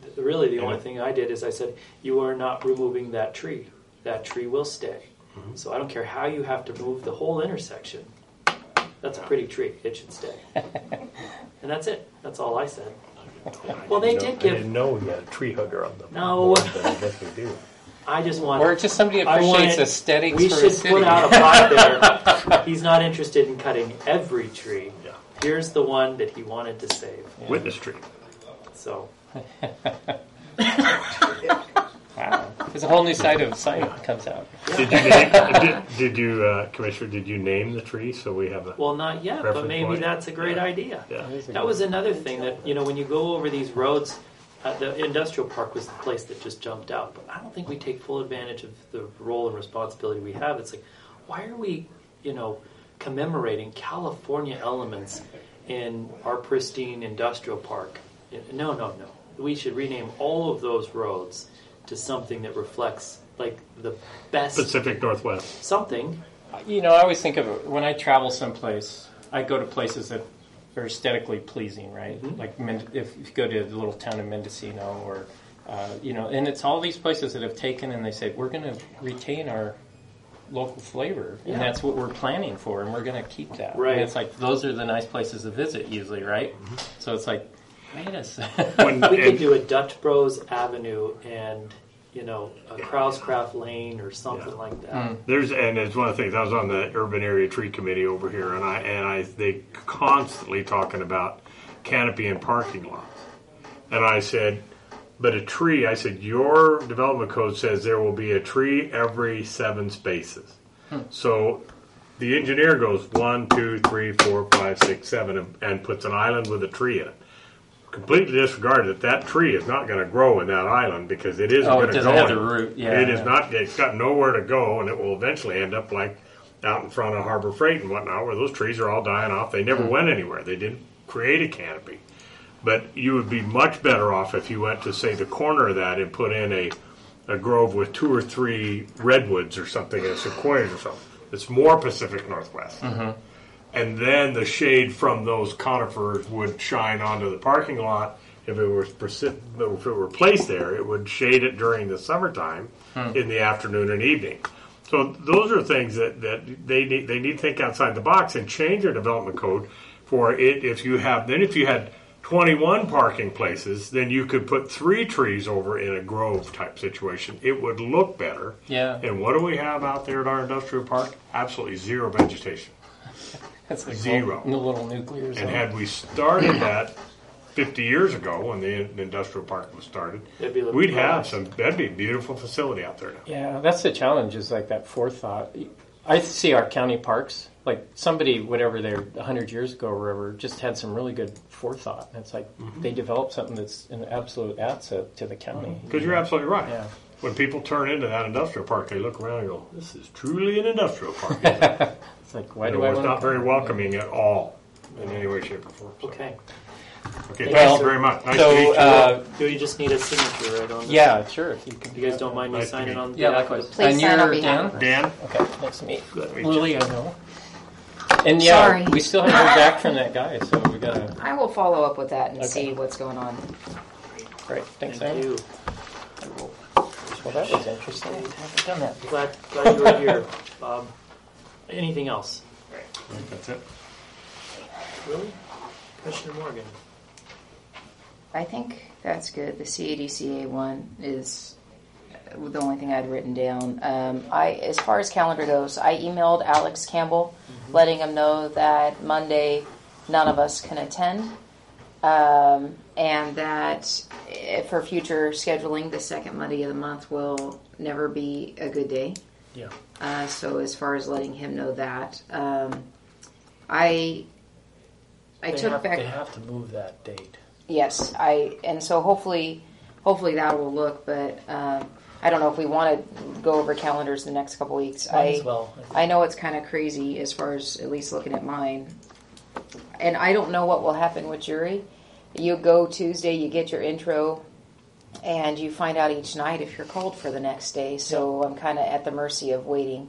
Speaker 1: really the
Speaker 3: And
Speaker 1: only
Speaker 3: it-
Speaker 1: thing I did is I said, you are not removing that tree. That tree will stay.
Speaker 3: Mm-hmm.
Speaker 1: So I don't care how you have to move the whole intersection. That's a pretty tree. It should stay. And that's it. That's all I said. Well, they did
Speaker 10: I
Speaker 1: give.
Speaker 10: didn't know we had a tree hugger on the
Speaker 1: No.
Speaker 10: board, but I guess we do.
Speaker 1: I just want.
Speaker 9: Or just somebody
Speaker 1: I
Speaker 9: appreciates
Speaker 1: want-
Speaker 9: aesthetics
Speaker 1: We
Speaker 9: for
Speaker 1: should
Speaker 9: a city.
Speaker 1: put out a pot there. He's not interested in cutting every tree.
Speaker 10: Yeah.
Speaker 1: Here's the one that he wanted to save.
Speaker 3: Witness tree.
Speaker 1: So
Speaker 9: Wow. There's a whole new side of sign that comes out.
Speaker 3: Did you name, did, did you, uh, Commissioner, did you name the tree so we have a...
Speaker 1: well, not yet, but
Speaker 3: Reference
Speaker 1: maybe
Speaker 3: point.
Speaker 1: that's a great
Speaker 3: Yeah.
Speaker 1: idea.
Speaker 3: Yeah.
Speaker 1: That was another thing that, you know, when you go over these roads, uh, the industrial park was the place that just jumped out. But I don't think we take full advantage of the role and responsibility we have. It's like, why are we, you know, commemorating California elements in our pristine industrial park? No, no, no. We should rename all of those roads to something that reflects, like, the best
Speaker 3: Pacific Northwest.
Speaker 1: something.
Speaker 9: You know, I always think of it when I travel someplace, I go to places that are aesthetically pleasing, right?
Speaker 1: Mhm.
Speaker 9: Like Men- if you go to the little town of Mendocino or, uh, you know, and it's all these places that have taken and they say, we're going to retain our local flavor.
Speaker 1: Yeah.
Speaker 9: And that's what we're planning for, and we're going to keep that.
Speaker 1: Right.
Speaker 9: And it's like, those are the nice places to visit usually, right?
Speaker 1: Mm-hmm.
Speaker 9: So it's like, wait a second.
Speaker 3: When,
Speaker 1: We could
Speaker 3: and-
Speaker 1: do a Dutch Bros Avenue and, you know, a Krauscraft Lane or something
Speaker 3: Yeah.
Speaker 1: like that.
Speaker 9: Mm.
Speaker 3: There's and it's one of the things. I was on the urban area tree committee over here, and I and I they constantly talking about canopy and parking lots. And I said, but a tree. I said your development code says there will be a tree every seven spaces. So the engineer goes one, two, three, four, five, six, seven, and, and puts an island with a tree in it. Completely disregarded that that tree is not going to grow in that island because it isn't
Speaker 9: Oh,
Speaker 3: going
Speaker 9: it
Speaker 3: to
Speaker 9: doesn't
Speaker 3: go.
Speaker 9: have
Speaker 3: in-
Speaker 9: the root, yeah,
Speaker 3: it is
Speaker 9: yeah.
Speaker 3: not. It's got nowhere to go, and it will eventually end up like out in front of Harbor Freight and whatnot, where those trees are all dying off. They never went anywhere. They didn't create a canopy. But you would be much better off if you went to, say, the corner of that and put in a, a grove with two or three redwoods or something, and sequoias or something. It's more Pacific Northwest. And then the shade from those conifers would shine onto the parking lot. If it was persi- if it were placed there, it would shade it during the summertime in the afternoon and evening. So those are things that, that they need they need to think outside the box and change their development code for it. If you have then if you had twenty-one parking places, then you could put three trees over in a grove type situation. It would look better.
Speaker 9: Yeah.
Speaker 3: And what do we have out there at our industrial park? Absolutely zero vegetation.
Speaker 9: That's like
Speaker 3: Zero.
Speaker 9: Little, little nuclear zone.
Speaker 3: And had we started that fifty years ago when the in- industrial park was started,
Speaker 1: It'd be looking
Speaker 3: we'd
Speaker 1: great.
Speaker 3: have some. That'd be a beautiful facility out there now.
Speaker 9: Yeah, that's the challenge, is like that forethought. I see our county parks, like somebody, whatever they're one hundred years ago or whatever, just had some really good forethought. And it's like they developed something that's an absolute asset to the county.
Speaker 3: Because you're absolutely right.
Speaker 9: Yeah.
Speaker 3: When people turn into that industrial park, they look around and go, "This is truly an industrial park." isn't it?"
Speaker 9: It's like, why
Speaker 3: And
Speaker 9: do
Speaker 3: it
Speaker 9: I
Speaker 3: was
Speaker 9: want
Speaker 3: not very welcoming at all in any way, shape, or form. So.
Speaker 1: Okay.
Speaker 3: Okay.
Speaker 9: Well,
Speaker 3: Thanks very much. Nice
Speaker 9: so,
Speaker 3: to meet you.
Speaker 9: uh,
Speaker 1: Do you just need a signature right on this?
Speaker 9: yeah, sure. If you can.
Speaker 1: You guys don't mind me
Speaker 3: Nice to
Speaker 1: signing
Speaker 3: meet
Speaker 1: on
Speaker 9: Yeah,
Speaker 1: behalf of
Speaker 9: likewise.
Speaker 1: the-
Speaker 5: Please
Speaker 9: and
Speaker 5: sign on
Speaker 9: you're
Speaker 5: behalf
Speaker 9: Dan?
Speaker 5: of
Speaker 3: Dan.
Speaker 9: Okay, nice to meet
Speaker 3: Good to meet
Speaker 9: Lily,
Speaker 3: you.
Speaker 9: I know. And yeah,
Speaker 5: Sorry.
Speaker 9: we still haven't heard back from that guy, so we gotta.
Speaker 5: I will follow up with that and
Speaker 9: Okay.
Speaker 5: see what's going on.
Speaker 9: Great, thanks,
Speaker 1: Thank
Speaker 9: Sam.
Speaker 1: you.
Speaker 9: Well, that was interesting. I haven't done that.
Speaker 1: Glad, glad you were here, Bob. Anything else?
Speaker 3: I think that's it.
Speaker 1: Really? Commissioner Morgan.
Speaker 5: I think that's good. The C A D C A one is the only thing I'd written down. Um, I, as far as calendar goes, I emailed Alex Campbell, letting him know that Monday none of us can attend, um, and that eh, for future scheduling, the second Monday of the month will never be a good day.
Speaker 1: Yeah.
Speaker 5: Uh, so as far as letting him know that, um, I I
Speaker 10: They
Speaker 5: took
Speaker 10: have,
Speaker 5: back.
Speaker 10: They have to move that date.
Speaker 5: Yes, I and so hopefully, hopefully that will look. But um, I don't know if we want to go over calendars the next couple weeks.
Speaker 10: Might
Speaker 5: I
Speaker 10: as well.
Speaker 5: I know it's kind of crazy as far as at least looking at mine, and I don't know what will happen with jury. You go Tuesday, you get your intro, and you find out each night if you're called for the next day. So I'm kind of at the mercy of waiting.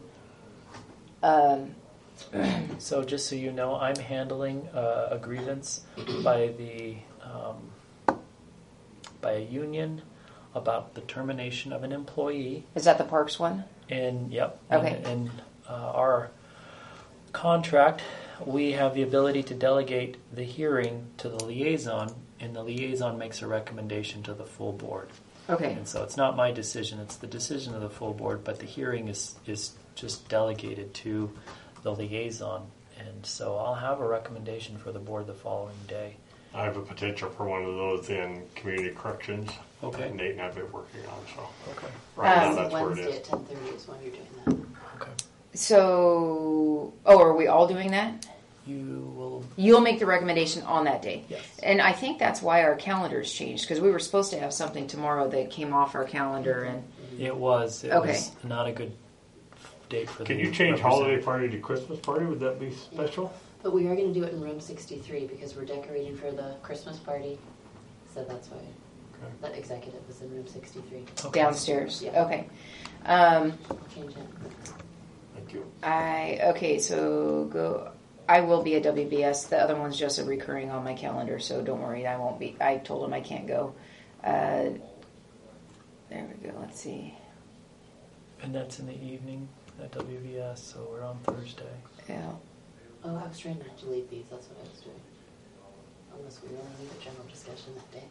Speaker 5: Um,
Speaker 10: So just so you know, I'm handling uh, a grievance by the um, by a union about the termination of an employee.
Speaker 6: Is that the Parks one?
Speaker 10: And yep.
Speaker 6: Okay.
Speaker 10: In, in uh, our contract, we have the ability to delegate the hearing to the liaison, and the liaison makes a recommendation to the full board.
Speaker 6: Okay.
Speaker 10: And so it's not my decision; it's the decision of the full board. But the hearing is is just delegated to the liaison, and so I'll have a recommendation for the board the following day.
Speaker 3: I have a potential for one of those in community corrections.
Speaker 10: Okay.
Speaker 3: That Nate and I've been working on, so
Speaker 10: Okay.
Speaker 3: right
Speaker 6: Um,
Speaker 3: now that's where it
Speaker 11: Wednesday
Speaker 3: is.
Speaker 11: at ten thirty is when you're doing that.
Speaker 10: Okay.
Speaker 6: So, oh, are we all doing that?
Speaker 10: You will.
Speaker 6: You'll make the recommendation on that day.
Speaker 10: Yes.
Speaker 6: And I think that's why our calendars changed, because we were supposed to have something tomorrow that came off our calendar, and
Speaker 10: It was. It
Speaker 6: Okay.
Speaker 10: was not a good date for the.
Speaker 3: Can you change holiday
Speaker 10: representative.
Speaker 3: party to Christmas party? Would that be special?
Speaker 11: But we are going to do it in room sixty-three because we're decorating for the Christmas party. So that's why
Speaker 3: Okay.
Speaker 11: that executive is in room sixty-three.
Speaker 10: Okay.
Speaker 6: downstairs.
Speaker 11: Yeah.
Speaker 6: Okay. Um,
Speaker 11: I'll change it.
Speaker 3: Thank you.
Speaker 6: I okay. So go. I will be at W B S. The other one's just a recurring on my calendar, so don't worry. I won't be. I told him I can't go. Uh, there we go. Let's see.
Speaker 10: And that's in the evening at W V S, so we're on Thursday.
Speaker 6: Yeah.
Speaker 11: Oh, I was trying not to leave these. That's what I was doing. Unless we really need a general discussion that day.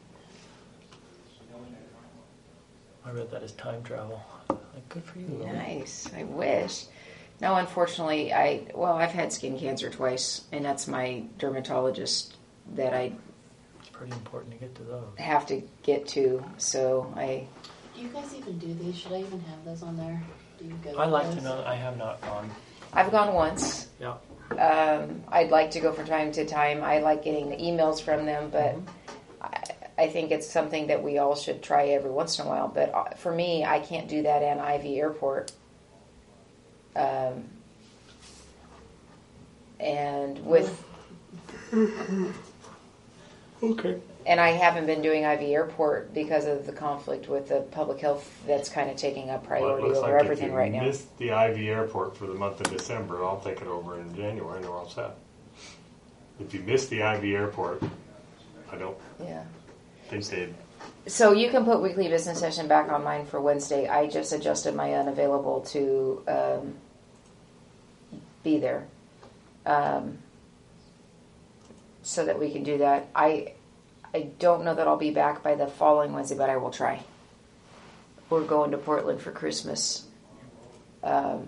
Speaker 10: I read that as time travel. Like, good for you. Lily.
Speaker 6: Nice. I wish. No, unfortunately, I well, I've had skin cancer twice, and that's my dermatologist that I
Speaker 10: It's pretty important to get to those.
Speaker 6: have to get to. So I.
Speaker 11: Do you guys even do these? Should I even have those on there? Do you go
Speaker 10: I'd like
Speaker 11: those?
Speaker 10: to know. I have not gone.
Speaker 6: I've gone once.
Speaker 10: Yeah.
Speaker 6: Um, I'd like to go from time to time. I like getting the emails from them, but I, I think it's something that we all should try every once in a while. But uh, for me, I can't do that in Ivy Airport. Um, and with
Speaker 3: Okay.
Speaker 6: and I haven't been doing Ivy Airport because of the conflict with the public health that's kind of taking up
Speaker 3: Well, it
Speaker 6: priority
Speaker 3: looks
Speaker 6: over
Speaker 3: like
Speaker 6: everything
Speaker 3: if you
Speaker 6: right now.
Speaker 3: missed the Ivy Airport for the month of December, I'll take it over in January and we're all set. If you missed the Ivy Airport, I don't
Speaker 6: Yeah.
Speaker 3: think they'd.
Speaker 6: So you can put weekly business session back on mine for Wednesday. I just adjusted my unavailable to um, be there, um, so that we can do that. I I don't know that I'll be back by the following Wednesday, but I will try. We're going to Portland for Christmas. Um,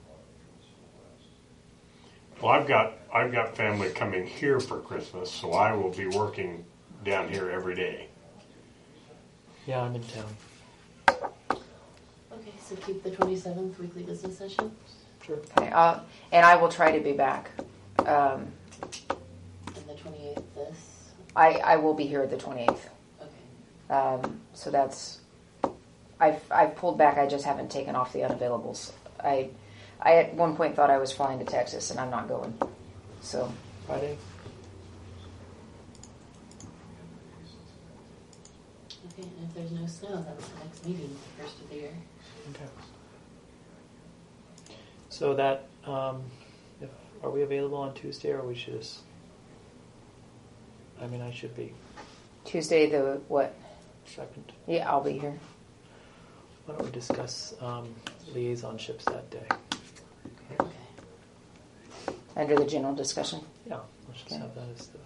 Speaker 3: Well, I've got I've got family coming here for Christmas, so I will be working down here every day.
Speaker 10: Yeah, I'm in town.
Speaker 11: Okay, so keep the twenty-seventh weekly business session.
Speaker 10: Sure.
Speaker 6: okay, uh, and I will try to be back. Um,
Speaker 11: And the twenty-eighth this.
Speaker 6: I I will be here at the twenty-eighth.
Speaker 11: Okay.
Speaker 6: Um, so that's I've I've pulled back. I just haven't taken off the unavailables. I I at one point thought I was flying to Texas, and I'm not going. So
Speaker 10: Friday.
Speaker 11: Okay, and if there's no snow, that's the next meeting, the first of the year.
Speaker 10: Okay. So that, um, if, are we available on Tuesday, or we should just? I mean, I should be
Speaker 6: Tuesday the what?
Speaker 10: second.
Speaker 6: Yeah, I'll be here.
Speaker 10: Why don't we discuss um, liaisonships that day?
Speaker 11: Okay.
Speaker 6: Under the general discussion.
Speaker 10: Yeah, let's just
Speaker 6: Okay.
Speaker 10: have that as the.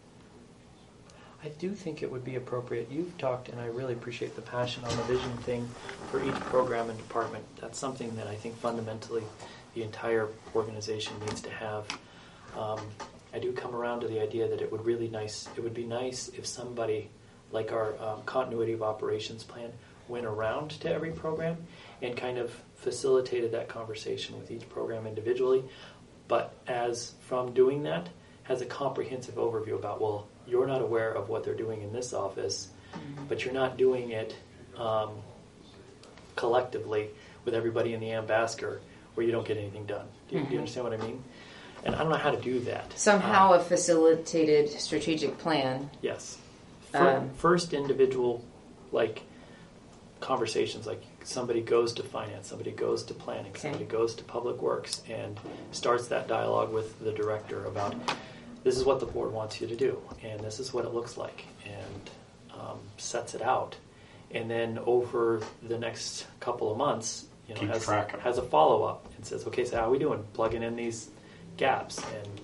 Speaker 10: I do think it would be appropriate. You've talked, and I really appreciate the passion on the vision thing for each program and department. That's something that I think fundamentally the entire organization needs to have. Um, I do come around to the idea that it would really nice. It would be nice if somebody, like our um, continuity of operations plan, went around to every program and kind of facilitated that conversation with each program individually. But as from doing that, has a comprehensive overview about, well, you're not aware of what they're doing in this office, mm-hmm. but you're not doing it um, collectively with everybody in the ambassador where you don't get anything done. Do you, mm-hmm. do you understand what I mean? And I don't know how to do that.
Speaker 6: Somehow
Speaker 10: um,
Speaker 6: a facilitated strategic plan.
Speaker 10: Yes. For,
Speaker 6: Um,
Speaker 10: first individual, like, conversations, like somebody goes to finance, somebody goes to planning,
Speaker 6: Okay.
Speaker 10: somebody goes to public works and starts that dialogue with the director about this is what the board wants you to do and this is what it looks like, and
Speaker 1: um, sets it out, and then over the next couple of months, you know,
Speaker 3: Keeps
Speaker 1: has,
Speaker 3: track of it.
Speaker 1: has a follow up and says, okay, so how are we doing plugging in these gaps? And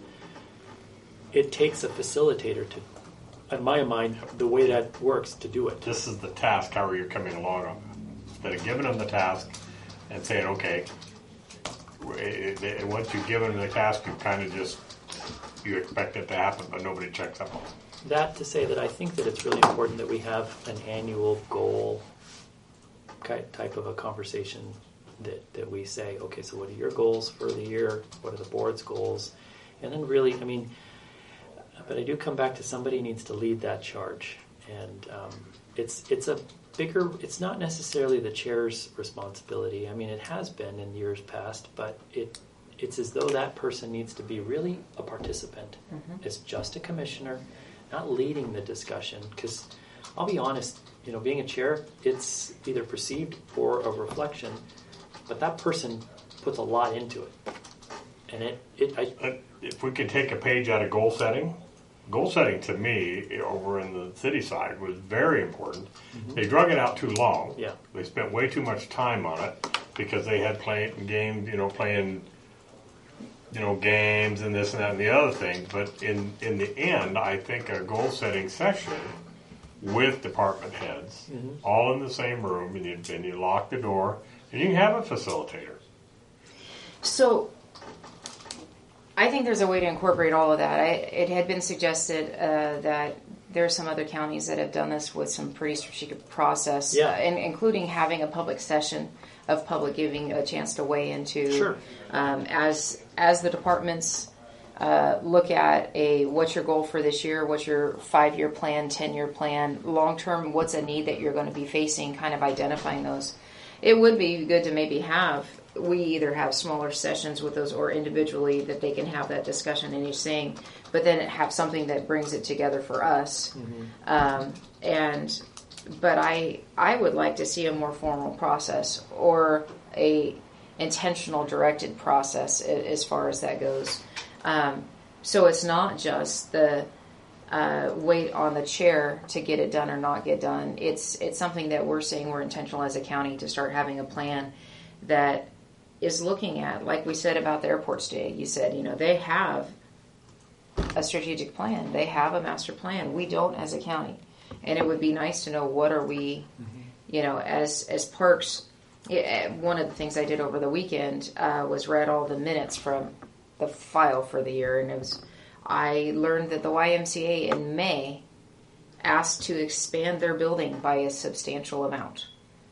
Speaker 1: it takes a facilitator to, in my mind, the way that works to do it.
Speaker 3: This is the task, however you're coming along on it. Instead of giving them the task and saying, okay, it- it- once you've given them the task, you kind of just, you expect it to happen, but nobody checks up on it.
Speaker 1: That to say that I think that it's really important that we have an annual goal ki- type of a conversation that, that we say, okay, so what are your goals for the year? What are the board's goals? And then really, I mean, but I do come back to somebody needs to lead that charge. And um, it's it's a bigger, it's not necessarily the chair's responsibility. I mean, it has been in years past, but it it's as though that person needs to be really a participant.
Speaker 6: Mhm.
Speaker 1: It's just a commissioner, not leading the discussion. Because I'll be honest, you know, being a chair, it's either perceived or a reflection, but that person puts a lot into it. And it, it I,
Speaker 3: Uh, If we could take a page out of goal setting, goal setting to me over in the city side was very important. They drug it out too long.
Speaker 1: Yeah.
Speaker 3: They spent way too much time on it because they had playing games, you know, playing, you know, games and this and that and the other thing. But in in the end, I think a goal setting session with department heads, all in the same room, and you, and you lock the door, and you can have a facilitator.
Speaker 6: So, I think there's a way to incorporate all of that. I, it had been suggested uh, that there are some other counties that have done this with some pretty strategic process,
Speaker 1: Yeah.
Speaker 6: uh, and including having a public session of public giving a chance to weigh into
Speaker 1: Sure.
Speaker 6: um, as as the departments uh, look at a what's your goal for this year, what's your five year plan, ten year plan, long term, what's a need that you're going to be facing, kind of identifying those. It would be good to maybe have we either have smaller sessions with those or individually that they can have that discussion in each thing, but then have something that brings it together for us. Um, and but I I would like to see a more formal process or a intentional directed process a- as far as that goes. Um, so it's not just the uh, wait on the chair to get it done or not get done. It's it's something that we're saying we're intentional as a county to start having a plan that is looking at, like we said about the airports today. You said, you know, they have a strategic plan. They have a master plan. We don't as a county. And it would be nice to know what are we, you know, as as parks. Yeah, one of the things I did over the weekend uh, was read all the minutes from the file for the year, and it was. I learned that the Y M C A in May asked to expand their building by a substantial amount.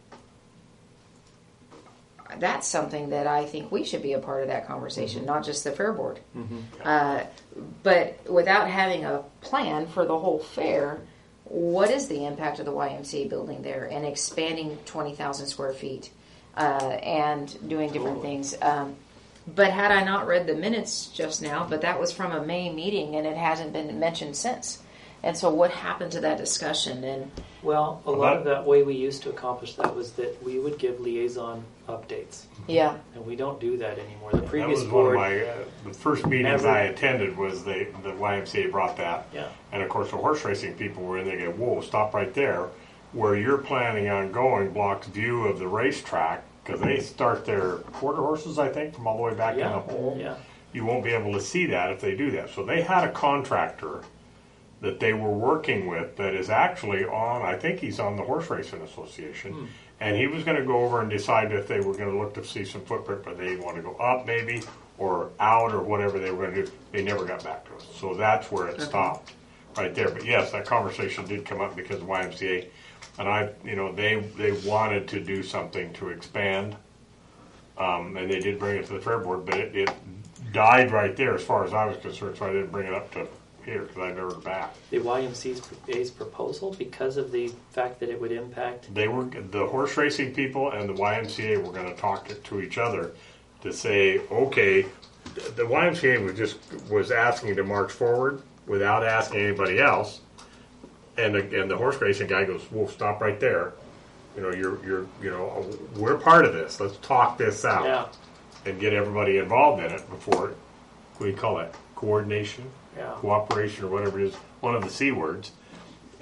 Speaker 6: That's something that I think we should be a part of that conversation, mm-hmm. not just the fair board. Mm-hmm. Uh, but without having a plan for the whole fair, what is the impact of the Y M C A building there and expanding twenty thousand square feet uh, and doing different totally. things? Um, but had I not read the minutes just now, but that was from a May meeting and it hasn't been mentioned since. And so what happened to that discussion? And
Speaker 1: well, a lot of that way we used to accomplish that was that we would give liaison updates.
Speaker 6: Yeah.
Speaker 1: And we don't do that anymore. The previous
Speaker 3: that was
Speaker 1: board,
Speaker 3: one of my, uh, the first meetings
Speaker 1: never,
Speaker 3: I attended was they, the Y M C A brought that.
Speaker 1: Yeah.
Speaker 3: And of course the horse racing people were in there and go, whoa, stop right there. Where you're planning on going blocks view of the racetrack, because they start their quarter horses, I think, from all the way back
Speaker 1: yeah,
Speaker 3: in the hole.
Speaker 1: Yeah.
Speaker 3: You won't be able to see that if they do that. So they had a contractor that they were working with that is actually on, I think he's on the Horse Racing Association, hmm. and he was going to go over and decide if they were going to look to see some footprint, but they want to go up maybe, or out, or whatever they were going to do. They never got back to us. So that's where it okay. stopped, right there. But yes, that conversation did come up because of Y M C A, and I, you know, they, they wanted to do something to expand, um, and they did bring it to the Fair Board, but it, it died right there as far as I was concerned, so I didn't bring it up to here because I never back.
Speaker 1: The Y M C A's proposal, because of the fact that it would impact,
Speaker 3: they were the horse racing people and the Y M C A were going to talk to, to each other to say, okay, the Y M C A was just was asking to march forward without asking anybody else, and the, and the horse racing guy goes, "Well, stop right there. You know, you're you're you know, we're part of this. Let's talk this out
Speaker 1: yeah.
Speaker 3: and get everybody involved in it before. What do you call it? Coordination." Yeah. Cooperation or whatever it is, one of the C words.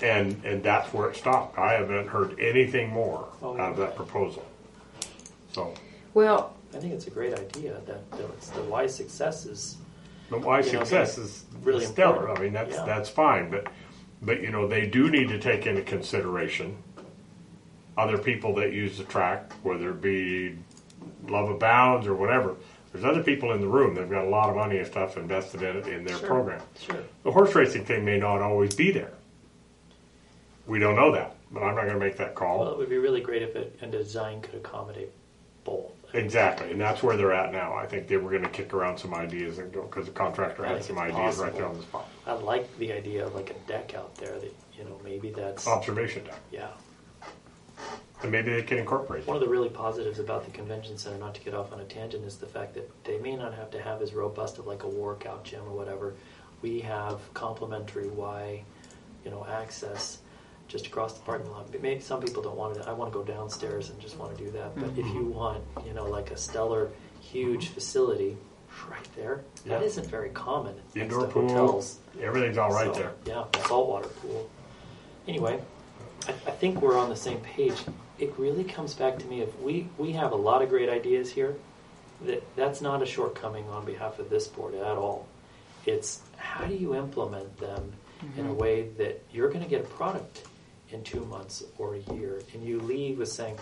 Speaker 3: And and that's where it stopped. I haven't heard anything more
Speaker 1: Oh.
Speaker 3: out of that proposal. So
Speaker 6: Well,
Speaker 1: I think it's a great idea that, that it's the why success is
Speaker 3: the why
Speaker 1: You know,
Speaker 3: success is
Speaker 1: really
Speaker 3: stellar.
Speaker 1: important.
Speaker 3: I mean, that's
Speaker 1: Yeah.
Speaker 3: that's fine, but but you know they do need to take into consideration other people that use the track, whether it be Love of Bounds or whatever. There's other people in the room that've got a lot of money and stuff invested in it in their
Speaker 1: Sure.
Speaker 3: program.
Speaker 1: Sure.
Speaker 3: The horse racing thing may not always be there. We don't know that, but I'm not going to make that call.
Speaker 1: Well, it would be really great if it, and design could accommodate both.
Speaker 3: Exactly, and that's where they're at now. I think they were going to kick around some ideas and go because the contractor
Speaker 1: I
Speaker 3: had
Speaker 1: think
Speaker 3: some
Speaker 1: it's
Speaker 3: ideas right
Speaker 1: possible.
Speaker 3: there on the spot.
Speaker 1: I like the idea of like a deck out there that, you know, maybe that's,
Speaker 3: Observation deck,
Speaker 1: yeah.
Speaker 3: and maybe they can incorporate
Speaker 1: One
Speaker 3: it.
Speaker 1: of the really positives about the convention center, not to get off on a tangent, is the fact that they may not have to have as robust of like a workout gym or whatever. We have complimentary Y, you know, access just across the parking lot. But maybe some people don't want to. I want to go downstairs and just want to do that. But if you want, you know, like a stellar, huge facility right there, that
Speaker 3: Yeah.
Speaker 1: isn't very common. next
Speaker 3: Indoor
Speaker 1: to
Speaker 3: pool,
Speaker 1: hotels.
Speaker 3: everything's all right
Speaker 1: So,
Speaker 3: there.
Speaker 1: Yeah, saltwater pool. Anyway, I, I think we're on the same page. It really comes back to me if we, we have a lot of great ideas here. That that's not a shortcoming on behalf of this board at all. It's how do you implement them in a way that you're going to get a product in two months or a year, and you leave with saying,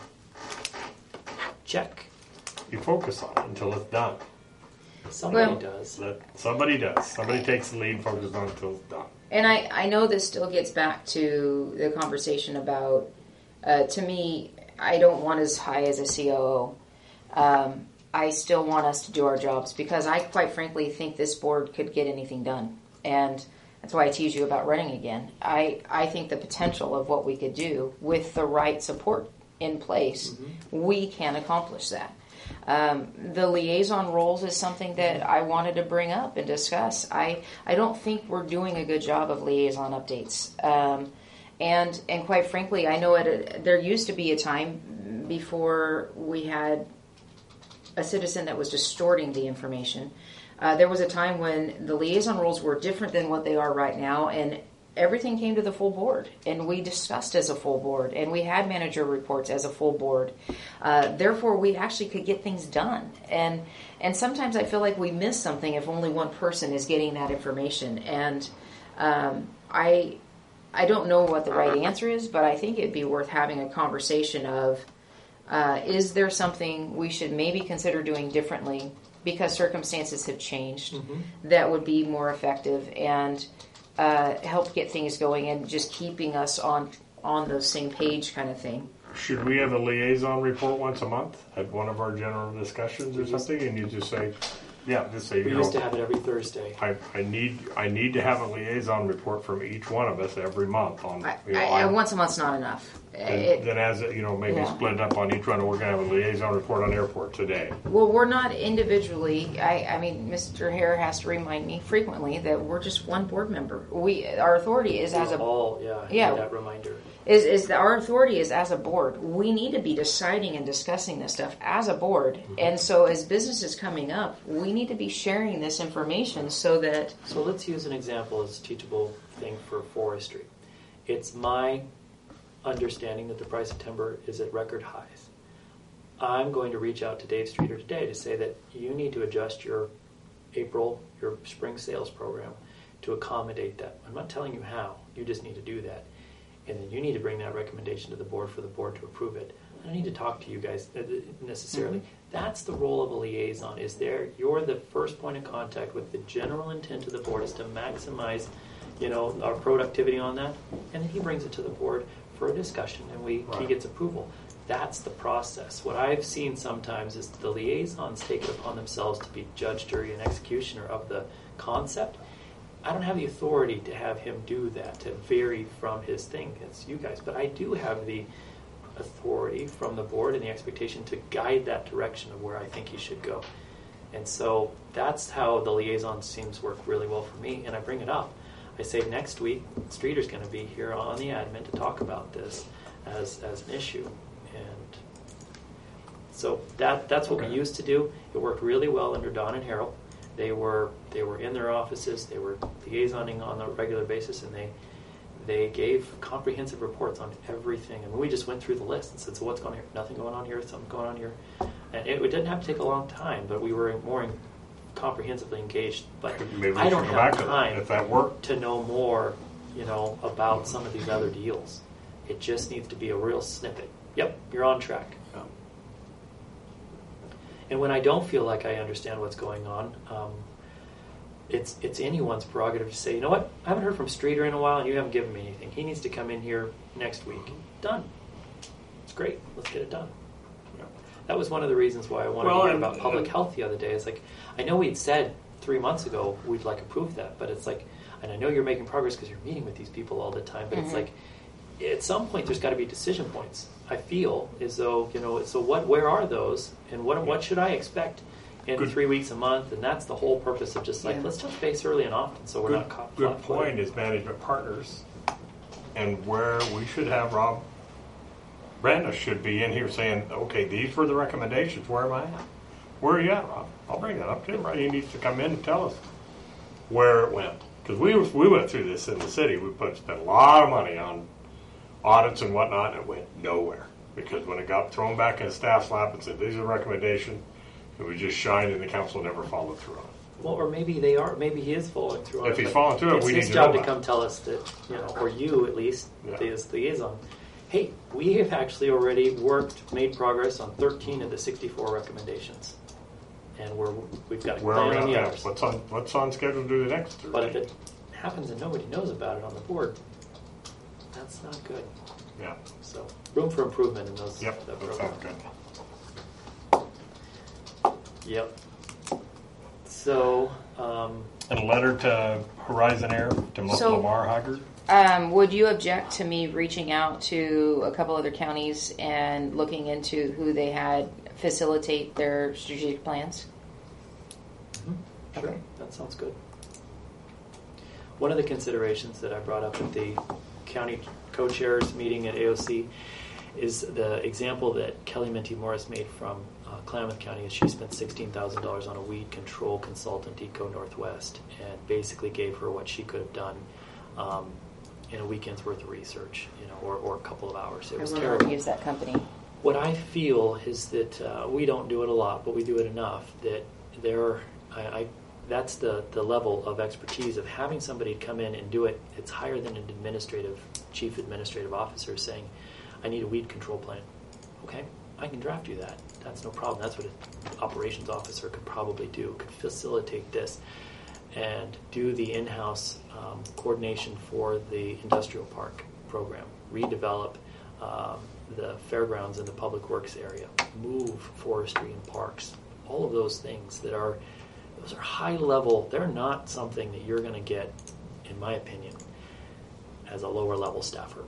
Speaker 1: check.
Speaker 3: You focus on it until it's done.
Speaker 1: Somebody
Speaker 6: Well-
Speaker 1: does.
Speaker 3: Let, somebody does. Somebody takes the lead and focuses on it until it's done.
Speaker 6: and I, I know this still gets back to the conversation about, uh, to me, I don't want as high as a C O O. Um, I still want us to do our jobs because I quite frankly think this board could get anything done. And that's why I tease you about running again. I, I think the potential of what we could do with the right support in place, we can accomplish that. Um, the liaison roles is something that I wanted to bring up and discuss. I, I don't think we're doing a good job of liaison updates. Um, and, and quite frankly, I know at a, there used to be a time before we had a citizen that was distorting the information. Uh, there was a time when the liaison roles were different than what they are right now, and everything came to the full board, and we discussed as a full board, and we had manager reports as a full board. Uh, therefore, we actually could get things done. And and sometimes I feel like we miss something if only one person is getting that information. And um, I I don't know what the right answer is, but I think it'd be worth having a conversation of uh, is there something we should maybe consider doing differently because circumstances have changed that would be more effective and uh, help get things going and just keeping us on on the same page kind of thing.
Speaker 3: Should we have a liaison report once a month at one of our general discussions or something? And you just say, yeah, just say,
Speaker 1: We
Speaker 3: you
Speaker 1: used to
Speaker 3: know,
Speaker 1: have it every Thursday.
Speaker 3: I, I need I need to have a liaison report from each one of us every month on,
Speaker 6: I,
Speaker 3: you know,
Speaker 6: I, I,
Speaker 3: on-
Speaker 6: once a month's not enough.
Speaker 3: then,
Speaker 6: It,
Speaker 3: then as it, you know, maybe
Speaker 6: Yeah.
Speaker 3: split up on each one. We're going to have a liaison report on airport today.
Speaker 6: well, we're not individually. I, I mean, Mister Hare has to remind me frequently that we're just one board member. We our authority is as a
Speaker 1: all, yeah,
Speaker 6: Yeah.
Speaker 1: need that reminder.
Speaker 6: is is that our authority is as a board. We need to be deciding and discussing this stuff as a board. And so as business is coming up, we need to be sharing this information so that
Speaker 1: So let's use an example as a teachable thing for forestry. It's my understanding that the price of timber is at record highs. I'm going to reach out to Dave Streeter today to say that you need to adjust your April, your spring sales program to accommodate that. I'm not telling you how. You just need to do that. And then you need to bring that recommendation to the board for the board to approve it. I don't need to talk to you guys uh, necessarily. That's the role of a liaison. Is there? You're the first point of contact with the general intent of the board is to maximize, you know, our productivity on that, and then he brings it to the board for a discussion, and we he
Speaker 3: Right.
Speaker 1: gets approval. That's the process. What I've seen sometimes is the liaisons take it upon themselves to be judge, jury, and executioner of the concept. I don't have the authority to have him do that, to vary from his thing. It's you guys. But I do have the authority from the board and the expectation to guide that direction of where I think he should go. And so that's how the liaison teams work really well for me. And I bring it up. I say next week, Streeter's going to be here on the admin to talk about this as, as an issue. And so that that's what we used to do. It worked really well under Don and Harold. They were they were in their offices. They were liaisoning on a regular basis, and they they gave comprehensive reports on everything. I mean, we just went through the list and said, so what's going on here? Nothing going on here, something going on here. And it, it didn't have to take a long time, but we were more in, comprehensively engaged. But
Speaker 3: Maybe we
Speaker 1: I don't
Speaker 3: should go back
Speaker 1: have
Speaker 3: to that,
Speaker 1: time
Speaker 3: if that worked.
Speaker 1: to know more, you know, about some of these other deals. It just needs to be a real snippet. Yep, you're on track. And when I don't feel like I understand what's going on, um, it's it's anyone's prerogative to say, you know what, I haven't heard from Streeter in a while and you haven't given me anything. He needs to come in here next week. Done. It's great. Let's get it done.
Speaker 3: Yeah.
Speaker 1: That was one of the reasons why I wanted
Speaker 3: Well,
Speaker 1: to hear
Speaker 3: and-
Speaker 1: about public
Speaker 3: and-
Speaker 1: health the other day. It's like, I know we'd said three months ago we'd like approve that, but it's like, and I know you're making progress because you're meeting with these people all the time, but
Speaker 6: Mhm.
Speaker 1: it's like, at some point there's got to be decision points. I feel as though, you know, so what? Where are those, and what what should I expect in
Speaker 3: Good.
Speaker 1: three weeks, a month? And that's the whole purpose of just like
Speaker 6: Yeah.
Speaker 1: let's touch base early and often, so we're
Speaker 3: Good,
Speaker 1: not caught.
Speaker 3: good
Speaker 1: flat-footed.
Speaker 3: point is management partners, and where we should have Rob Brandis should be in here saying, okay, these were the recommendations. Where am I at? Where are you at, Rob? I'll bring that up to him. Right? He needs to come in and tell us where it went, because we we went through this in the city. We put spent a lot of money on audits and whatnot, and it went nowhere. Because when it got thrown back in the staff's lap and said, these are the recommendations, it was just shined and the council never followed through on it.
Speaker 1: Well, or maybe they are. Maybe he is following through. on
Speaker 3: If
Speaker 1: it,
Speaker 3: he's
Speaker 1: but
Speaker 3: following through it,
Speaker 1: it's
Speaker 3: we
Speaker 1: his
Speaker 3: need to
Speaker 1: job
Speaker 3: know
Speaker 1: to
Speaker 3: that.
Speaker 1: come tell us that, you know, or you at least,
Speaker 3: Yeah.
Speaker 1: as liaison. Hey, we have actually already worked, made progress on thirteen of the sixty-four recommendations, and we're we've got a
Speaker 3: Where are
Speaker 1: plan on
Speaker 3: we
Speaker 1: the
Speaker 3: at?
Speaker 1: others.
Speaker 3: What's on what's on schedule to do the next
Speaker 1: But if
Speaker 3: Thursday?
Speaker 1: it happens and nobody knows about it on the board, that's not good.
Speaker 3: Yeah.
Speaker 1: So room for improvement in those.
Speaker 3: Yep.
Speaker 1: that
Speaker 3: That
Speaker 1: program.
Speaker 3: sounds good.
Speaker 1: Yep. So, um,
Speaker 3: And a letter to Horizon Air to
Speaker 6: So-
Speaker 3: Lamar Haggard.
Speaker 6: Um, would you object to me reaching out to a couple other counties and looking into who they had facilitate their strategic plans?
Speaker 1: sure,
Speaker 6: Okay.
Speaker 1: that sounds good. One of the considerations that I brought up at the county co-chairs meeting at A O C is the example that Kelly Minty Morris made from uh, Klamath County. Is she spent sixteen thousand dollars on a weed control consultant, Eco Northwest, and basically gave her what she could have done um, in a weekend's worth of research, you know, or, or a couple of hours. It
Speaker 6: I
Speaker 1: was
Speaker 6: will
Speaker 1: terrible.
Speaker 6: not use that company.
Speaker 1: What I feel is that uh, we don't do it a lot, but we do it enough that there, I, I, that's the, the level of expertise of having somebody come in and do it. It's higher than an administrative, chief administrative officer saying, I need a weed control plan. Okay, I can draft you that. That's no problem. That's what an operations officer could probably do, could facilitate this and do the in-house um, coordination for the industrial park program, redevelop um, the fairgrounds in the public works area, move forestry and parks, all of those things that are, those are high level. They're not something that you're going to get, in my opinion, as a lower level staffer.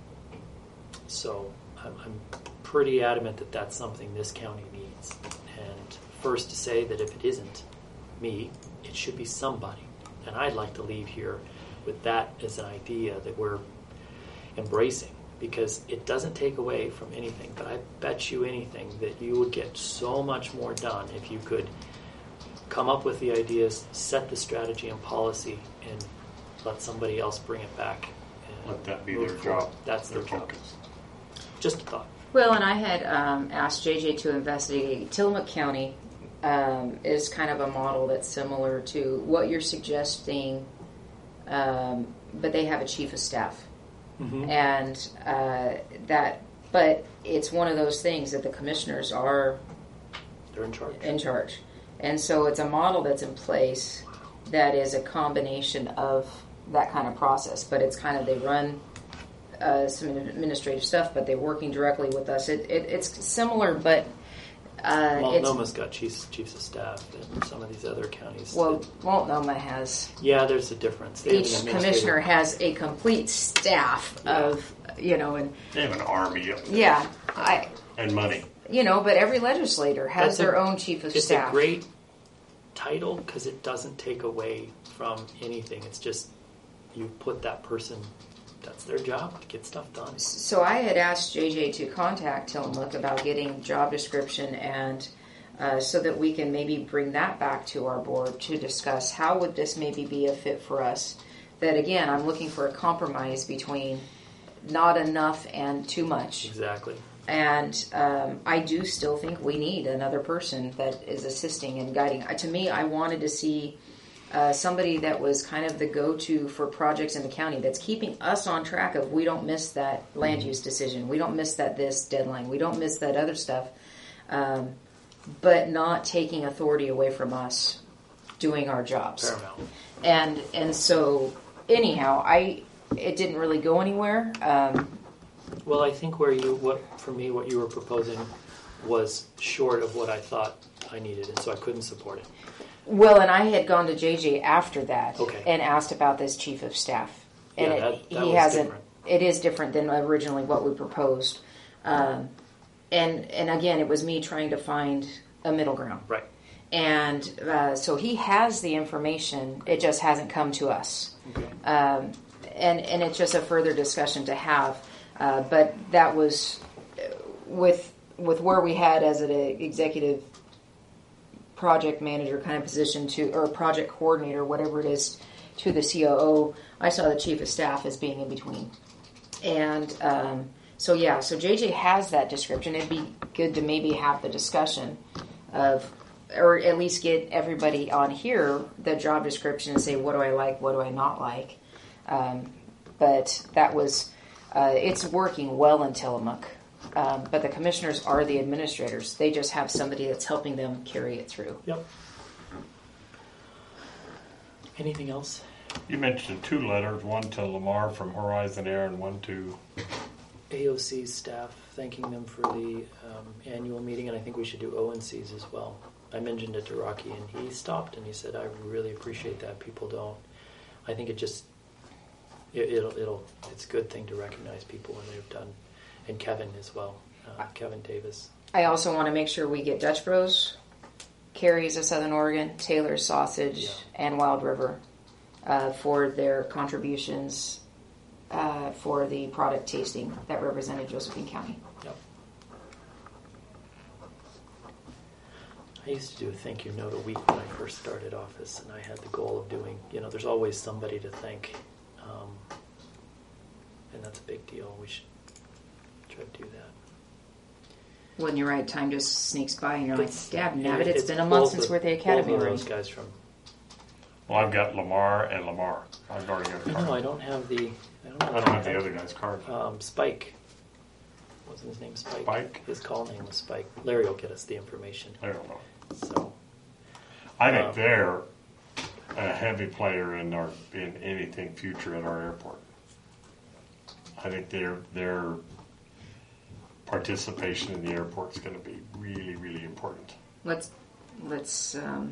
Speaker 1: So I'm, I'm pretty adamant that that's something this county needs. And first to say that if it isn't me, it should be somebody. And I'd like to leave here with that as an idea that we're embracing, because it doesn't take away from anything. But I bet you anything that you would get so much more done if you could come up with the ideas, set the strategy and policy, and let somebody else bring it back. And
Speaker 3: Let that be
Speaker 1: move
Speaker 3: their
Speaker 1: forward.
Speaker 3: job.
Speaker 1: That's their,
Speaker 3: Their
Speaker 1: job.
Speaker 3: focus.
Speaker 1: Just a thought.
Speaker 6: Well, and I had um, asked J J to investigate. Tillamook County um, is kind of a model that's similar to what you're suggesting, um, but they have a chief of staff.
Speaker 1: Mm-hmm.
Speaker 6: And uh, that, but it's one of those things that the commissioners are
Speaker 1: They're in charge.
Speaker 6: in charge. And so it's a model that's in place that is a combination of that kind of process. But it's kind of, they run uh, some administrative stuff, but they're working directly with us. It, it, it's similar, but uh, it's,
Speaker 1: Multnoma's got chiefs, chiefs of staff, and some of these other counties.
Speaker 6: well, Multnomah has,
Speaker 1: yeah, there's a difference. They have an
Speaker 6: each
Speaker 1: administrative-
Speaker 6: commissioner has a complete staff of, you know, and
Speaker 3: They have an army up there.
Speaker 6: yeah, I,
Speaker 3: And money.
Speaker 6: you know, but every legislator has
Speaker 1: That's a-
Speaker 6: their own chief of
Speaker 1: It's
Speaker 6: staff.
Speaker 1: a great title because it doesn't take away from anything. It's just you put that person, that's their job, to get stuff done.
Speaker 6: So I had asked J J to contact Tillamook about getting job description and uh, so that we can maybe bring that back to our board to discuss how would this maybe be a fit for us that again, I'm looking for a compromise between not enough and too much.
Speaker 1: Exactly.
Speaker 6: And um, I do still think we need another person that is assisting and guiding. Uh, to me, I wanted to see uh, somebody that was kind of the go-to for projects in the county that's keeping us on track of we don't miss that land use decision. We don't miss that this deadline. We don't miss that other stuff. Um, but not taking authority away from us doing our jobs.
Speaker 1: Paramount.
Speaker 6: And and so anyhow, I it didn't really go anywhere. Um,
Speaker 1: Well, I think where you, what for me, what you were proposing was short of what I thought I needed, and so I couldn't support it.
Speaker 6: well, and I had gone to J J after that
Speaker 1: Okay.
Speaker 6: and asked about this chief of staff, and
Speaker 1: Yeah,
Speaker 6: it,
Speaker 1: that- that
Speaker 6: he
Speaker 1: was
Speaker 6: hasn't.
Speaker 1: different.
Speaker 6: It is different than originally what we proposed, um, and and again, it was me trying to find a middle ground.
Speaker 1: Right.
Speaker 6: And uh, so he has the information; it just hasn't come to us.
Speaker 1: Okay.
Speaker 6: Um, and and it's just a further discussion to have. Uh, but that was uh, with with where we had as an executive project manager kind of position to, or project coordinator, whatever it is, to the C O O. I saw the chief of staff as being in between, and um, so yeah. So J J has that description. It'd be good to maybe have the discussion of, or at least get everybody on here the job description and say what do I like, what do I not like. Um, but that was. Uh, it's working well in Tillamook, um, but the commissioners are the administrators. They just have somebody that's helping them carry it through.
Speaker 1: Yep. Anything else?
Speaker 3: You mentioned two letters, one to Lamar from Horizon Air and one to...
Speaker 1: A O C's staff, thanking them for the um, annual meeting, and I think we should do O N C's as well. I mentioned it to Rocky, and he stopped and he said, I really appreciate that. People don't. I think it just... It, it'll, it'll, it's a good thing to recognize people when they've done, and Kevin as well, uh, Kevin Davis.
Speaker 6: I also want to make sure we get Dutch Bros, Carrie's of Southern Oregon, Taylor's Sausage,
Speaker 1: Yeah.
Speaker 6: and Wild River uh, for their contributions uh, for the product tasting that represented Josephine County.
Speaker 1: Yep. I used to do a thank you note a week when I first started office, and I had the goal of doing, you know, there's always somebody to thank, um, and that's a big deal. We should try to do that.
Speaker 6: When you're right, time just sneaks by, and you're
Speaker 1: It's-
Speaker 6: like, "Dab,
Speaker 1: yeah,
Speaker 6: nabbit, it's
Speaker 1: it's
Speaker 6: been a month
Speaker 1: both
Speaker 6: since
Speaker 1: of-
Speaker 6: we're at the academy
Speaker 1: both of
Speaker 6: ring."
Speaker 1: those guys from.
Speaker 3: Well, I've got Lamar and Lamar. I've already got a card.
Speaker 1: No, I don't have the. I don't,
Speaker 3: I don't have the other guy's card.
Speaker 1: Um, Spike. Wasn't his name Spike?
Speaker 3: Spike?
Speaker 1: His call name was Spike. Larry will get us the information.
Speaker 3: I don't know.
Speaker 1: So.
Speaker 3: I think
Speaker 1: Um,
Speaker 3: they're a heavy player in our in anything future at our airport. I think their their participation in the airport is going to be really, really important.
Speaker 6: Let's let's um,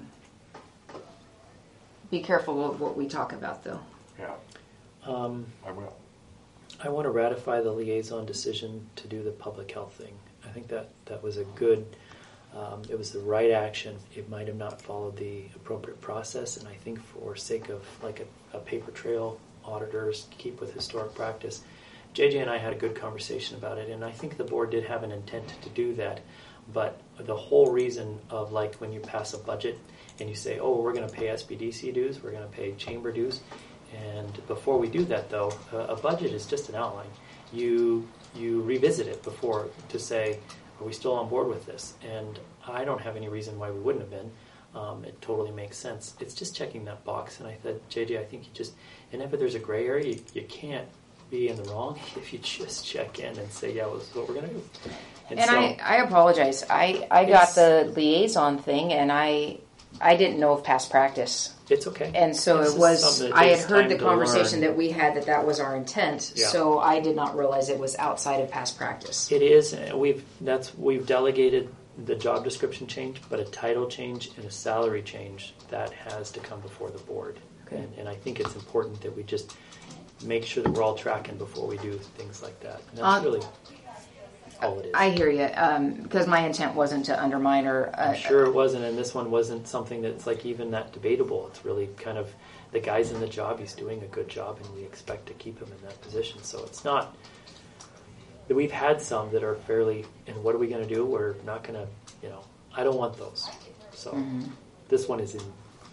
Speaker 6: be careful of what we talk about, though.
Speaker 3: Yeah,
Speaker 1: Um,
Speaker 3: I will.
Speaker 1: I want to ratify the liaison decision to do the public health thing. I think that that was a good, um, it was the right action. It might have not followed the appropriate process, and I think for sake of like a, a paper trail, auditors keep with historic practice. J J and I had a good conversation about it, and I think the board did have an intent to do that. But the whole reason of like when you pass a budget and you say, oh, we're going to pay S B D C dues, we're going to pay chamber dues, and before we do that, though, a, a budget is just an outline. You you revisit it before to say, are we still on board with this? And I don't have any reason why we wouldn't have been. Um, it totally makes sense. It's just checking that box. And I said, J J, I think you just, and if there's a gray area, you, you can't be in the wrong if you just check in and say, yeah, well, this is what we're going to do.
Speaker 6: And,
Speaker 1: so,
Speaker 6: I, I apologize. I, I got
Speaker 1: It's-
Speaker 6: the liaison thing, and I I didn't know of past practice.
Speaker 1: it's okay.
Speaker 6: And so
Speaker 1: This
Speaker 6: it
Speaker 1: is
Speaker 6: was,
Speaker 1: something that
Speaker 6: I had
Speaker 1: takes
Speaker 6: heard
Speaker 1: time
Speaker 6: the
Speaker 1: to
Speaker 6: conversation
Speaker 1: learn.
Speaker 6: that we had that that was our intent,
Speaker 1: Yeah.
Speaker 6: so I did not realize it was outside of past practice.
Speaker 1: It is. uh, We've that's we've delegated the job description change, but a title change and a salary change that has to come before the board.
Speaker 6: Okay.
Speaker 1: And, and I think it's important that we just make sure that we're all tracking before we do things like that. And that's
Speaker 6: Uh,
Speaker 1: really all it is.
Speaker 6: I hear you, because my intent wasn't to undermine or... Uh,
Speaker 1: I'm sure it wasn't, and this one wasn't something that's like even that debatable. It's really kind of the guy's in the job. He's doing a good job, and we expect to keep him in that position. So it's not. We've had some that are fairly, and what are we going to do? We're not going to, you know, I don't want those. So
Speaker 6: Mm-hmm.
Speaker 1: this one is in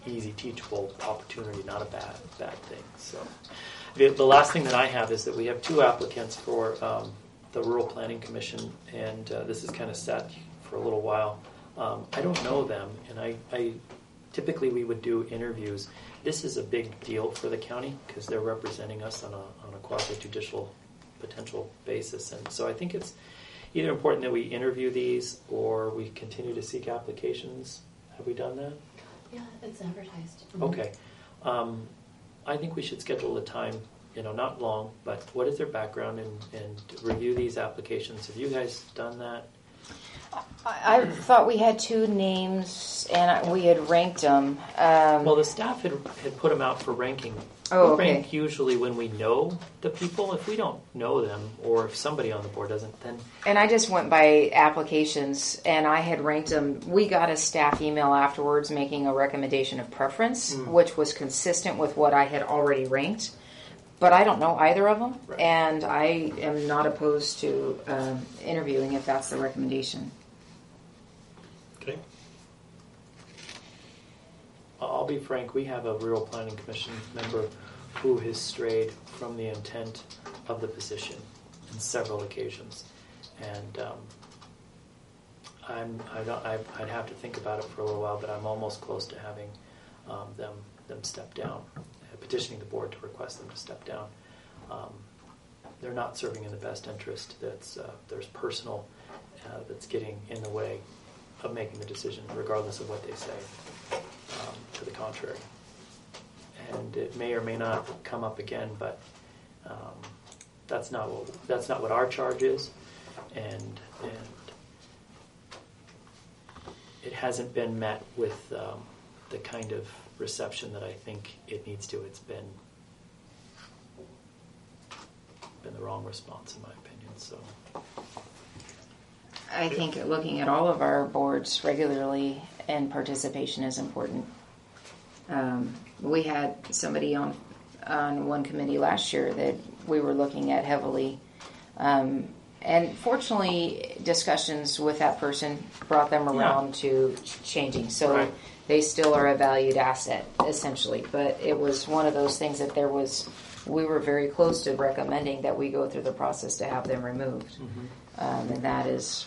Speaker 1: easy, teachable opportunity, not a bad bad thing. So, the, the last thing that I have is that we have two applicants for um, the Rural Planning Commission, and uh, this is kind of set for a little while. Um, I don't know them, and I, I typically we would do interviews. This is a big deal for the county because they're representing us on a on a quasi-judicial potential basis, and so I think it's either important that we interview these or we continue to seek applications. Have we done that?
Speaker 11: Yeah, it's advertised.
Speaker 1: Okay. Um, I think we should schedule a time, you know, not long, but what is their background and, and review these applications. Have you guys done that?
Speaker 6: I, I thought we had two names and we had ranked them. Um,
Speaker 1: Well, the staff had, had put them out for ranking.
Speaker 6: Oh,
Speaker 1: we
Speaker 6: okay.
Speaker 1: rank usually when we know the people. If we don't know them, or if somebody on the board doesn't, then
Speaker 6: And I just went by applications, and I had ranked them. We got a staff email afterwards making a recommendation of preference,
Speaker 1: Mm.
Speaker 6: which was consistent with what I had already ranked. But I don't know either of them,
Speaker 1: Right.
Speaker 6: and I am not opposed to um, interviewing if that's the recommendation.
Speaker 1: okay. I'll be frank. We have a Rural Planning Commission member who has strayed from the intent of the position on several occasions, and um, I'm I don't I, I'd have to think about it for a little while, but I'm almost close to having um, them them step down, uh, petitioning the board to request them to step down. Um, they're not serving in the best interest. That's uh, there's personal uh, that's getting in the way of making the decision, regardless of what they say. Um, to the contrary, and it may or may not come up again, but um, that's not what that's not what our charge is, and and it hasn't been met with um, the kind of reception that I think it needs to. It's been been the wrong response, in my opinion. So.
Speaker 6: I think looking at all of our boards regularly and participation is important. Um, we had somebody on on one committee last year that we were looking at heavily. Um, and fortunately, discussions with that person brought them around yeah. to ch- changing. So
Speaker 1: right.
Speaker 6: they still are a valued asset, essentially. But it was one of those things that there was, we were very close to recommending that we go through the process to have them removed. Mm-hmm. Um, and that is...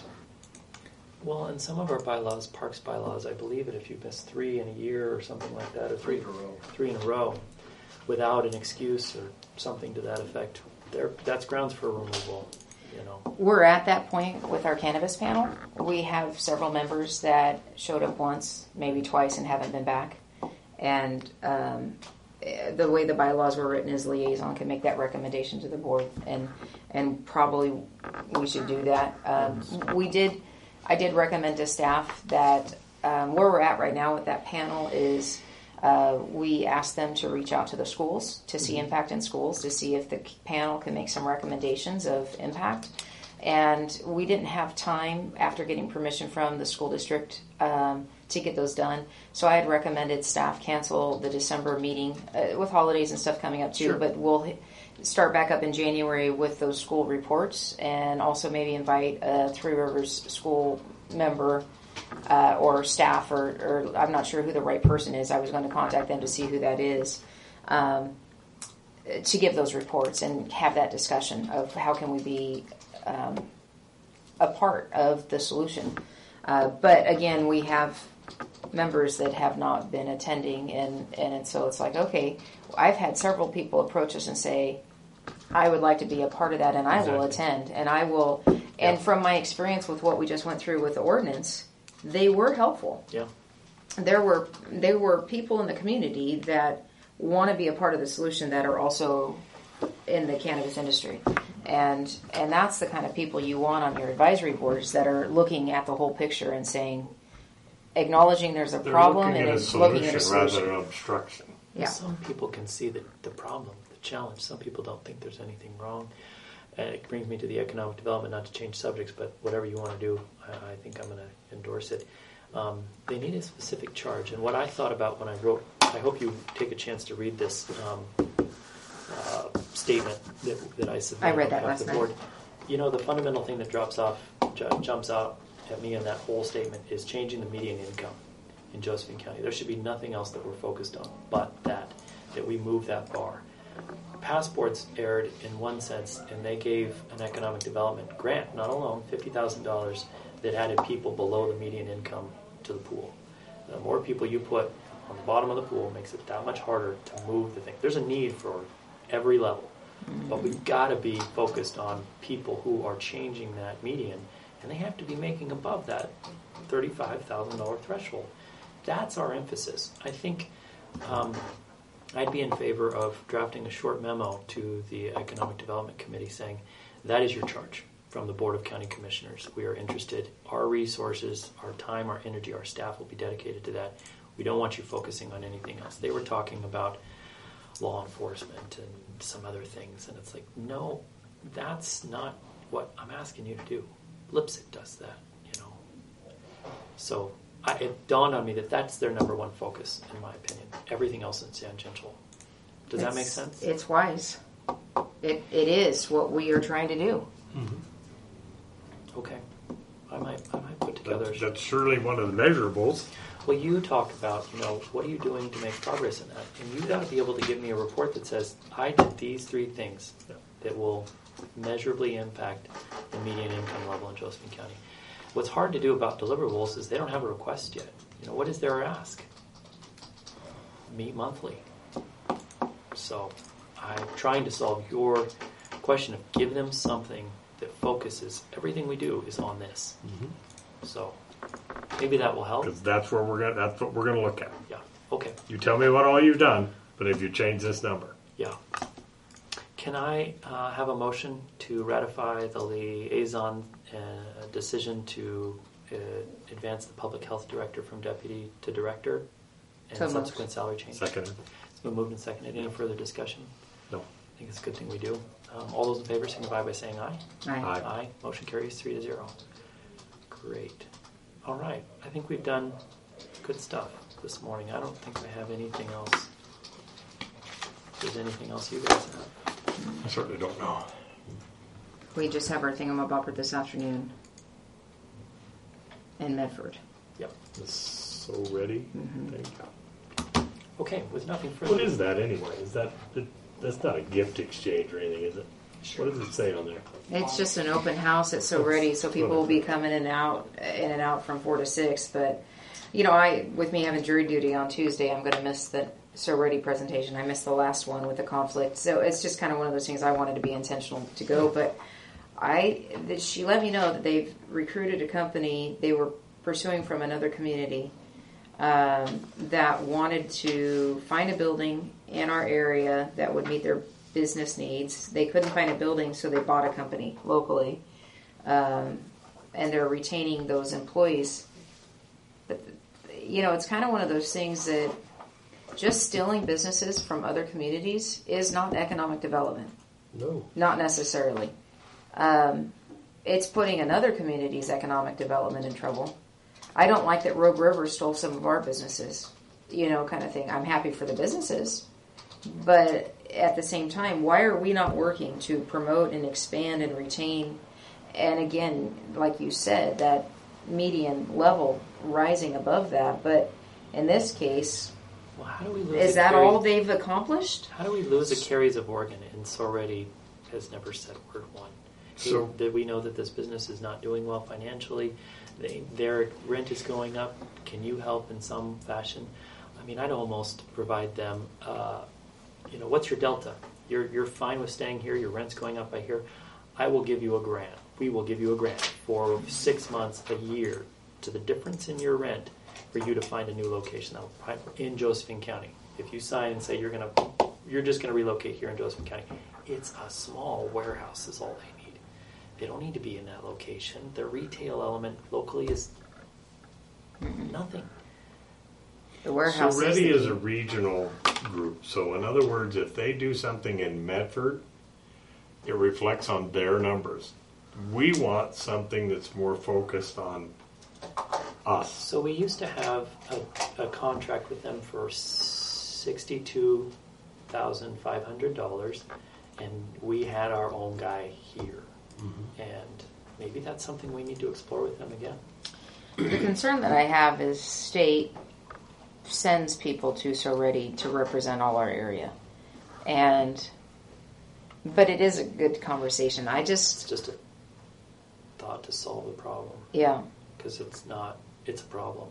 Speaker 1: Well, in some of our bylaws, parks bylaws, I believe that if you miss three in a year or something like that, or three,
Speaker 8: Three in a row.
Speaker 1: three in a row, without an excuse or something to that effect, there that's grounds for removal. You know,
Speaker 6: we're at that point with our cannabis panel. We have several members that showed up once, maybe twice, and haven't been back. And um, the way the bylaws were written is liaison can make that recommendation to the board, and and probably we should do that. Um, we did. I did recommend to staff that um, where we're at right now with that panel is uh, we asked them to reach out to the schools to see impact in schools, to see if the panel can make some recommendations of impact. And we didn't have time after getting permission from the school district um, to get those done. So I had recommended staff cancel the December meeting uh, with holidays and stuff coming up too,
Speaker 1: Sure.
Speaker 6: but we'll start back up in January with those school reports, and also maybe invite a Three Rivers school member uh, or staff, or, or I'm not sure who the right person is. I was going to contact them to see who that is, um, to give those reports and have that discussion of how can we be um, a part of the solution. Uh, but again, we have members that have not been attending, and, and so it's like, okay, I've had several people approach us and say, I would like to be a part of that, and I
Speaker 1: Exactly.
Speaker 6: will attend, and I will, and
Speaker 1: Yeah.
Speaker 6: from my experience with what we just went through with the ordinance, they were helpful.
Speaker 1: yeah.
Speaker 6: There were there were people in the community that want to be a part of the solution that are also in the cannabis industry, and and that's the kind of people you want on your advisory boards that are looking at the whole picture and saying, acknowledging there's a
Speaker 3: They're
Speaker 6: problem
Speaker 3: looking
Speaker 6: and
Speaker 3: at a
Speaker 6: it's looking at a
Speaker 3: solution rather
Speaker 6: solution.
Speaker 3: than obstruction.
Speaker 6: Yeah.
Speaker 1: Some people can see the, the problem, the challenge. Some people don't think there's anything wrong. And it brings me to the economic development, not to change subjects, but whatever you want to do, I, I think I'm going to endorse it. Um, they need a specific charge. And what I thought about when I wrote, I hope you take a chance to read this um, uh, statement that, that I submitted
Speaker 6: I read
Speaker 1: on
Speaker 6: that
Speaker 1: behalf
Speaker 6: last
Speaker 1: of the
Speaker 6: night.
Speaker 1: board. You know, the fundamental thing that drops off, ju- jumps out at me in that whole statement is changing the median income. in Josephine County. There should be nothing else that we're focused on but that, that we move that bar. Passports erred in one sense, and they gave an economic development grant, not a loan, fifty thousand dollars, that added people below the median income to the pool. The more people you put on the bottom of the pool makes it that much harder to move the thing. There's a need for every level, but we've got to be focused on people who are changing that median, and they have to be making above that thirty-five thousand dollars threshold. That's our emphasis. I think um, I'd be in favor of drafting a short memo to the Economic Development Committee saying, that is your charge from the Board of County Commissioners. We are interested. Our resources, our time, our energy, our staff will be dedicated to that. We don't want you focusing on anything else. They were talking about law enforcement and some other things, and it's like, no, that's not what I'm asking you to do. Lipsick does that, you know. So I, it dawned on me that that's their number one focus, in my opinion. Everything else is tangential. Does that make sense?
Speaker 6: It's wise. It it is what we are trying to do.
Speaker 1: Mm-hmm. Okay. I might I might put together.
Speaker 3: That's, that's surely one of the measurables.
Speaker 1: Well, you talked about, you know, what are you doing to make progress in that? And you've got to be able to give me a report that says, I did these three things
Speaker 3: Yeah.
Speaker 1: that will measurably impact the median income level in Josephine County. What's hard to do about deliverables is they don't have a request yet. You know, what is their ask? Meet monthly. So I'm trying to solve your question of give them something that focuses. Everything we do is on this.
Speaker 3: Mm-hmm.
Speaker 1: So maybe that will help.
Speaker 3: Because that's where we're gonna. That's what we're gonna look at.
Speaker 1: Yeah. Okay.
Speaker 3: You tell me what all you've done, but if you change this number,
Speaker 1: Yeah. Can I uh, have a motion to ratify the liaison uh, decision to uh, advance the public health director from deputy to director and
Speaker 6: So moved.
Speaker 1: subsequent salary change?
Speaker 3: second.
Speaker 1: It's been moved and seconded. Any further discussion?
Speaker 3: No.
Speaker 1: I think it's a good thing we do. Um, all those in favor signify by saying aye.
Speaker 6: Aye.
Speaker 3: Aye.
Speaker 1: Aye. Motion carries three to zero. Great. All right. I think we've done good stuff this morning. I don't think I have anything else. If there's anything else you guys have.
Speaker 3: I certainly don't know.
Speaker 6: We just have our thingamabobber this afternoon in Medford.
Speaker 1: Yep.
Speaker 3: It's so ready.
Speaker 6: Mm-hmm.
Speaker 3: Thank you.
Speaker 1: Okay. With nothing further.
Speaker 3: What is that anyway? Is that it, that's not a gift exchange or anything, is it? What does it say on there?
Speaker 6: It's just an open house. It's so ready, so people will be coming in and out, in and out from four to six. But you know, I with me having jury duty on Tuesday, I'm going to miss the So Ready presentation. I missed the last one with the conflict, so it's just kind of one of those things. I wanted to be intentional to go, but I that she let me know that they've recruited a company they were pursuing from another community um, that wanted to find a building in our area that would meet their business needs. They couldn't find a building, so they bought a company locally, um, and they're retaining those employees. But you know, it's kind of one of those things that just stealing businesses from other communities is not economic development.
Speaker 3: No.
Speaker 6: Not necessarily. Um, it's putting another community's economic development in trouble. I don't like that Rogue River stole some of our businesses, you know, kind of thing. I'm happy for the businesses, but at the same time, why are we not working to promote and expand and retain, and again, like you said, that median level rising above that? But in this case,
Speaker 1: Well, how do we lose
Speaker 6: is
Speaker 1: a
Speaker 6: that
Speaker 1: Carrie-
Speaker 6: all they've accomplished?
Speaker 1: How do we lose the carries of Oregon and Sorretti has never said word one?
Speaker 3: So-
Speaker 1: Did we know that this business is not doing well financially? They, their rent is going up. Can you help in some fashion? I mean, I'd almost provide them, uh, you know, what's your delta? You're, you're fine with staying here. Your rent's going up, I hear. I will give you a grant. We will give you a grant for six months, a year, to the difference in your rent for you to find a new location in Josephine County. If you sign and say you're gonna, you're just gonna relocate here in Josephine County, it's a small warehouse is all they need. They don't need to be in that location. The retail element locally is nothing.
Speaker 6: The warehouse
Speaker 3: So Ready
Speaker 6: is
Speaker 3: is a regional group. So in other words, if they do something in Medford, it reflects on their numbers. We want something that's more focused on us.
Speaker 1: So we used to have a, a contract with them for sixty-two thousand five hundred dollars, and we had our own guy here. Mm-hmm. And maybe that's something we need to explore with them again.
Speaker 6: The concern that I have is state sends people to Soretti to represent all our area. And, but it is a good conversation. I
Speaker 1: It's
Speaker 6: just,
Speaker 1: just a thought to solve the problem,
Speaker 6: yeah,
Speaker 1: because it's not, it's a problem.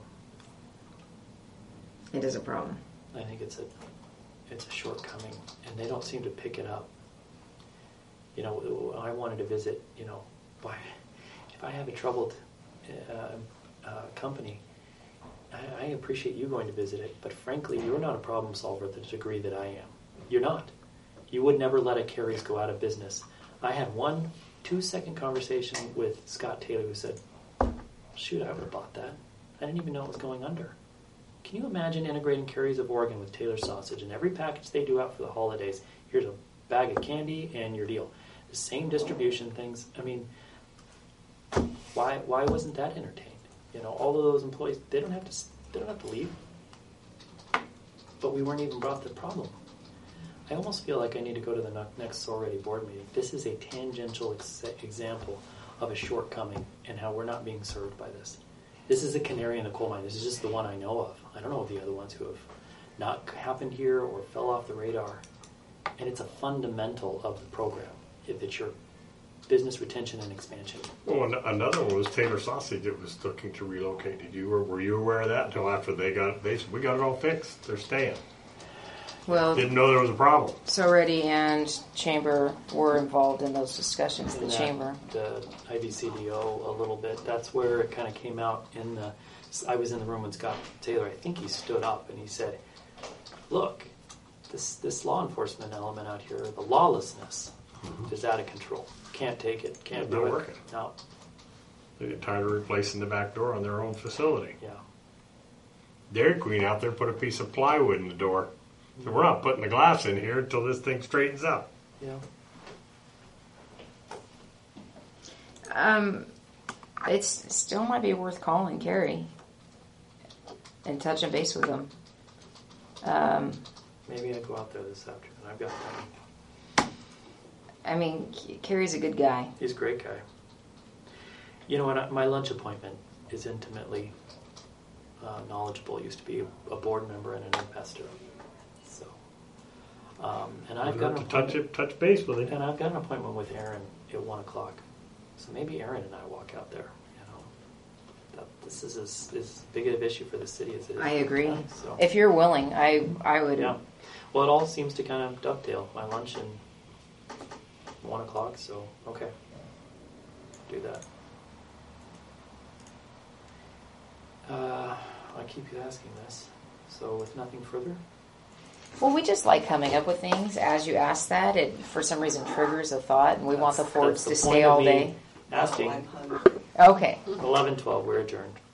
Speaker 6: it is a problem.
Speaker 1: I think it's a, it's a shortcoming, and they don't seem to pick it up. You know, I wanted to visit, you know, why, if I have a troubled uh, uh, company, I, I appreciate you going to visit it, but frankly, you're not a problem solver to the degree that I am. You're not. You would never let a Carrie's go out of business. I had one two-second conversation with Scott Taylor who said, shoot, I would have bought that. I didn't even know it was going under. Can you imagine integrating Carrie's of Oregon with Taylor Sausage, and every package they do out for the holidays, here's a bag of candy and your deal. The same distribution things. I mean, why why wasn't that entertained? You know, all of those employees, they don't have to they don't have to leave. But we weren't even brought the problem. I almost feel like I need to go to the ne- next Soretti board meeting. This is a tangential ex- example of a shortcoming and how we're not being served by this. This is a canary in the coal mine. This is just the one I know of. I don't know of the other ones who have not happened here or fell off the radar. And it's a fundamental of the program, if it's your business retention and expansion.
Speaker 3: Well, an- another one was Taylor Sausage that was looking to relocate. Did you, or were you aware of that until after they got, they said, we got it all fixed, they're staying.
Speaker 6: Well,
Speaker 3: Didn't know there was a problem.
Speaker 6: Soretti and Chamber were involved in those discussions, the
Speaker 1: In that,
Speaker 6: Chamber.
Speaker 1: The I V C D O a little bit. That's where it kind of came out in the. I was in the room with Scott Taylor. I think he stood up and he said, "Look, this this law enforcement element out here, the lawlessness, mm-hmm. is out of control. Can't take it. Can't
Speaker 3: It's
Speaker 1: do
Speaker 3: not
Speaker 1: it.
Speaker 3: working.
Speaker 1: No.
Speaker 3: They get tired of replacing the back door on their own facility.
Speaker 1: Yeah.
Speaker 3: Dairy Queen out there put a piece of plywood in the door. So we're not putting the glass in here until this thing straightens up.
Speaker 1: Yeah.
Speaker 6: Um, it's it still might be worth calling Carrie and touching base with them. Um,
Speaker 1: Maybe I go out there this afternoon. I've got time.
Speaker 6: I mean, Carrie's a good guy.
Speaker 1: He's a great guy. You know what? My lunch appointment is intimately uh, knowledgeable. Used to be a board member and an investor. So, um, and I've got an
Speaker 3: to touch it, touch base with it.
Speaker 1: And I've got an appointment with Aaron at one o'clock. So maybe Aaron and I walk out there. You know, that this is as, as big of an issue for the city as it is.
Speaker 6: I agree.
Speaker 1: So,
Speaker 6: If you're willing, I I would.
Speaker 1: yeah. Well, it all seems to kind of dovetail. My lunch and one o'clock. So okay, do that. Uh, I keep asking this. So with nothing further.
Speaker 6: Well, we just like coming up with things. As you ask that, it for some reason triggers a thought, and we want the
Speaker 1: That's-
Speaker 6: Fords
Speaker 1: that's
Speaker 6: to
Speaker 1: the point
Speaker 6: stay
Speaker 1: of
Speaker 6: all
Speaker 1: me
Speaker 6: day.
Speaker 1: Asking.
Speaker 6: Okay.
Speaker 1: eleven twelve, we're adjourned.